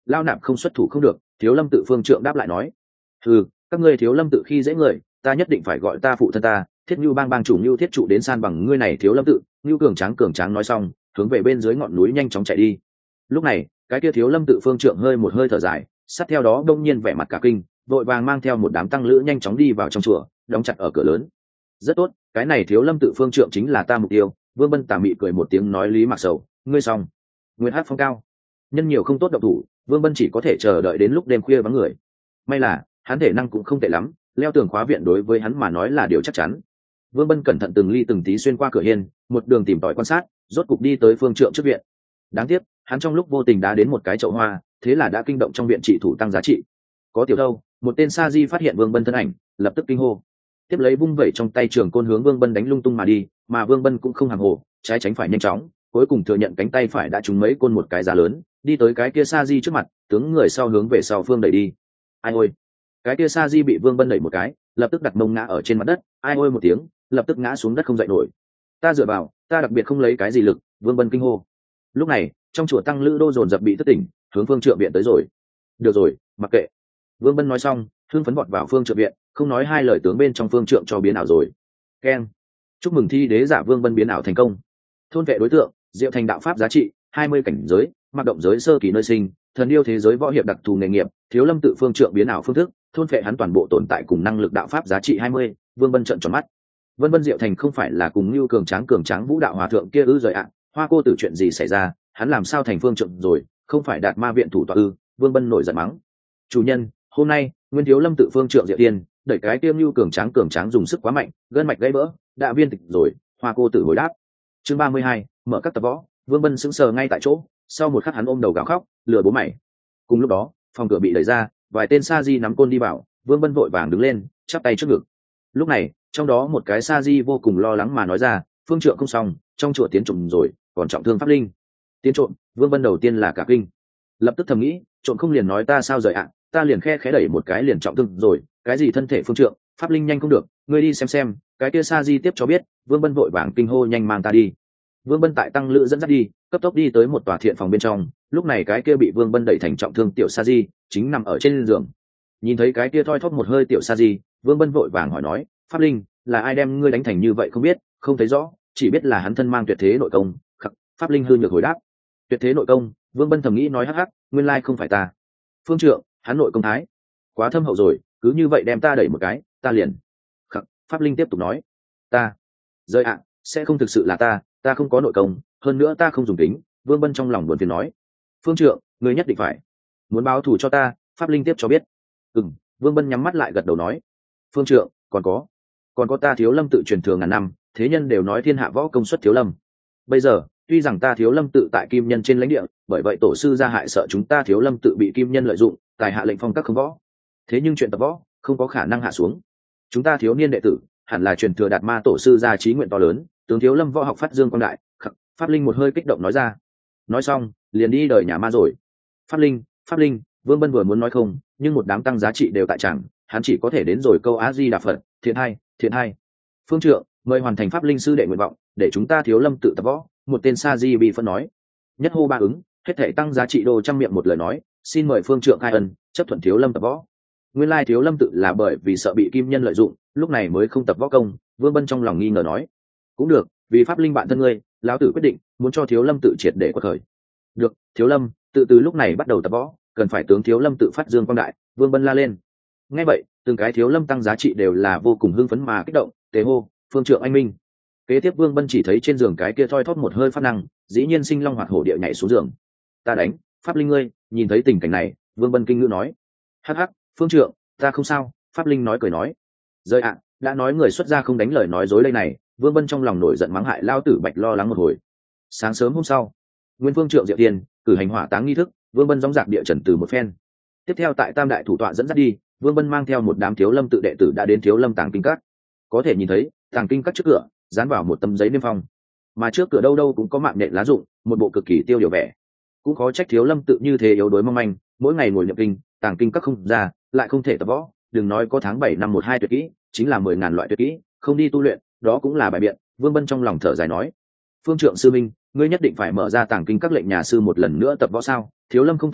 lao nạp không xuất thủ không được. Thiếu lâm tự phương trượng đáp lại nói. Ừ, các ngươi thiếu lâm tự khi dễ người, ta nhất định phải gọi ta phụ thân ta thiết nhu bang bang chủ nhu thiết trụ đến san bằng ngươi này thiếu lâm tự. Nhu cường tráng cường tráng nói xong, hướng về bên dưới ngọn núi nhanh chóng chạy đi. Lúc này cái kia thiếu lâm tự phương trượng hơi một hơi thở dài, sát theo đó đông nhiên vẻ mặt cả kinh, vội vàng mang theo một đám tăng lữ nhanh chóng đi vào trong chùa, đóng chặt ở cửa lớn. Rất tốt, cái này thiếu lâm tự phương trượng chính là ta mục tiêu. Vương Bân tà mị cười một tiếng nói. Lý Mạc Sầu, ngươi xong. Nguyên Hát phong cao, nhân nhiều không tốt động thủ, Vương Bân chỉ có thể chờ đợi đến lúc đêm khuya vắng người. May là hắn thể năng cũng không tệ lắm, leo tường khóa viện đối với hắn mà nói là điều chắc chắn. Vương Bân cẩn thận từng ly từng tí xuyên qua cửa hiên, một đường tìm tòi quan sát, rốt cục đi tới phương trượng trước viện. Đáng tiếc hắn trong lúc vô tình đã đến một cái chậu hoa, thế là đã kinh động trong viện trị thủ tăng giá trị. Có tiểu đâu, một tên sa di phát hiện Vương Bân thân ảnh, lập tức kinh hô, tiếp lấy vung vẩy trong tay trường côn hướng Vương Bân đánh lung tung mà đi. Mà Vương Bân cũng không hàng hồ, trái tránh phải nhanh chóng, cuối cùng thừa nhận cánh tay phải đã trúng mấy côn một cái giá lớn, đi tới cái kia sa di trước mặt, tướng người sau hướng về sau phương đẩy đi. Ai ôi, cái kia sa di bị Vương Bân đẩy một cái, lập tức đặt mông ngã ở trên mặt đất. Ai ôi một tiếng, lập tức ngã xuống đất không dậy nổi. Ta dựa vào, ta đặc biệt không lấy cái gì lực. Vương Bân kinh hô. Lúc này trong chùa tăng lữ đô dồn dập bị thất tỉnh, hướng phương trượng viện tới rồi. Được rồi, mặc kệ. Vương Bân nói xong, hưng phấn vọt vào phương trượng viện, không nói hai lời tướng bên trong phương trượng cho biến ảo rồi. Keng, chúc mừng thi đế giả Vương Bân biến ảo thành công. Thôn vệ đối tượng diệu thành đạo pháp giá trị hai mươi cảnh giới, mặc động giới sơ kỳ nơi sinh, thần yêu thế giới võ hiệp đặc thù nghề nghiệp, thiếu lâm tự phương trượng biến ảo phương thức, thôn vệ hắn toàn bộ tồn tại cùng năng lực đạo pháp giá trị hai mươi. Vương Bân trợn tròn mắt. Vân Vân diệu thành không phải là cùng Nưu cường tráng cường tráng vũ đạo hòa thượng kia ư rời ạ? Hoa cô tử chuyện gì xảy ra, hắn làm sao thành phương trượng rồi, không phải đạt ma viện thủ tọa ư? Vương Bân nổi giận mắng. Chủ nhân, hôm nay nguyên thiếu lâm tự phương trượng diệu tiên đẩy cái tiêm Nưu cường tráng cường tráng dùng sức quá mạnh, gân mạch gãy vỡ, đã viên tịch rồi. Hoa cô tử hồi đáp. Chương ba mươi hai, mở các tập võ. Vương Bân sững sờ ngay tại chỗ, sau một khắc hắn ôm đầu gào khóc, lừa bố mày. Cùng lúc đó phòng cửa bị đẩy ra, vài tên sa di nắm côn đi vào. Vương Bân vội vàng đứng lên, chắp tay trước ngực. Lúc này trong đó một cái sa di vô cùng lo lắng mà nói ra, phương trượng không xong, trong chùa tiến trộm rồi, còn trọng thương pháp linh. Tiến trộm? Vương Bân đầu tiên là cả kinh, lập tức thầm nghĩ, trộm không liền nói ta sao rời ạ, ta liền khe khẽ đẩy một cái liền trọng thương rồi, cái gì thân thể phương trượng, pháp linh nhanh không được, ngươi đi xem xem. Cái kia sa di tiếp cho biết. Vương Bân vội vàng kinh hô, nhanh mang ta đi. Vương Bân tại tăng lữ dẫn dắt đi, cấp tốc đi tới một tòa thiện phòng bên trong. Lúc này cái kia bị Vương Bân đẩy thành trọng thương tiểu sa di chính nằm ở trên giường. Nhìn thấy cái kia thoi thóp một hơi tiểu sa di, Vương Bân vội vàng hỏi nói, pháp linh, là ai đem ngươi đánh thành như vậy? Không biết, không thấy rõ, chỉ biết là hắn thân mang tuyệt thế nội công. Khắc, pháp linh hư nhược hồi đáp. Tuyệt thế nội công? Vương Bân thầm nghĩ nói hắc hắc, nguyên lai không phải ta. Phương trượng, hắn nội công thái quá thâm hậu rồi, cứ như vậy đem ta đẩy một cái, ta liền. Khắc, pháp linh tiếp tục nói, ta rơi ạ, sẽ không thực sự là ta, ta không có nội công, hơn nữa ta không dùng tính. Vương Bân trong lòng buồn phiền nói. Phương trượng, ngươi nhất định phải muốn báo thù cho ta. Pháp linh tiếp cho biết. Ừ. Vương Bân nhắm mắt lại gật đầu nói. Phương trượng, còn có còn có ta thiếu lâm tự truyền thừa ngàn năm, thế nhân đều nói thiên hạ võ công xuất thiếu lâm. Bây giờ tuy rằng ta thiếu lâm tự tại kim nhân trên lãnh địa, bởi vậy tổ sư gia hại sợ chúng ta thiếu lâm tự bị kim nhân lợi dụng, tài hạ lệnh phong các không võ. Thế nhưng chuyện tập võ không có khả năng hạ xuống, chúng ta thiếu niên đệ tử hẳn là truyền thừa đạt ma tổ sư gia chí nguyện to lớn, tướng thiếu lâm võ học phát dương quang đại. Khắc, pháp linh một hơi kích động nói ra. Nói xong liền đi đời nhà ma rồi. Pháp linh, pháp linh. Vương Bân vừa muốn nói không, nhưng một đám tăng giá trị đều tại chẳng, hắn chỉ có thể đến rồi câu Á Di Đà Phật. Thiện hai, thiện hai. Phương trượng, mời hoàn thành pháp linh sư đệ nguyện vọng, để chúng ta thiếu lâm tự tập võ. Một tên sa di bị phân nói. Nhất hô ba ứng, hết thể tăng giá trị đô trăm miệng một lời nói, xin mời phương trượng khai ân, chấp thuận thiếu lâm tập võ. Nguyên lai thiếu lâm tự là bởi vì sợ bị kim nhân lợi dụng, lúc này mới không tập võ công. Vương Bân trong lòng nghi ngờ nói. Cũng được, vì pháp linh bạn thân ngươi, lão tử quyết định muốn cho thiếu lâm tự triệt để quật khởi. Được, thiếu lâm tự từ lúc này bắt đầu tập võ, cần phải tướng thiếu lâm tự phát dương quang đại. Vương Bân la lên. Nghe vậy từng cái thiếu lâm tăng giá trị đều là vô cùng hưng phấn mà kích động, tề hô, phương trượng anh minh. Kế tiếp Vương Bân chỉ thấy trên giường cái kia thoi thóp một hơi phát năng, dĩ nhiên sinh long hoạt hổ địa nhảy xuống giường. Ta đánh pháp linh ngươi. Nhìn thấy tình cảnh này, Vương Bân kinh ngữ nói. Hắc hắc, phương trượng, ta không sao. Pháp linh nói cười nói. Rơi ạ, đã nói người xuất gia không đánh lời nói dối đây này. Vương Bân trong lòng nổi giận mắng hại lao tử bạch lo lắng một hồi. Sáng sớm hôm sau, nguyên phương trượng diệu tiên cử hành hỏa táng nghi thức. Vương Bân dõng dạc địa trần từ một phen. Tiếp theo tại tam đại thủ tọa dẫn dắt đi, Vương Bân mang theo một đám thiếu lâm tự đệ tử đã đến thiếu lâm tàng kinh các. Có thể nhìn thấy tàng kinh các trước cửa dán vào một tấm giấy niêm phong, mà trước cửa đâu đâu cũng có mạng nện lá rụng, một bộ cực kỳ tiêu điều vẻ. Cũng khó trách thiếu lâm tự như thế yếu đuối mong manh, mỗi ngày ngồi niệm kinh, tàng kinh các không ra, lại không thể tập võ. Đừng nói có tháng bảy năm một hai tuyệt kỹ, chính là mười ngàn loại tuyệt kỹ, không đi tu luyện, đó cũng là bài biện. Vương Bân trong lòng thở dài nói. Phương trượng sư minh, ngươi nhất định phải mở ra tàng kinh các lệnh nhà sư một lần nữa tập võ sao? Thiếu lâm không tập võ,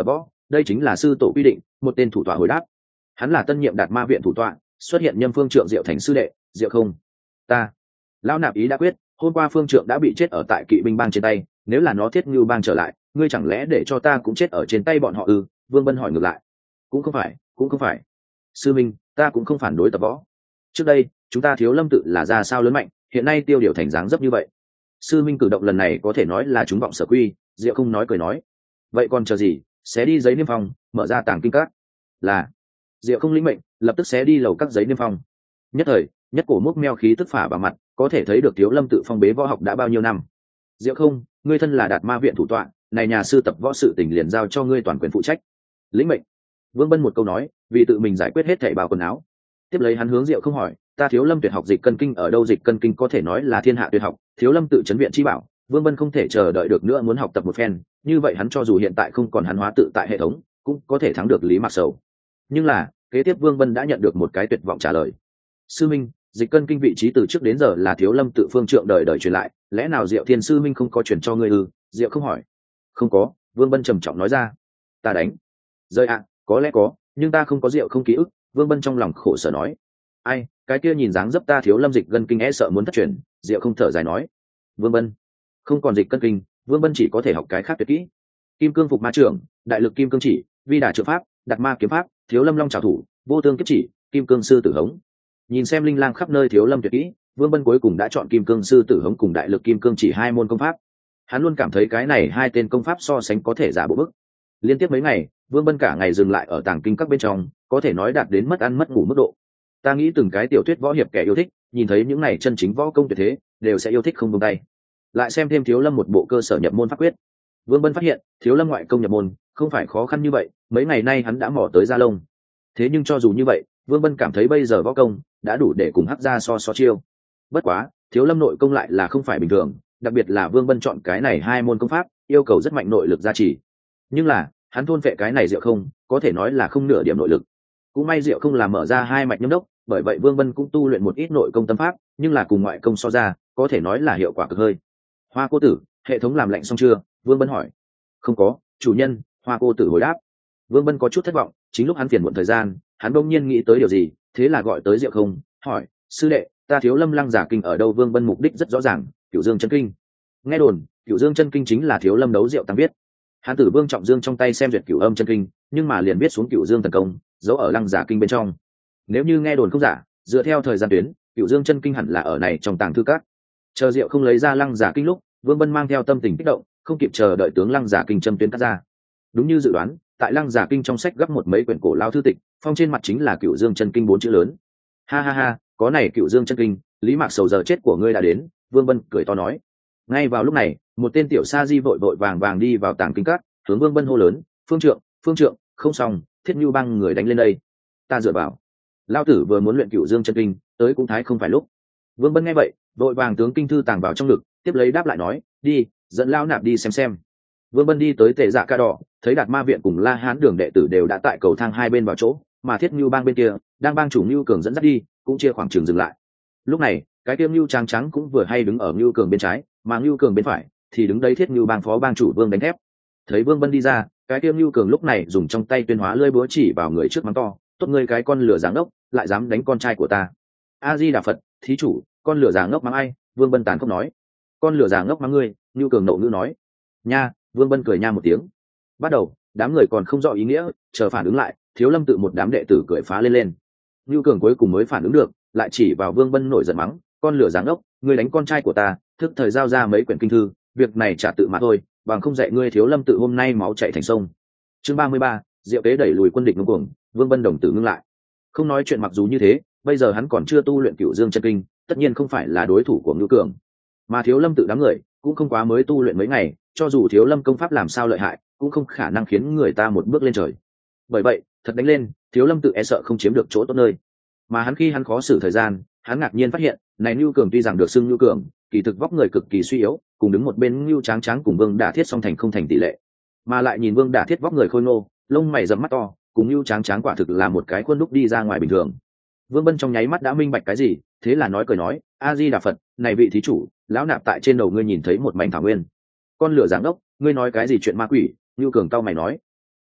đây chính là sư tổ quy định. Một tên thủ tọa hồi đáp. Hắn là tân nhiệm đạt ma viện thủ tọa, xuất hiện nhâm phương trượng Diệu thành sư đệ. Diệu không, ta lão nạp ý đã quyết, hôm qua phương trượng đã bị chết ở tại kỵ binh bang trên tay, nếu là nó thiết ngưu bang trở lại, ngươi chẳng lẽ để cho ta cũng chết ở trên tay bọn họ ư? Vương Bân hỏi ngược lại. Cũng không phải, cũng không phải sư minh, ta cũng không phản đối tập võ. Trước đây chúng ta Thiếu Lâm tự là ra sao lớn mạnh, hiện nay tiêu điều thành dáng dấp như vậy. Sư minh cử động lần này có thể nói là chúng vọng sở quy. Diệu không nói cười nói. Vậy còn chờ gì, xé đi giấy niêm phong, mở ra tàng kinh các. Là. Diệu không lĩnh mệnh, lập tức xé đi lầu các giấy niêm phong. Nhất thời nhất cổ múc meo khí tức phả vào mặt, có thể thấy được Thiếu Lâm tự phong bế võ học đã bao nhiêu năm. Diệu không, ngươi thân là đạt ma viện thủ tọa, này nhà sư tập võ sự tình liền giao cho ngươi toàn quyền phụ trách. Lĩnh mệnh. Vương Bân một câu nói, vì tự mình giải quyết hết thảy bao quần áo. Tiếp lấy hắn hướng Diệu không hỏi, ta Thiếu Lâm tuyệt học dịch cân kinh ở đâu? Dịch cân kinh có thể nói là thiên hạ tuyệt học, Thiếu Lâm tự trấn viện chi bảo. Vương Bân không thể chờ đợi được nữa muốn học tập một phen, như vậy hắn cho dù hiện tại không còn hắn hóa tự tại hệ thống, cũng có thể thắng được Lý Mạc Sầu. Nhưng là kế tiếp Vương Bân đã nhận được một cái tuyệt vọng trả lời. Sư minh, dịch cân kinh vị trí từ trước đến giờ là Thiếu Lâm tự phương trượng đời đời truyền lại, lẽ nào Diệu Thiên sư minh không có truyền cho ngươi ư? Diệu không hỏi. Không có. Vương Bân trầm trọng nói ra. Ta đánh rơi ạ. À, có lẽ có, nhưng ta không có Diệu không ký ức. Vương Bân trong lòng khổ sở nói. Ai, cái kia nhìn dáng dấp ta Thiếu Lâm dịch cân kinh e sợ muốn thất truyền. Diệu không thở dài nói. Vương Bân không còn dịch cân kinh, Vương Bân chỉ có thể học cái khác tuyệt kỹ. Kim cương phục ma trưởng, đại lực kim cương chỉ, vi đà trượng pháp, đặt ma kiếm pháp, Thiếu Lâm long trảo thủ, vô tương kiếp chỉ, kim cương sư tử hống. Nhìn xem linh lang khắp nơi Thiếu Lâm tuyệt kỹ, Vương Bân cuối cùng đã chọn kim cương sư tử hống cùng đại lực kim cương chỉ hai môn công pháp. Hắn luôn cảm thấy cái này hai tên công pháp so sánh có thể giả bộ bức. Liên tiếp mấy ngày, Vương Bân cả ngày dừng lại ở tàng kinh các bên trong, có thể nói đạt đến mất ăn mất ngủ mức độ. Ta nghĩ từng cái tiểu thuyết võ hiệp kẻ yêu thích, nhìn thấy những này chân chính võ công tuyệt thế, đều sẽ yêu thích không buông tay. Lại xem thêm Thiếu Lâm một bộ cơ sở nhập môn pháp quyết. Vương Bân phát hiện, Thiếu Lâm ngoại công nhập môn không phải khó khăn như vậy, mấy ngày nay hắn đã mò tới da lông. Thế nhưng cho dù như vậy, Vương Bân cảm thấy bây giờ võ công đã đủ để cùng Hắc Gia so so chiêu. Bất quá, Thiếu Lâm nội công lại là không phải bình thường, đặc biệt là Vương Bân chọn cái này hai môn công pháp, yêu cầu rất mạnh nội lực gia trì. Nhưng là, hắn thôn phệ cái này Diệu không, có thể nói là không nửa điểm nội lực. Cũng may Diệu không làm mở ra hai mạch nhâm đốc, bởi vậy Vương Bân cũng tu luyện một ít nội công tâm pháp, nhưng là cùng ngoại công so ra, có thể nói là hiệu quả cực hơi. Hoa cô tử, hệ thống làm lạnh xong chưa? Vương Bân hỏi. Không có, chủ nhân. Hoa cô tử hồi đáp. Vương Bân có chút thất vọng, chính lúc hắn phiền muộn thời gian, hắn đông nhiên nghĩ tới điều gì, thế là gọi tới Diệu không, hỏi, sư đệ, ta Thiếu Lâm lăng giả kinh ở đâu? Vương Bân mục đích rất rõ ràng, Cửu Dương chân kinh. Nghe đồn, Cửu Dương chân kinh chính là Thiếu Lâm đấu Diệu tăng viết. Hắn tử Vương Trọng Dương trong tay xem duyệt Cửu Âm chân kinh, nhưng mà liền biết xuống Cửu Dương thần công, giấu ở lăng giả kinh bên trong. Nếu như nghe đồn không giả, dựa theo thời gian tuyến, Cửu Dương chân kinh hẳn là ở này trong tàng thư các. Chờ Diệu không lấy ra lăng giả kinh lúc, Vương Bân mang theo tâm tình kích động, không kịp chờ đợi tướng lăng giả kinh châm tuyến cắt ra. Đúng như dự đoán, tại lăng giả kinh trong sách gấp một mấy quyển cổ lao thư tịch, phong trên mặt chính là Cửu Dương chân kinh bốn chữ lớn. Ha ha ha, có này Cửu Dương chân kinh, Lý Mạc Sầu giờ chết của ngươi đã đến. Vương Bân cười to nói. Ngay vào lúc này, một tên tiểu sa di vội vội vàng vàng đi vào tàng kinh các, hướng Vương Bân hô lớn, phương trượng, phương trượng, không xong, Thiết Nhu băng người đánh lên đây. Ta dựa vào. Lao tử vừa muốn luyện Cửu Dương chân kinh, tới cũng thái không phải lúc. Vương Bân nghe vậy, vội vàng tướng kinh thư tàng vào trong ngực, tiếp lấy đáp lại nói, đi, dẫn Lao nạp đi xem xem. Vương Bân đi tới Tề Dạ Ca Đỏ, thấy Đạt Ma viện cùng La Hán đường đệ tử đều đã tại cầu thang hai bên vào chỗ, mà Thiết Nhu bang bên kia đang bang chủ Nhu Cường dẫn dắt đi, cũng chia khoảng trường dừng lại. Lúc này, cái tiêm Nhu trắng trắng cũng vừa hay đứng ở Nhu Cường bên trái, mà Nhu Cường bên phải thì đứng đấy Thiết Nhu bang phó bang chủ Vương Đánh Thép. Thấy Vương Bân đi ra, cái tiêm Nhu Cường lúc này dùng trong tay tuyên hóa lưỡi búa chỉ vào người trước mắng to, tốt ngươi cái con lửa giáng đốc, lại dám đánh con trai của ta. A Di Đà Phật, thí chủ, con lửa giáng ngốc mắng ai? Vương Bân tàn khốc nói. Con lửa giáng ngốc mắng ngươi. Nhu Cường nộ ngữ nói. Nha. Vương Bân cười nha một tiếng. Bắt đầu, đám người còn không rõ ý nghĩa, chờ phản ứng lại, Thiếu Lâm tự một đám đệ tử cười phá lên lên. Nhu Cường cuối cùng mới phản ứng được, lại chỉ vào Vương Bân nổi giận mắng, con lửa giáng ốc, ngươi đánh con trai của ta, thức thời giao ra mấy quyển kinh thư, việc này trả tự mà thôi, bằng không dạy ngươi Thiếu Lâm tự hôm nay máu chảy thành sông. Chương ba mươi ba, Diệu kế đẩy lùi quân địch ngông cuồng. Vương Bân đồng tử ngưng lại. Không nói chuyện, mặc dù như thế, bây giờ hắn còn chưa tu luyện Cửu Dương chân kinh, tất nhiên không phải là đối thủ của Nhu Cường. Mà Thiếu Lâm tự đám người cũng không quá mới tu luyện mấy ngày, cho dù Thiếu Lâm công pháp làm sao lợi hại, cũng không khả năng khiến người ta một bước lên trời. Bởi vậy, thật đánh lên, Thiếu Lâm tự e sợ không chiếm được chỗ tốt nơi. Mà hắn khi hắn khó xử thời gian, hắn ngạc nhiên phát hiện, này Nhu Cường tuy rằng được xưng Nhu Cường, kỳ thực vóc người cực kỳ suy yếu, cùng đứng một bên Nhu Tráng Tráng cùng Vương Đả Thiết song thành không thành tỷ lệ. Mà lại nhìn Vương Đả Thiết vóc người khôi ngô, lông mày rậm mắt to, cùng Nhu Tráng Tráng quả thực là một cái khuôn đúc đi ra ngoài bình thường. Vương Bân trong nháy mắt đã minh bạch cái gì, thế là nói cười nói, A Di Đà Phật, này vị thí chủ, lão nạp tại trên đầu ngươi nhìn thấy một mảnh thảo nguyên. Con lửa giáng đốc, ngươi nói cái gì chuyện ma quỷ? Nhu Cường cau mày nói.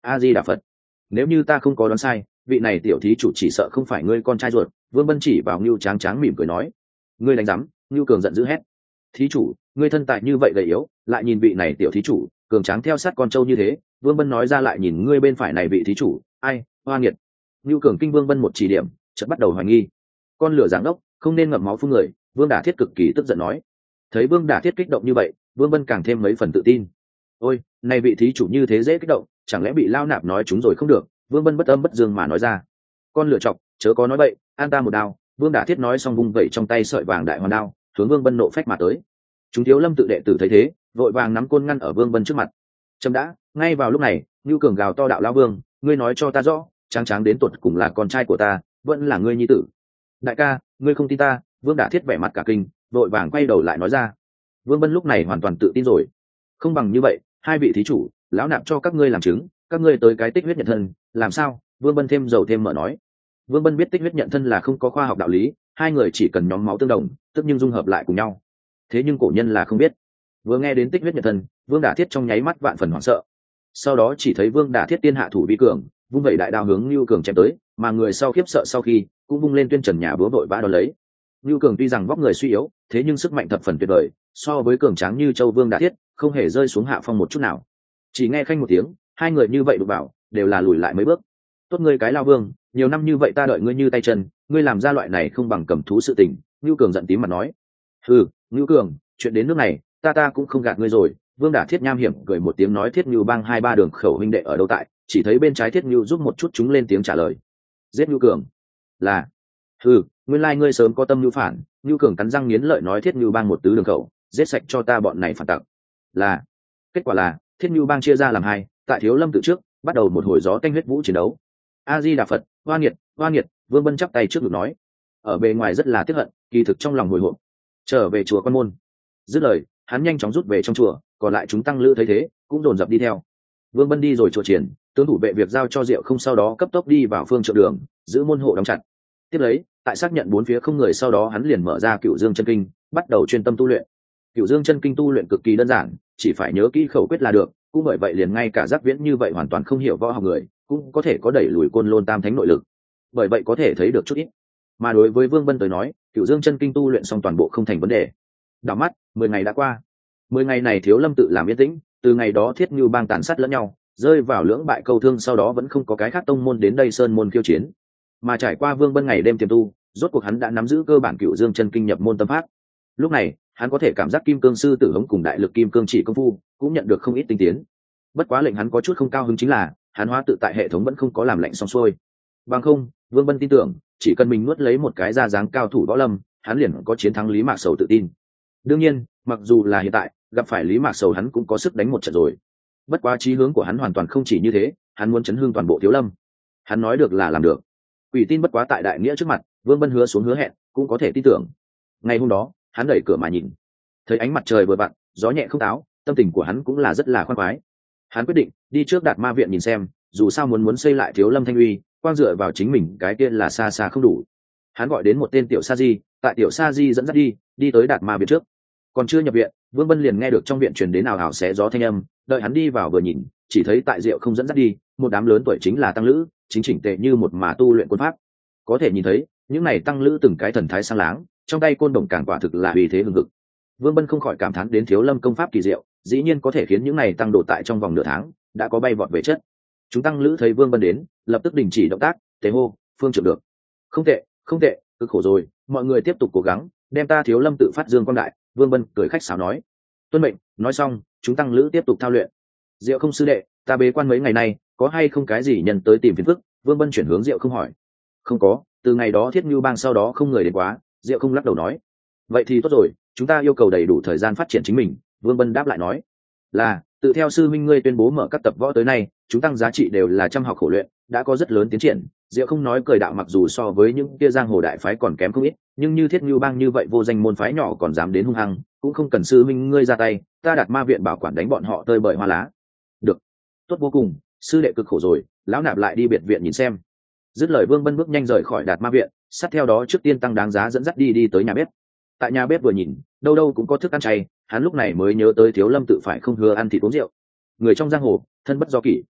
a di đà phật. Nếu như ta không có đoán sai, vị này tiểu thí chủ chỉ sợ không phải ngươi con trai ruột. Vương Bân chỉ vào Ngưu Tráng Tráng mỉm cười nói. Ngươi đánh rắm. Ngưu Cường giận dữ hét. Thí chủ, ngươi thân tại như vậy gầy yếu, lại nhìn vị này tiểu thí chủ cường tráng theo sát con trâu như thế. Vương Bân nói ra lại nhìn ngươi bên phải này vị thí chủ, ai, hoa nghiệt. Ngưu Cường kinh Vương Bân một chỉ điểm, chợt bắt đầu hoài nghi. Con lửa giáng đốc, không nên ngậm máu phun người. Vương Đả Thiết cực kỳ tức giận nói. Thấy Vương Đả Thiết kích động như vậy, Vương Bân càng thêm mấy phần tự tin. Ôi, này vị thí chủ như thế dễ kích động, chẳng lẽ bị lao nạp nói chúng rồi không được. Vương Bân bất âm bất dương mà nói ra. Con lửa chọc, chớ có nói bậy, an ta một đao. Vương Đả Thiết nói xong vung vẩy trong tay sợi vàng đại hoàn đao, hướng Vương Bân nộ phách mà tới. Chúng Thiếu Lâm tự đệ tử thấy thế, vội vàng nắm côn ngăn ở Vương Bân trước mặt. Chấm đã, ngay vào lúc này, Nưu Cường gào to đạo lão Vương, ngươi nói cho ta rõ, Tráng Tráng đến tuột cùng là con trai của ta, vẫn là ngươi nhi tử. Đại ca, ngươi không tin ta. Vương Đả Thiết vẻ mặt cả kinh, vội vàng quay đầu lại nói ra. Vương Bân lúc này hoàn toàn tự tin rồi. Không bằng như vậy, hai vị thí chủ, lão nạp cho các ngươi làm chứng, các ngươi tới cái tích huyết nhận thân, làm sao? Vương Bân thêm dầu thêm mỡ nói. Vương Bân biết tích huyết nhận thân là không có khoa học đạo lý, hai người chỉ cần nhóm máu tương đồng, tức nhưng dung hợp lại cùng nhau. Thế nhưng cổ nhân là không biết. Vừa nghe đến tích huyết nhận thân, Vương Đả Thiết trong nháy mắt vạn phần hoảng sợ. Sau đó chỉ thấy Vương Đả Thiết tiên hạ thủ vi cường, vung vẩy đại đao hướng Nưu Cường chém tới, mà người sau khiếp sợ sau khi cũng vung lên tuyên trần nhà búa vội vã đón lấy. Nưu Cường tuy rằng vóc người suy yếu, thế nhưng sức mạnh thập phần tuyệt vời, so với cường tráng như Châu Vương Đả Thiết, không hề rơi xuống hạ phong một chút nào. Chỉ nghe khanh một tiếng, hai người như vậy đụng vào, đều là lùi lại mấy bước. Tốt ngươi cái lao Vương, nhiều năm như vậy ta đợi ngươi như tay chân, ngươi làm ra loại này không bằng cầm thú sự tình. Nưu Cường giận tím mặt nói. Hừ, Nưu Cường, chuyện đến nước này, ta ta cũng không gạt ngươi rồi. Vương Đả Thiết nham hiểm cười một tiếng nói Thiết Nưu bang hai ba đường khẩu huynh đệ ở đâu tại, chỉ thấy bên trái Thiết Nưu giúp một chút chúng lên tiếng trả lời. Giết Nưu Cường. Là. Hừ, nguyên lai ngươi sớm có tâm nưu phản. Nưu Cường cắn răng nghiến lợi nói Thiết Nưu bang một tứ đường khẩu, giết sạch cho ta bọn này phản tặc. Là. Kết quả là Thiết Nưu bang chia ra làm hai, tại Thiếu Lâm tự trước bắt đầu một hồi gió tanh huyết vũ chiến đấu. A Di Đà Phật, hoa nghiệt, hoa nghiệt. Vương Bân chắp tay trước ngực nói. Ở bề ngoài rất là tiếc hận, kỳ thực trong lòng hồi hộp. Trở về chùa Quan Môn. Dứt lời, hắn nhanh chóng rút về trong chùa, còn lại chúng tăng lữ thấy thế cũng dồn dập đi theo. Vương Bân đi rồi chùa triển, tướng thủ vệ việc giao cho Diệu Không sau đó cấp tốc đi vào phương trượng đường, giữ môn hộ đóng chặt. Tiếp lấy, tại xác nhận bốn phía không người sau đó hắn liền mở ra Cửu Dương chân kinh, bắt đầu chuyên tâm tu luyện. Cửu Dương chân kinh tu luyện cực kỳ đơn giản, chỉ phải nhớ kỹ khẩu quyết là được, cũng bởi vậy liền ngay cả Giác Viễn như vậy hoàn toàn không hiểu võ học người, cũng có thể có đẩy lùi Côn Lôn Tam Thánh nội lực. Bởi vậy có thể thấy được chút ít. Mà đối với Vương Bân tới nói, Cửu Dương chân kinh tu luyện xong toàn bộ không thành vấn đề. Đảo mắt, mười ngày đã qua. Mười ngày này Thiếu Lâm tự làm yên tĩnh, từ ngày đó Thiết Nưu bang tàn sát lẫn nhau, rơi vào lưỡng bại câu thương sau đó vẫn không có cái khác tông môn đến đây sơn môn khiêu chiến. Mà trải qua Vương Bân ngày đêm tiềm tu, rốt cuộc hắn đã nắm giữ cơ bản Cửu Dương chân kinh nhập môn tâm pháp. Lúc này, hắn có thể cảm giác Kim Cương sư tử hống cùng đại lực kim cương chỉ công phu, cũng nhận được không ít tinh tiến. Bất quá lệnh hắn có chút không cao hứng chính là, hắn hóa tự tại hệ thống vẫn không có làm lệnh xong xuôi. Bằng không, Vương Bân tin tưởng, chỉ cần mình nuốt lấy một cái ra dáng cao thủ võ lâm, hắn liền có chiến thắng Lý Mạc Sầu tự tin. Đương nhiên, mặc dù là hiện tại, gặp phải Lý Mạc Sầu hắn cũng có sức đánh một trận rồi. Bất quá chí hướng của hắn hoàn toàn không chỉ như thế, hắn muốn chấn hương toàn bộ Thiếu Lâm. Hắn nói được là làm được. Quỷ tin bất quá tại đại nghĩa trước mặt, Vương Bân hứa xuống hứa hẹn, cũng có thể tin tưởng. Ngày hôm đó, hắn đẩy cửa mà nhìn, thấy ánh mặt trời vừa vặn, gió nhẹ không táo, tâm tình của hắn cũng là rất là khoan khoái. Hắn quyết định đi trước Đạt Ma viện nhìn xem, dù sao muốn muốn xây lại Thiếu Lâm Thanh Uy, quang dựa vào chính mình cái kia là xa xa không đủ. Hắn gọi đến một tên tiểu sa di, tại tiểu sa di dẫn dắt đi, đi tới Đạt Ma viện trước. Còn chưa nhập viện, Vương Bân liền nghe được trong viện truyền đến ào ào xé gió thanh âm, đợi hắn đi vào vừa nhìn, chỉ thấy tại Diệu Không dẫn dắt đi, một đám lớn tuổi chính là tăng lữ, chính chỉnh tề như một mà tu luyện quân pháp. Có thể nhìn thấy, những này tăng lữ từng cái thần thái sáng láng, trong tay côn đồng càng quả thực là uy thế hùng hực. Vương Bân không khỏi cảm thán đến Thiếu Lâm công pháp kỳ diệu, dĩ nhiên có thể khiến những này tăng độ tại trong vòng nửa tháng đã có bay vọt về chất. Chúng tăng lữ thấy Vương Bân đến, lập tức đình chỉ động tác, tế hô, phương trưởng được. Không tệ, không tệ, cực khổ rồi, mọi người tiếp tục cố gắng, đem ta Thiếu Lâm tự phát dương quang đại. Vương Bân cười khách sáo nói. Tuân mệnh. Nói xong, chúng tăng lữ tiếp tục thao luyện. Diệu Không sư đệ, ta bế quan mấy ngày nay, có hay không cái gì nhân tới tìm phiền phức? Vương Bân chuyển hướng Diệu Không hỏi. Không có, từ ngày đó Thiết Nưu bang sau đó không người đến quá. Diệu Không lắc đầu nói. Vậy thì tốt rồi, chúng ta yêu cầu đầy đủ thời gian phát triển chính mình. Vương Bân đáp lại nói. Là, tự theo sư minh ngươi tuyên bố mở các tập võ tới nay, chúng tăng giá trị đều là trăm học khổ luyện, đã có rất lớn tiến triển. Diệu Không nói cười đạo mặc dù so với những kia giang hồ đại phái còn kém không ít, nhưng như Thiết Nưu bang như vậy vô danh môn phái nhỏ còn dám đến hung hăng, cũng không cần sư minh ngươi ra tay, ta Đạt Ma viện bảo quản đánh bọn họ tơi bời hoa lá. Được, tốt vô cùng, sư đệ cực khổ rồi, lão nạp lại đi biệt viện nhìn xem. Dứt lời Vương Bân bước nhanh rời khỏi Đạt Ma viện, sát theo đó trước tiên tăng đáng giá dẫn dắt đi đi tới nhà bếp. Tại nhà bếp vừa nhìn, đâu đâu cũng có thức ăn chay, hắn lúc này mới nhớ tới Thiếu Lâm tự phải không hứa ăn thịt uống rượu. Người trong giang hồ, thân bất do kỷ.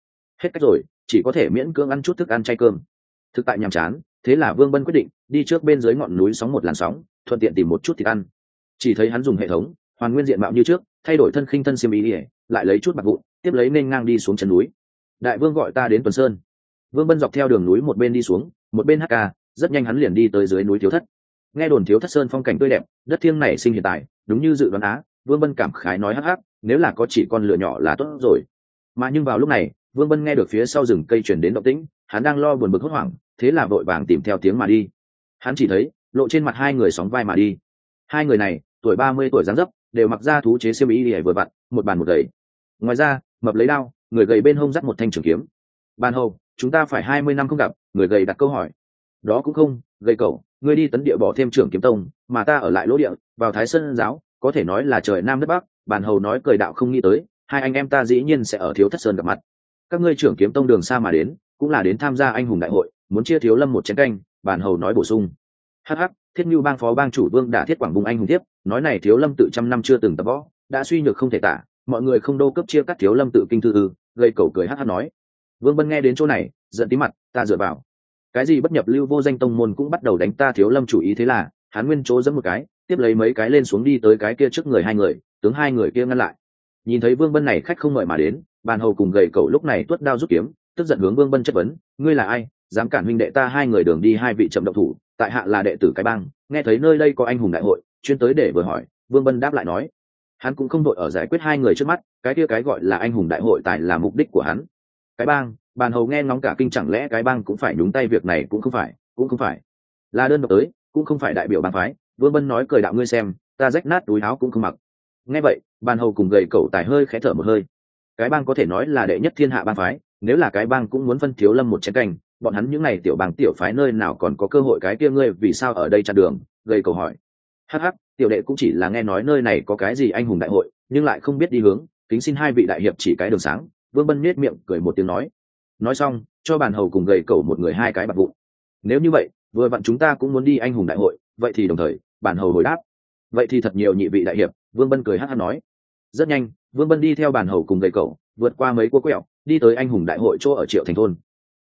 hết cách rồi, chỉ có thể miễn cưỡng ăn chút thức ăn chay cơm. Thực tại nhàm chán, thế là Vương Bân quyết định đi trước bên dưới ngọn núi sóng một làn sóng, thuận tiện tìm một chút thịt ăn. Chỉ thấy hắn dùng hệ thống hoàn nguyên diện mạo như trước, thay đổi thân khinh thân xiêm y, lại lấy chút bạc vụn, tiếp lấy nên ngang đi xuống chân núi. Đại vương gọi ta đến Tuần Sơn. Vương Bân dọc theo đường núi một bên đi xuống, một bên hát ca, rất nhanh hắn liền đi tới dưới núi Thiếu Thất. Nghe đồn Thiếu Thất Sơn phong cảnh tươi đẹp, đất thiêng này sinh hiện tại, đúng như dự đoán á. Vương Bân cảm khái nói hắc hắc, nếu là có chỉ con lửa nhỏ là tốt rồi. Mà nhưng vào lúc này, Vương Bân nghe được phía sau rừng cây truyền đến động tĩnh, hắn đang lo buồn bực hốt hoảng, thế là vội vàng tìm theo tiếng mà đi. Hắn chỉ thấy lộ trên mặt hai người sóng vai mà đi. Hai người này tuổi ba mươi tuổi dáng dấp, đều mặc ra thú chế xiêm y lìa vừa vặn, một bàn một gầy. Ngoài ra mập lấy đao, người gầy bên hông dắt một thanh trường kiếm. Ban hầu, chúng ta phải hai mươi năm không gặp. Người gầy đặt câu hỏi. Đó cũng không, gầy cậu, ngươi đi tấn địa bỏ thêm trưởng kiếm tông, mà ta ở lại lỗ địa vào Thái Sơn giáo, có thể nói là trời nam đất bắc. Bàn hầu nói cười đạo không nghĩ tới, hai anh em ta dĩ nhiên sẽ ở Thiếu Thất Sơn gặp mặt. Các ngươi trưởng kiếm tông đường xa mà đến, cũng là đến tham gia anh hùng đại hội, muốn chia Thiếu Lâm một chén canh. Bàn hầu nói bổ sung. Hắc hắc, Thiết Nưu bang phó bang chủ Vương đã thiết quảng vùng anh hùng tiếp, nói này Thiếu Lâm tự trăm năm chưa từng tập võ, đã suy nhược không thể tả, mọi người không đô cấp chia cắt Thiếu Lâm tự kinh thư ư? Gây cẩu cười hắc hắc nói. Vương Bân nghe đến chỗ này, giận tí mặt, ta dựa vào cái gì bất nhập lưu vô danh tông môn cũng bắt đầu đánh ta Thiếu Lâm chủ ý, thế là hắn nguyên chỗ dẫn một cái, tiếp lấy mấy cái lên xuống đi tới cái kia trước người hai người, tướng hai người kia ngăn lại. Nhìn thấy Vương Bân này khách không mời mà đến, bàn hầu cùng gầy cẩu lúc này tuốt đao rút kiếm, tức giận hướng Vương Bân chất vấn, ngươi là ai, dám cản huynh đệ ta hai người đường đi hai vị chậm động thủ, tại hạ là đệ tử cái bang, nghe thấy nơi đây có anh hùng đại hội, chuyên tới để vừa hỏi. Vương Bân đáp lại nói, hắn cũng không đội ở giải quyết hai người trước mắt, cái kia cái gọi là anh hùng đại hội tài là mục đích của hắn. Cái bang, bàn hầu nghe ngóng cả kinh, chẳng lẽ cái bang cũng phải nhúng tay việc này? Cũng không phải, cũng không phải là đơn độc tới, cũng không phải đại biểu bang phái. Vương Bân nói cười đạo, ngươi xem ta rách nát túi áo cũng không mặc. Nghe vậy, bàn hầu cùng gầy cẩu tài hơi khẽ thở một hơi. Cái bang có thể nói là đệ nhất thiên hạ bang phái, nếu là cái bang cũng muốn phân Thiếu Lâm một chén canh, bọn hắn những này tiểu bang tiểu phái nơi nào còn có cơ hội? Cái kia ngươi vì sao ở đây chặn đường? Gầy cẩu hỏi. Hắc hắc, tiểu đệ cũng chỉ là nghe nói nơi này có cái gì anh hùng đại hội, nhưng lại không biết đi hướng, kính xin hai vị đại hiệp chỉ cái đường sáng. Vương Bân nhếch miệng cười một tiếng nói. Nói xong, cho bàn hầu cùng gầy cẩu một người hai cái bạc vụn. Nếu như vậy, vừa vặn chúng ta cũng muốn đi anh hùng đại hội, vậy thì đồng thời. Bàn hầu hồi đáp. Vậy thì thật nhiều nhị vị đại hiệp. Vương Bân cười hắc hắc nói. Rất nhanh, Vương Bân đi theo bàn hầu cùng gầy cẩu, vượt qua mấy cua quẹo, đi tới anh hùng đại hội chỗ ở Triệu Thành thôn.